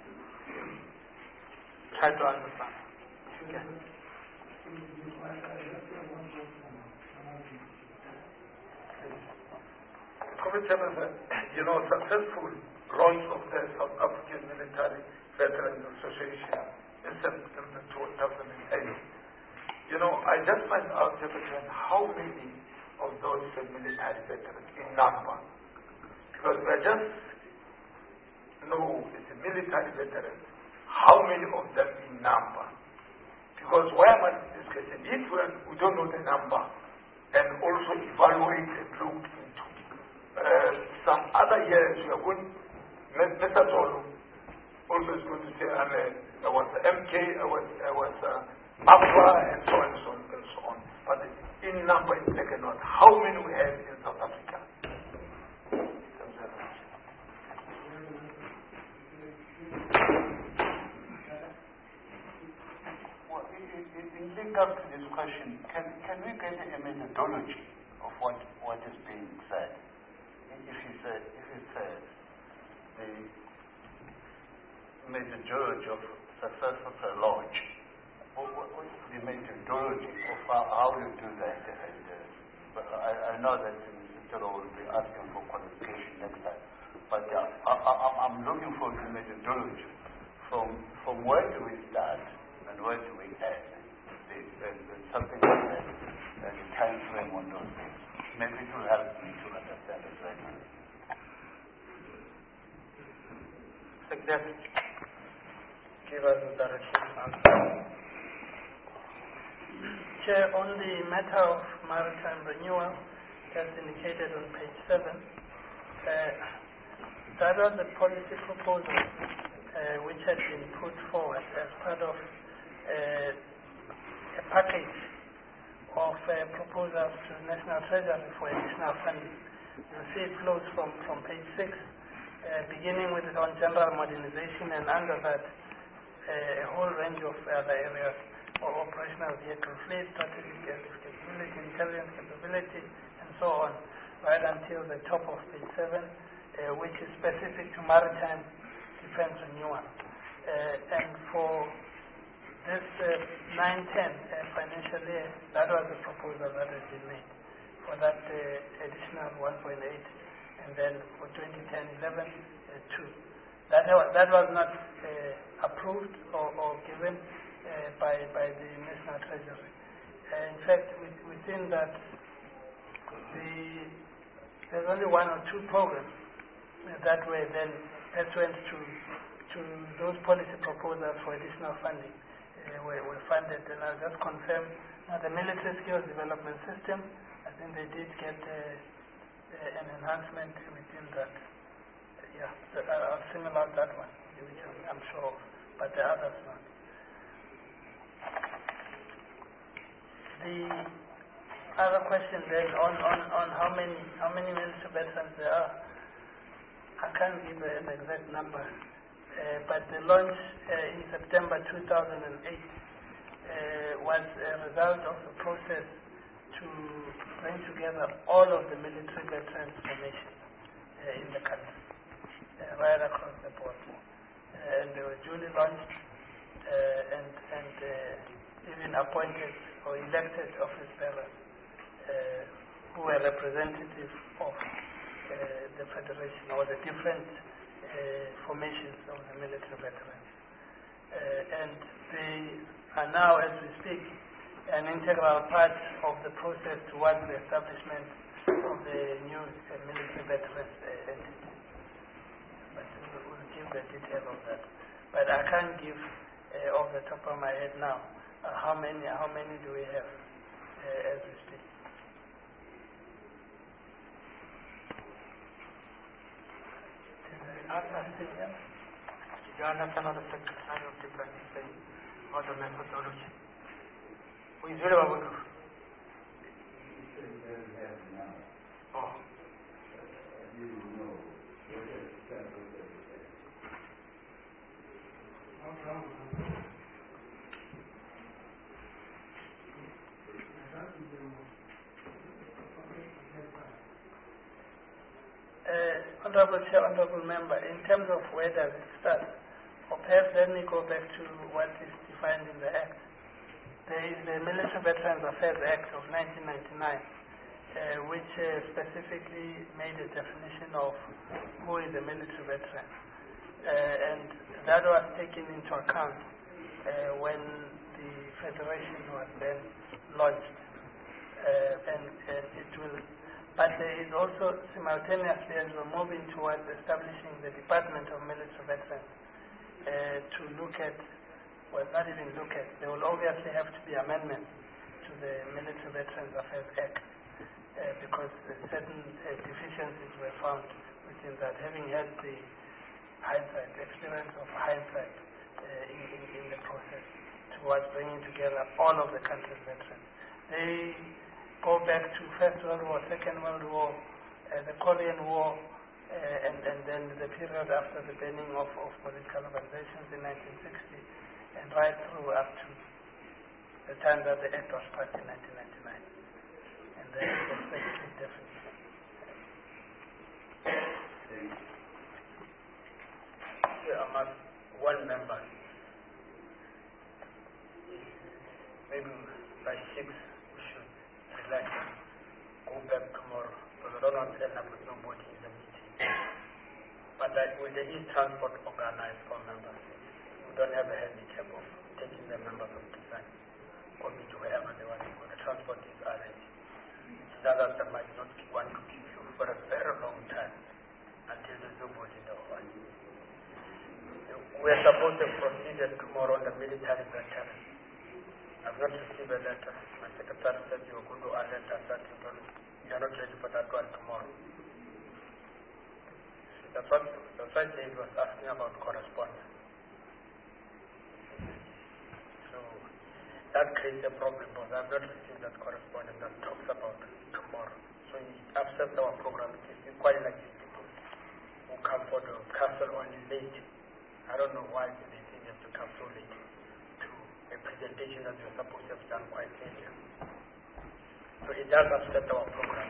Try to understand. If you can. Commissioner, you know, successful launch of the South African Military Veterans Association in September two thousand eight. You know, I just find out, Secretary, how many of those military veterans in number? Because we just know it's a military veteran. How many of them in number? Because why am I discussing? If we don't know the number and also evaluate and look into uh, some other years, we are going, Mister Tolu also is going to say, I'm a, I was M K, I was, I was uh, APRA, and so on and so on and so on. But in number, in taken note, how many we have in South Africa? In regard to this question, can, can we get a methodology of what, what is being said? If he said, if he says the Major George of success of a lodge, what, what, what is the methodology of how, how you do that? And, uh, but I, I know that Mister Tolo will be asking for qualification next time, but uh, I, I, I'm looking for the methodology. From, from where do we start and where do we end? And something like that, and the time frame on those things. Maybe it will help me to understand it better. Secretary, give us the direction. Chair, on the matter of maritime renewal, as indicated on page seven, uh, that was a policy proposal uh, which had been put forward as part of uh, a package of uh, proposals to the National Treasury for additional funding. You see it flows from, from page six, uh, beginning with it on general modernization, and under that uh, a whole range of other areas of operational vehicle fleet, strategic capability, intelligence capability, and so on, right until the top of page seven, uh, which is specific to maritime defense renewal. Uh, and for this uh, nine ten uh, financial year, that was the proposal that has been made for that uh, additional one point eight, and then for twenty ten eleven, uh, two. That, that was not uh, approved or, or given uh, by, by the National Treasury. Uh, in fact, with, within that, the, there's only one or two programs uh, that were then pursuant to, to those policy proposals for additional funding. Uh, were, were funded, and I'll just confirm that the military skills development system, I think they did get uh, uh, an enhancement within that. Uh, yeah, so I'll single out that one, which I'm, I'm sure of, but the others not. The other question then on, on, on how many how many military veterans there are, I can't give an exact number. Uh, but the launch uh, in September two thousand eight uh, was a result of a process to bring together all of the military veterans formations uh, in the country, uh, right across the board. Uh, and they were duly launched uh, and, and uh, even appointed or elected office bearers uh, who were representative of uh, the Federation or the different Uh, formations of the military veterans. Uh, and they are now, as we speak, an integral part of the process towards the establishment of the new uh, military veterans uh, entity. But we'll, we'll give the detail of that. But I can't give uh, off the top of my head now uh, how many how many do we have uh, as we speak. You understand what the Secretary of Defense is saying, or the methodology? Uyizwile babuNdlovu? Oh. Uh, Honorable Chair, Honorable Member, in terms of where does it start, or perhaps let me go back to what is defined in the Act. There is the Military Veterans Affairs Act of nineteen ninety-nine, uh, which uh, specifically made a definition of who is a military veteran. Uh, and that was taken into account uh, when the Federation was then launched. Uh, and, and it will, but there is also simultaneously, as we're moving towards establishing the Department of Military Veterans, uh, to look at, well, not even look at, there will obviously have to be amendments to the Military Veterans Affairs Act, uh, because certain uh, deficiencies were found within that, having had the hindsight, the experience of hindsight uh, in, in, in the process towards bringing together all of the country's veterans. They go back to First World War, Second World War, uh, the Korean War, uh, and, and then the period after the banning of, of political organizations in nineteen sixty, and right through up to the time that the Act was passed in nineteen ninety-nine. And then the specific definition. Here among one member, maybe by six, we should relax and go back tomorrow, because I don't want to end up with nobody in the meeting. But like with the East Transport organized for members, we don't have a handicap of taking the members of design, coming to wherever they want to go. The transport is arranged. It's others that might not want to keep you for a very long time until there's nobody in the hall. We are supposed to proceed tomorrow on the military veteran. I've not received a letter. My secretary said you were going to alert us that you, don't, you are not ready for that one tomorrow. That's what, that's why Jade was asking about correspondence. So that creates a problem, because I've not received that correspondence that talks about tomorrow. So it upsets our program. It's quite like these people who come for the council only late. I don't know why they think they have to come so late to a presentation that you're supposed to have done quite earlier. So it does upset our program.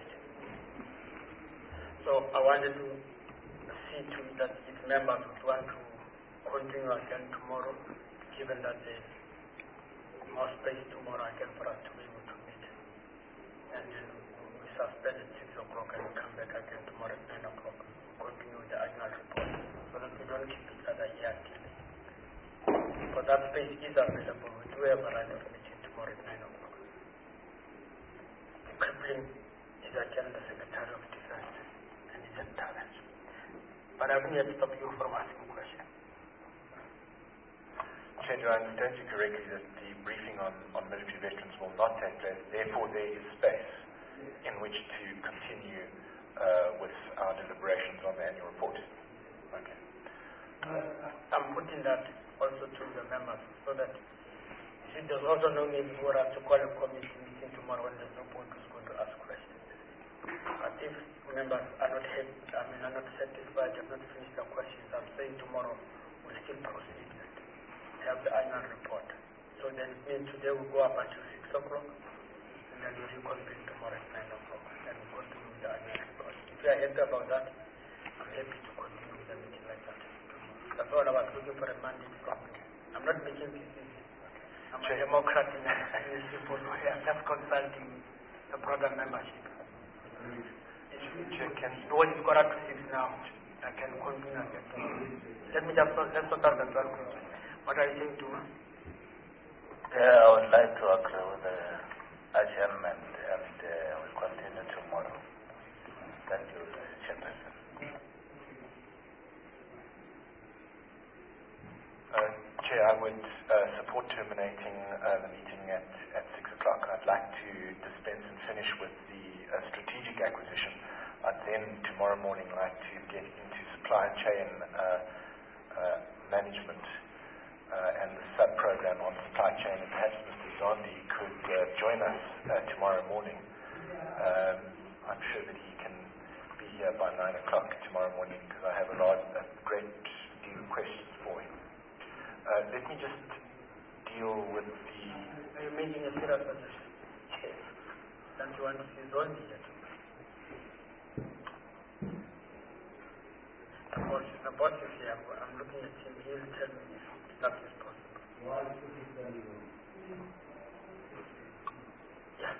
So I wanted to see to it that if members would want to continue again tomorrow, given that there's more space tomorrow again for us to be able to meet. And then we suspend at six o'clock and come back again tomorrow at nine o'clock, continue with the annual report, so that we don't keep each other here until late. Because that space is available. We do have a right of meeting tomorrow at nine o'clock. Crippling is again the Secretary of Defense, and it's a challenge. But I wouldn't stop you from asking questions. Chair, do I understand you correctly that the briefing on, on military veterans will not take place, therefore there is space in which to continue uh, with our deliberations on the annual report? Okay. Uh, I'm putting that also to the members, so that you see, there's also no need for us to call a committee meeting tomorrow when there's no point who's going to ask questions. But if members are not happy, I mean, are not satisfied, have not finished their questions, I'm saying tomorrow we'll still proceed and have the annual report. So then it means today we'll go up until six o'clock, and then we'll reconvene tomorrow at nine o'clock, and we'll continue with the annual report. If you are happy about that, I'm happy to continue with the meeting like that. That's all I was looking for a mandate from you. I'm not making this easy. I'm a Democrat in these people who are just consulting the broader membership. What is got up to six now, I can continue again. Let me just let's start that one. What are you saying to me? Yeah, I would like to agree with the adjournment, and uh, we'll continue tomorrow. Thank you, Chairperson. Uh, Chair, I would uh, support terminating uh, the meeting at, at six o'clock. I'd like to dispense and finish with the uh, strategic acquisition. I'd then tomorrow morning like to get into supply chain uh, uh, management uh, and the sub-program on supply chain. And perhaps Mister Zondi could deal with the... Are you making a serious suggestion? Yes. That you want to see Zondi here too? The boss, the boss is here. I'm looking at him. He'll tell me if that is possible. Why should he tell you? Yeah.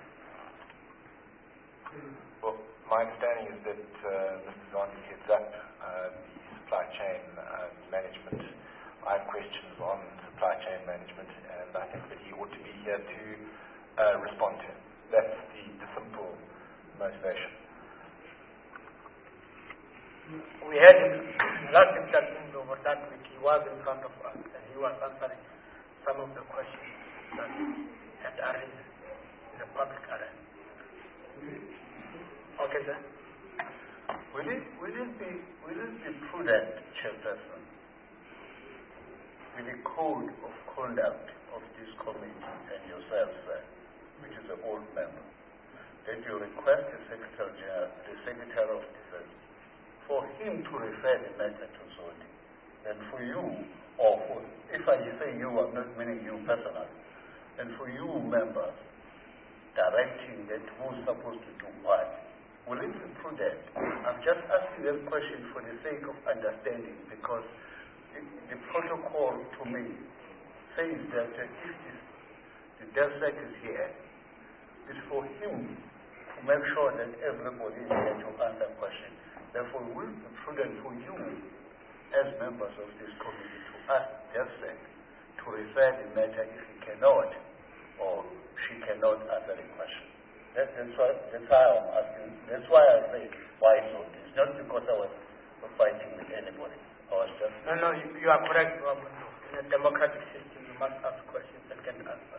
Well, my understanding is that uh, Mister Zondi heads up uh, the supply chain uh, management. I have questions on supply chain management, and I think that he ought to be here to uh, respond to. That's the, the simple motivation. We had him, last discussion over that week, he was in front of us, and he was answering some of the questions that had arisen in the public arena. Okay, sir. Will it, will it be, will it be prudent, Chairperson, with the code of conduct of this committee and yourself, sir, which is an old member, that you request the Secretary General, the Secretary of Defense, for him to refer the matter to Zondi, and for you, or for, if I say you, I'm not meaning you personally, and for you members, directing that who's supposed to do what. Will it be prudent? I'm just asking that question for the sake of understanding, because the, the protocol to me says that uh, if this, the DevSec is here, it's for him to make sure that everybody is here to answer questions. Therefore, it will be prudent for you, as members of this committee, to ask DevSec to refer the matter if he cannot or she cannot answer the question. That, that's, why, that's why I'm asking. That's why I say why so. It's not because I was fighting with anybody. I was just. No, no, you, you are correct, Robert. In a democratic system, you must ask questions and get answers.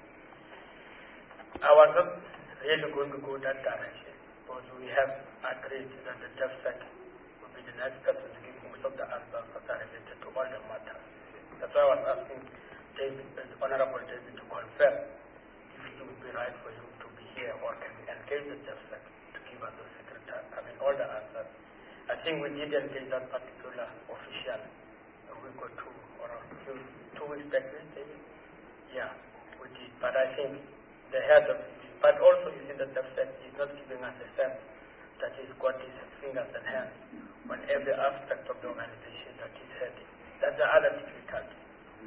I was not really going to go that direction, because we have agreed that the DevSec will be the next person to give most of the answers that are related to all the matters. That's why I was asking David, the Honorable David, to confirm if it would be right for him to be here, or can we engage the DevSec to give us the secretary, I mean, all the answers. I think we did engage that particular official a week or two, or a few, two weeks back, maybe? Yeah, we did. But I think the head of it, but also you see that DevSec is not giving us a sense that he's got his fingers and hands on every aspect of the organization that he's heading. That's the other difficulty.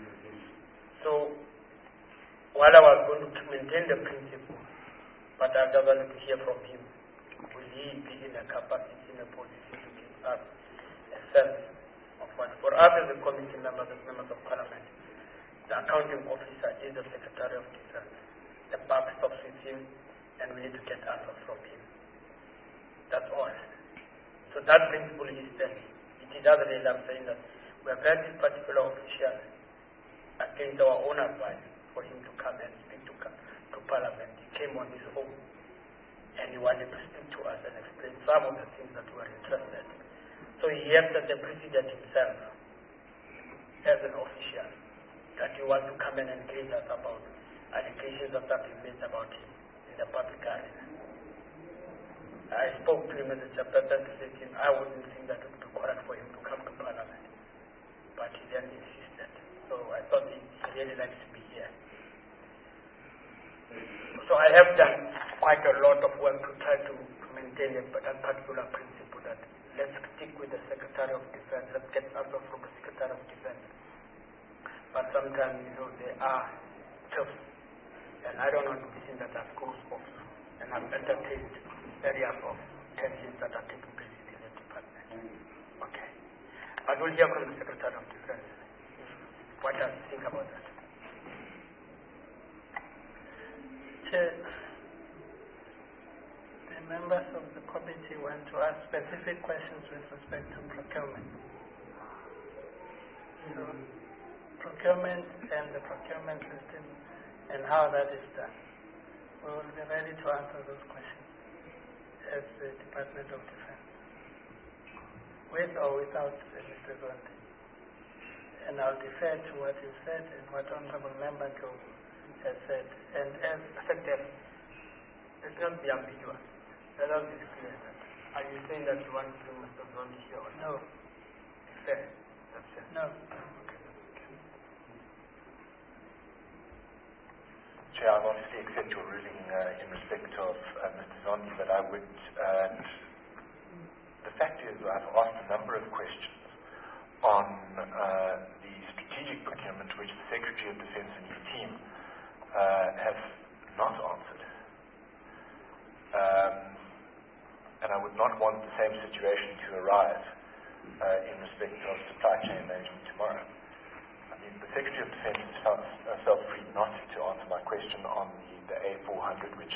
So, while I was going to maintain the principle, but I just wanted to hear from him, will he be in a capacity, in a position to give us a sense of what, for us as a committee members, as members of parliament, the accounting officer is the Secretary of Defense. The buck stops with him, and we need to get answers from him. That's all. So that principle is standing. It doesn't really, I'm saying that we have had this particular official against our own advice for him to come and speak to, to Parliament. He came on his own, and he wanted to speak to us and explain some of the things that we were interested in. So he has set the precedent himself as an official that he wants to come and engage us about allegations that have been made about him in the public arena. I spoke to him as a chairperson to say to him, I wouldn't think that it would be correct for him to come to Parliament. But he then insisted. So I thought he, he really likes to be here. So I have done quite a lot of work to try to, to maintain a, that particular principle that let's stick with the Secretary of Defense, let's get answers from the Secretary of Defense. But sometimes, you know, they are tough. And I don't want to be seen that that goes off. And I've entertained areas of tensions that are taking place in the department. Okay. But we'll hear from the Secretary of Defense. What does he think about that? Chair, the members of the committee want to ask specific questions with respect to procurement. So, procurement and the procurement system and how that is done. We will be ready to answer those questions as the Department of Defense, with or without uh, Mister Zondi. And I'll defer to what you said and what Honorable Member Joe has said. And as Secretary, let's not be ambiguous. Let us be clear. Are you saying that you want to bring Mister Zondi here or no? Fair. That's it. No. Okay. Chair, I'll obviously accept your ruling uh, in respect of uh, Mister Zondi, but I would, uh, the fact is I've asked a number of questions on uh, the strategic procurement which the Secretary of Defence and his team uh, have not answered. Um, and I would not want the same situation to arise uh, in respect of supply chain management tomorrow. I mean, the Secretary of Defence has felt, uh, felt free not to answer my question on the, the A four hundred, which,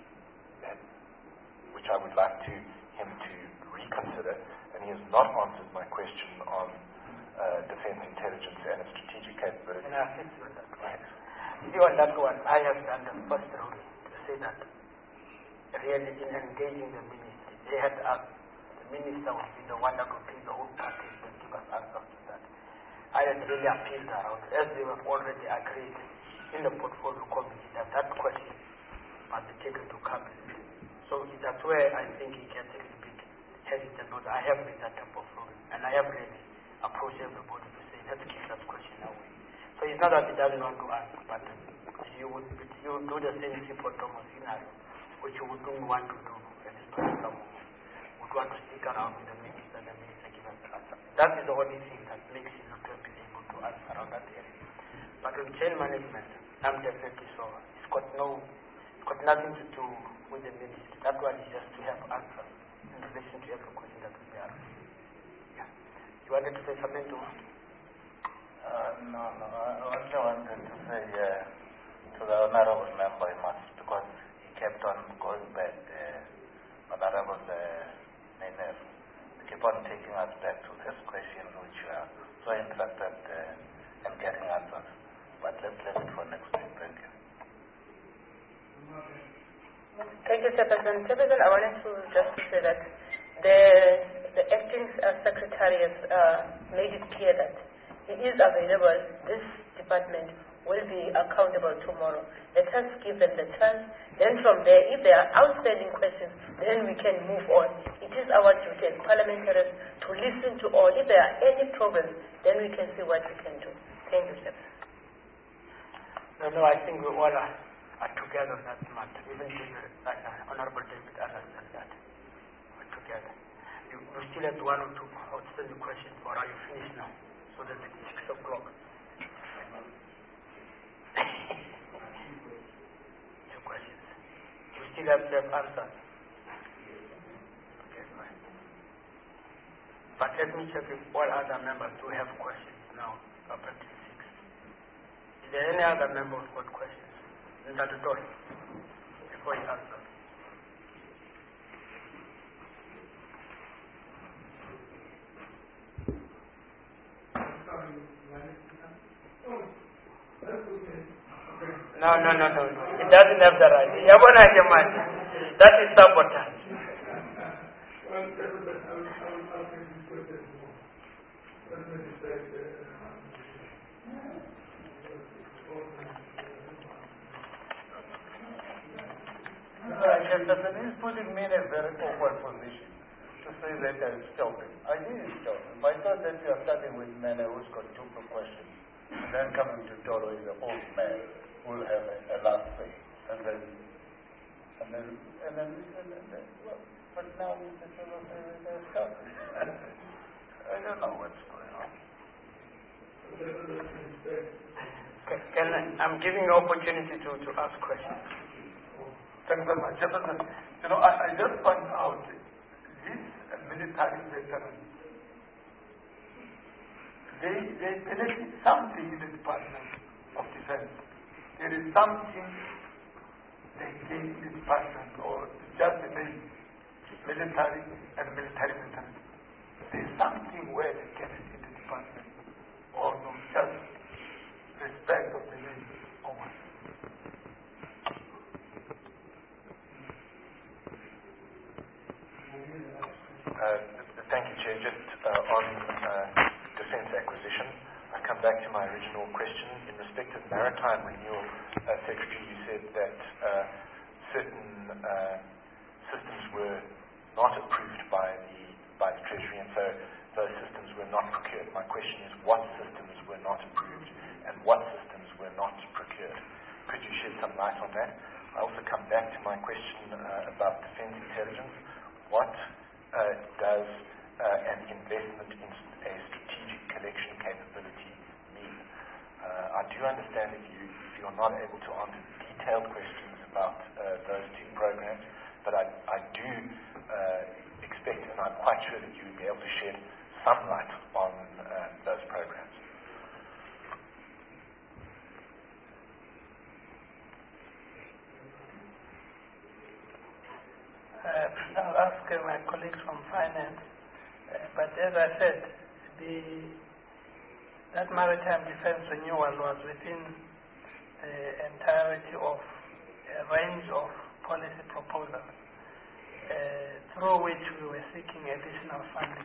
which I would like to him to reconsider, and he has not answered my question on uh, defence intelligence and its strategic capability. And I think on that one. You on that one, I have done the first rule to say that really in engaging the ministry, they had asked, the minister would be the one that would bring the whole package and give us answers to that. I had really appealed around, as they have already agreed in the portfolio committee that that question must be taken to cabinet. So that's where I think he gets a little bit hesitant, but I have made that type of ruling, and I have really approached everybody to say, let's keep that question away. So it's not that he doesn't want to ask, but you would, you would do the same simple Thomas scenario, which you wouldn't want to do at this particular moment. Would want to stick around with the minister and the minister give us the answer. That is the only thing that makes you not to be able to answer around that area. But with chain management, I'm definitely sure it's got no, it's got nothing to do with the ministry. That one is just to have answers in relation to every question that we ask. Yeah. You wanted to say something to her? Uh, no, no. I only wanted to say uh, to the honorable member, he must, because he kept on going back, uh, honorable uh, Nenef, keep on taking us back to this question which we are so interested uh, in getting answers. But let's leave it for next week. Thank you. Thank you, Chairperson. Chairperson, I wanted to just say that the, the acting uh, secretary has uh, made it clear that he is available. This department will be accountable tomorrow. Let us give them the chance. Then from there, if there are outstanding questions, then we can move on. It is our duty as parliamentarians to listen to all. If there are any problems, then we can see what we can do. Thank you, sir. No, no, I think we all are, are together on that matter. Even David, uh, Honorable David understands that. We're together. You, we still have one or two outstanding questions, or are you finished now? So that it's six o'clock. Two questions. You still have to have answers. Okay, fine. But let me check if all other members do have questions now, up until six. Is there any other member who's got questions? Is that at all? Before you answer. No, no, no, no, no. It doesn't have the right. That is sabotage. Chairperson, he's putting me in a very awkward position to say that I'm stopping. I didn't stop him. I thought that you are starting with men who's got two questions, and then coming to Toro is the old man who will have a, a last say, and then, and then, and then, and then, and then well, but now Mister Toro says that they're stopping. I don't know what's going on. Can I, I'm giving you opportunity to, to ask questions. Thank you very much. You know, I, I just point out these military veterans, they, they benefit something in the Department of Defense. There is something they gain in the department, or just the name, military and military veterans. There is something where they get it in the department, or no, just respect of the name or what. Uh, thank you, Chair. Just uh, on uh, defence acquisition, I come back to my original question. In respect of maritime renewal, uh, Secretary, you said that uh, certain uh, systems were not approved by the by the Treasury, and so those systems were not procured. My question is, what systems were not approved, and what systems were not procured? Could you shed some light on that. I also come back to my question uh, about defense intelligence. What uh, does uh, an investment in a strategic collection capability mean? Uh, I do understand that you, you're not able to answer detailed questions about uh, those two programs, but I, I do uh, expect, and I'm quite sure that you would be able to shed some light on uh, those programs. Uh, I'll ask uh, my colleagues from finance, uh, but as I said, the that maritime defense renewal was within the entirety of a range of policy proposals uh, through which we were seeking additional funding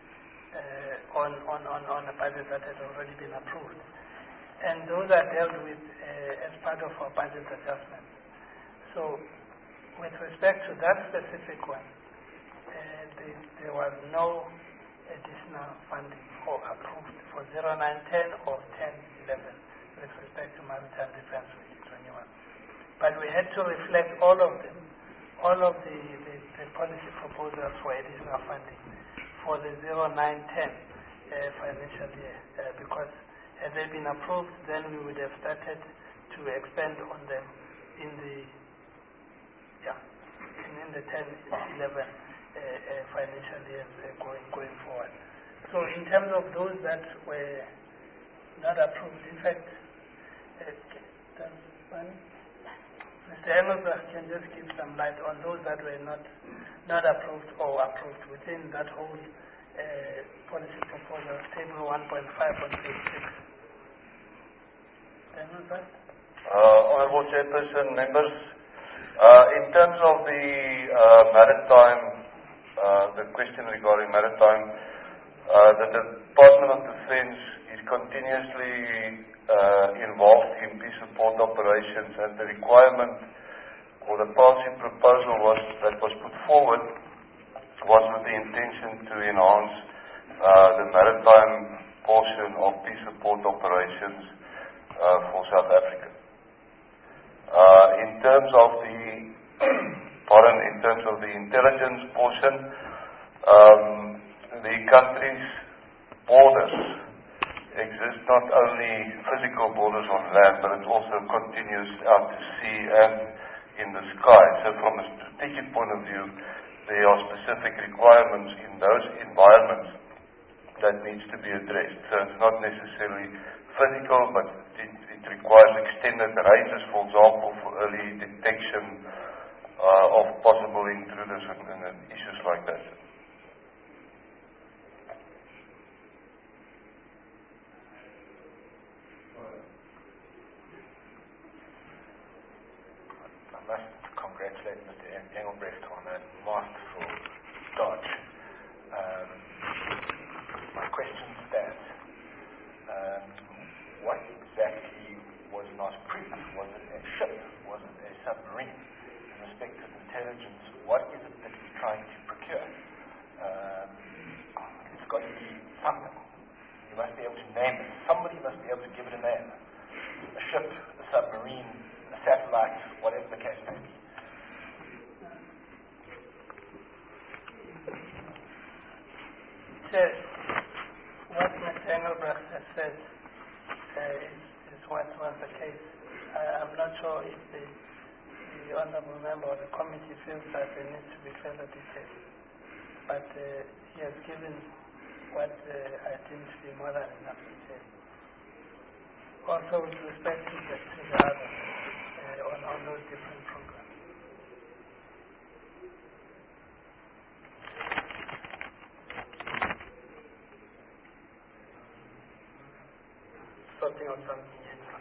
uh, on, on, on, on a budget that had already been approved. And those are dealt with uh, as part of our budget adjustment. So with respect to that specific one, uh, there, there was no additional funding or approved for zero nine ten or ten eleven with respect to maritime defense renewal. But we had to reflect all of them, all of the, the, the policy proposals for additional funding for the zero nine ten uh, financial year, uh, because had they been approved, then we would have started to expand on them in the Yeah, in, in the ten eleven uh, uh, financial years uh, going going forward. So in terms of those that were not approved, in fact, uh, does one, Mister Engelbrecht can just give some light on those that were not not approved or approved within that whole uh, policy proposal, table one point five on page six. Engelbrecht? Uh, Honourable Chairperson, members. Uh, in terms of the uh, maritime, uh, the question regarding maritime, uh, the Department of Defence is continuously uh, involved in peace support operations, and the requirement or the policy proposal was, that was put forward was with the intention to enhance uh, the maritime portion of peace support operations uh, for South Africa. Uh, in terms of the pardon, in terms of the intelligence portion, um, the country's borders exist not only physical borders on land, but it also continues out to sea and in the sky. So from a strategic point of view, there are specific requirements in those environments that needs to be addressed. So it's not necessarily physical, but it, it requires extended ranges, for example, for early detection uh, of possible intruders and, and issues like that. I must congratulate Mister Engelbrecht on a masterful start. Um, my question stands. Um, what exactly was not approved? Was it a ship? Was it a submarine? In respect of intelligence, what is it that we're trying to procure? Um, it's got to be something. You must be able to name it. Somebody must be able to give it a name. A ship, a submarine, a satellite, whatever the case may be. Chair, what Mister Engelbrecht has said uh, is, is what was the case. I, I'm not sure if the, the honourable member of the committee feels that there needs to be further detail, but uh, he has given what uh, I think to be more than enough detail. Also with respect to the, to the others uh, on, on those different programs. Something on something.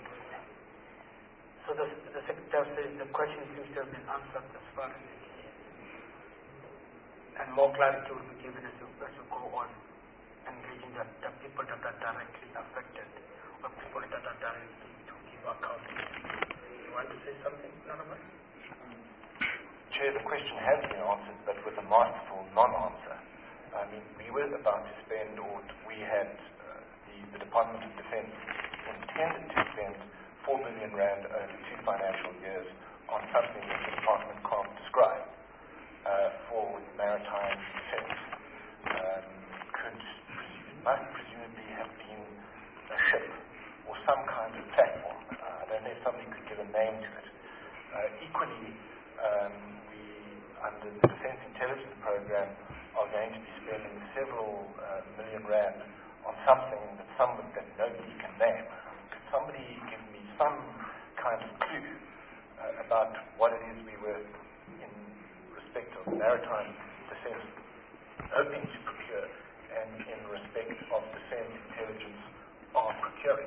So the, the Secretary says the question seems to have been answered as far as it is. And more clarity will be given as you, as you go on, engaging the, the people that are directly affected or people that are directly to give account. You want to say something, Honourable? Chair, the question has been answered, but with a masterful non-answer. I mean, we were about to spend, or we had, uh, the, the Department of Defence intended to spend four billion rand over two financial years on something that the department can't describe uh, for maritime defense. Um, could must presumably have been a ship or some kind of platform. Uh, I don't know if somebody could give a name to it. Uh, equally, um, we, under the Defence Intelligence Program, are going to be spending several uh, million rand on something that some that nobody can name. Could somebody give me some kind of clue uh, about what it is we were, in respect of maritime defence, hoping to procure, and in respect of defence intelligence, are procuring?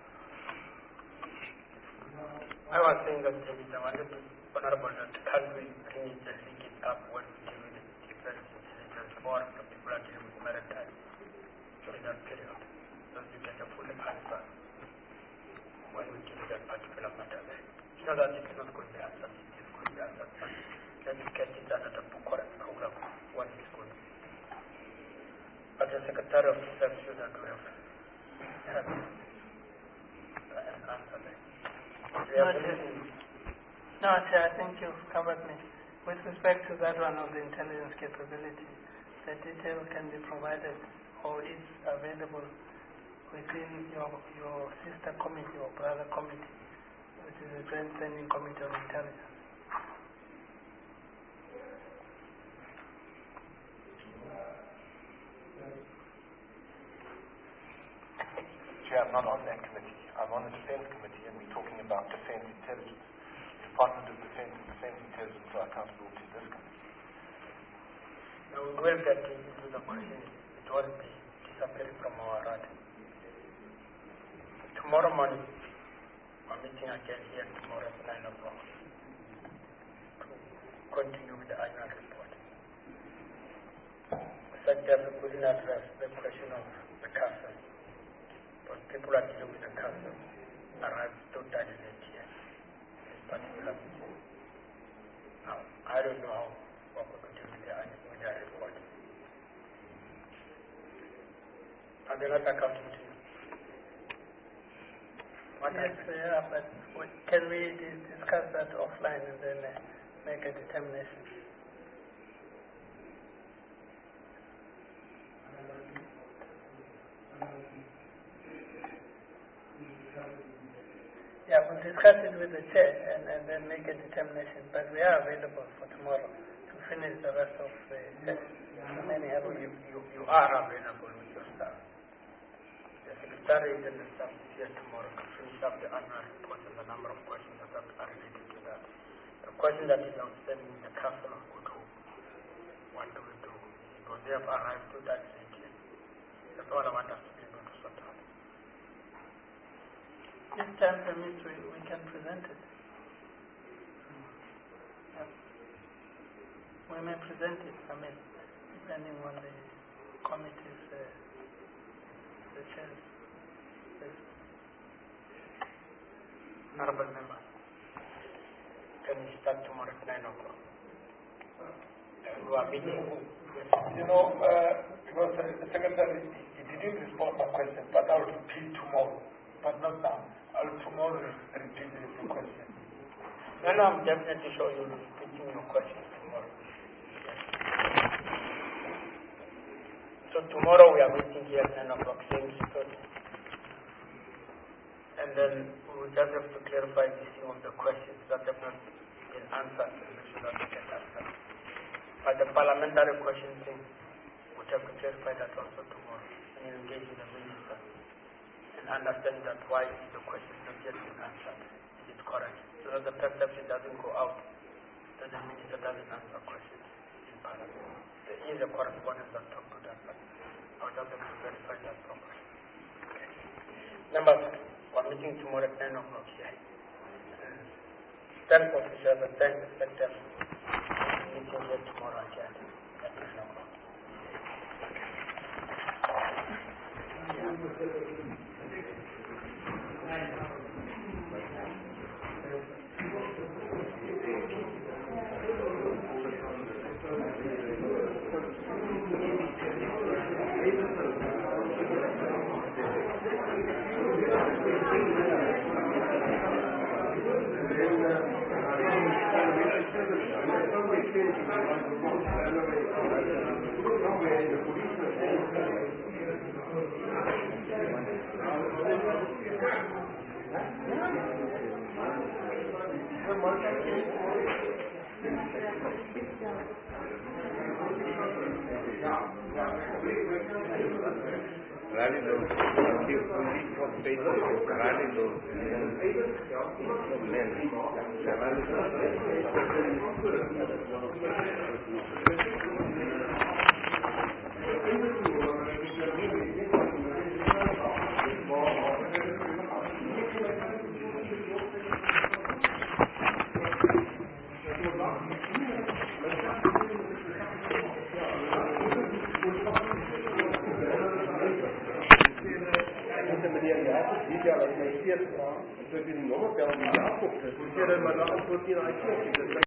I was saying that David, I wanted to, Honorable, that can we bring it, just link it up when we deal with the defense intelligence or the people are dealing with maritime during that period, so you get a full answer when we deal with that particular matter. It's not that it's not going to be answered, it is going to be answered, but let's get it under the correct program when it's good. But the Secretary of Defense should not have an answer there. No, no, Chair, I think you've covered me. With respect to that one of the intelligence capability, the detail can be provided or is available within your your sister committee or brother committee, which is the Joint Standing Committee on Intelligence. Chair, I'm not on that committee. I'm on the Defence Committee, and we're talking about defence intelligence. The Department of Defence and Defence Intelligence are accountable to this committee. Now we will get into the question. It won't be disappearing from our radar. Tomorrow morning, we're meeting again here tomorrow at nine o'clock to continue with the annual report. Secretary, we couldn't address the question of the castle. But people are dealing with the council arrived totally late here, this particular meeting. Now, I don't know how what we could do with their, with their report. Are they not accounting to you? What yes, they are, but can we discuss that offline and then uh, make a determination? Yeah, we'll discuss it with the chair and, and then make a determination. But we are available for tomorrow to finish the rest of the remaining. You, you, you are available with your staff. The secretary and the staff is here tomorrow to finish up the annual report and the number of questions that are related to that. The question that is outstanding is the Council of Good Hope. What do we do? Because they have arrived to that stage. That's all I want us to be able to sort out. If time permits, we, we can present it. Yeah. We may present it, I mean, depending on the committee's, uh, the chairs. Yes. Honorable members, can we start tomorrow at nine o'clock? And we are meeting. You know, uh, because uh, the secretary, he didn't respond to my question, but I will repeat tomorrow, but not now. I will tomorrow repeat the question. No, no, I'm definitely sure you'll be repeating your question tomorrow. Yes. So tomorrow we are meeting here at nine o'clock, same spot. And then we will just have to clarify this thing of the questions that have not been answered and make sure that we get answered. But the parliamentary question thing, we'll have to clarify that also tomorrow and engage with the minister and understand that why the question is not yet been answered. Is it correct? So that the perception doesn't go out that the minister doesn't answer questions in parliament. There is a correspondence that talks to that, but I'll just have to verify that properly. Okay. Members, we're meeting tomorrow at nine o'clock here. Thank officials and thank the secretary. Meeting here tomorrow again at nine o'clock. Soll ich die Nummer, der auf mich abguckt, das ist ja dann mal eine Antwort, die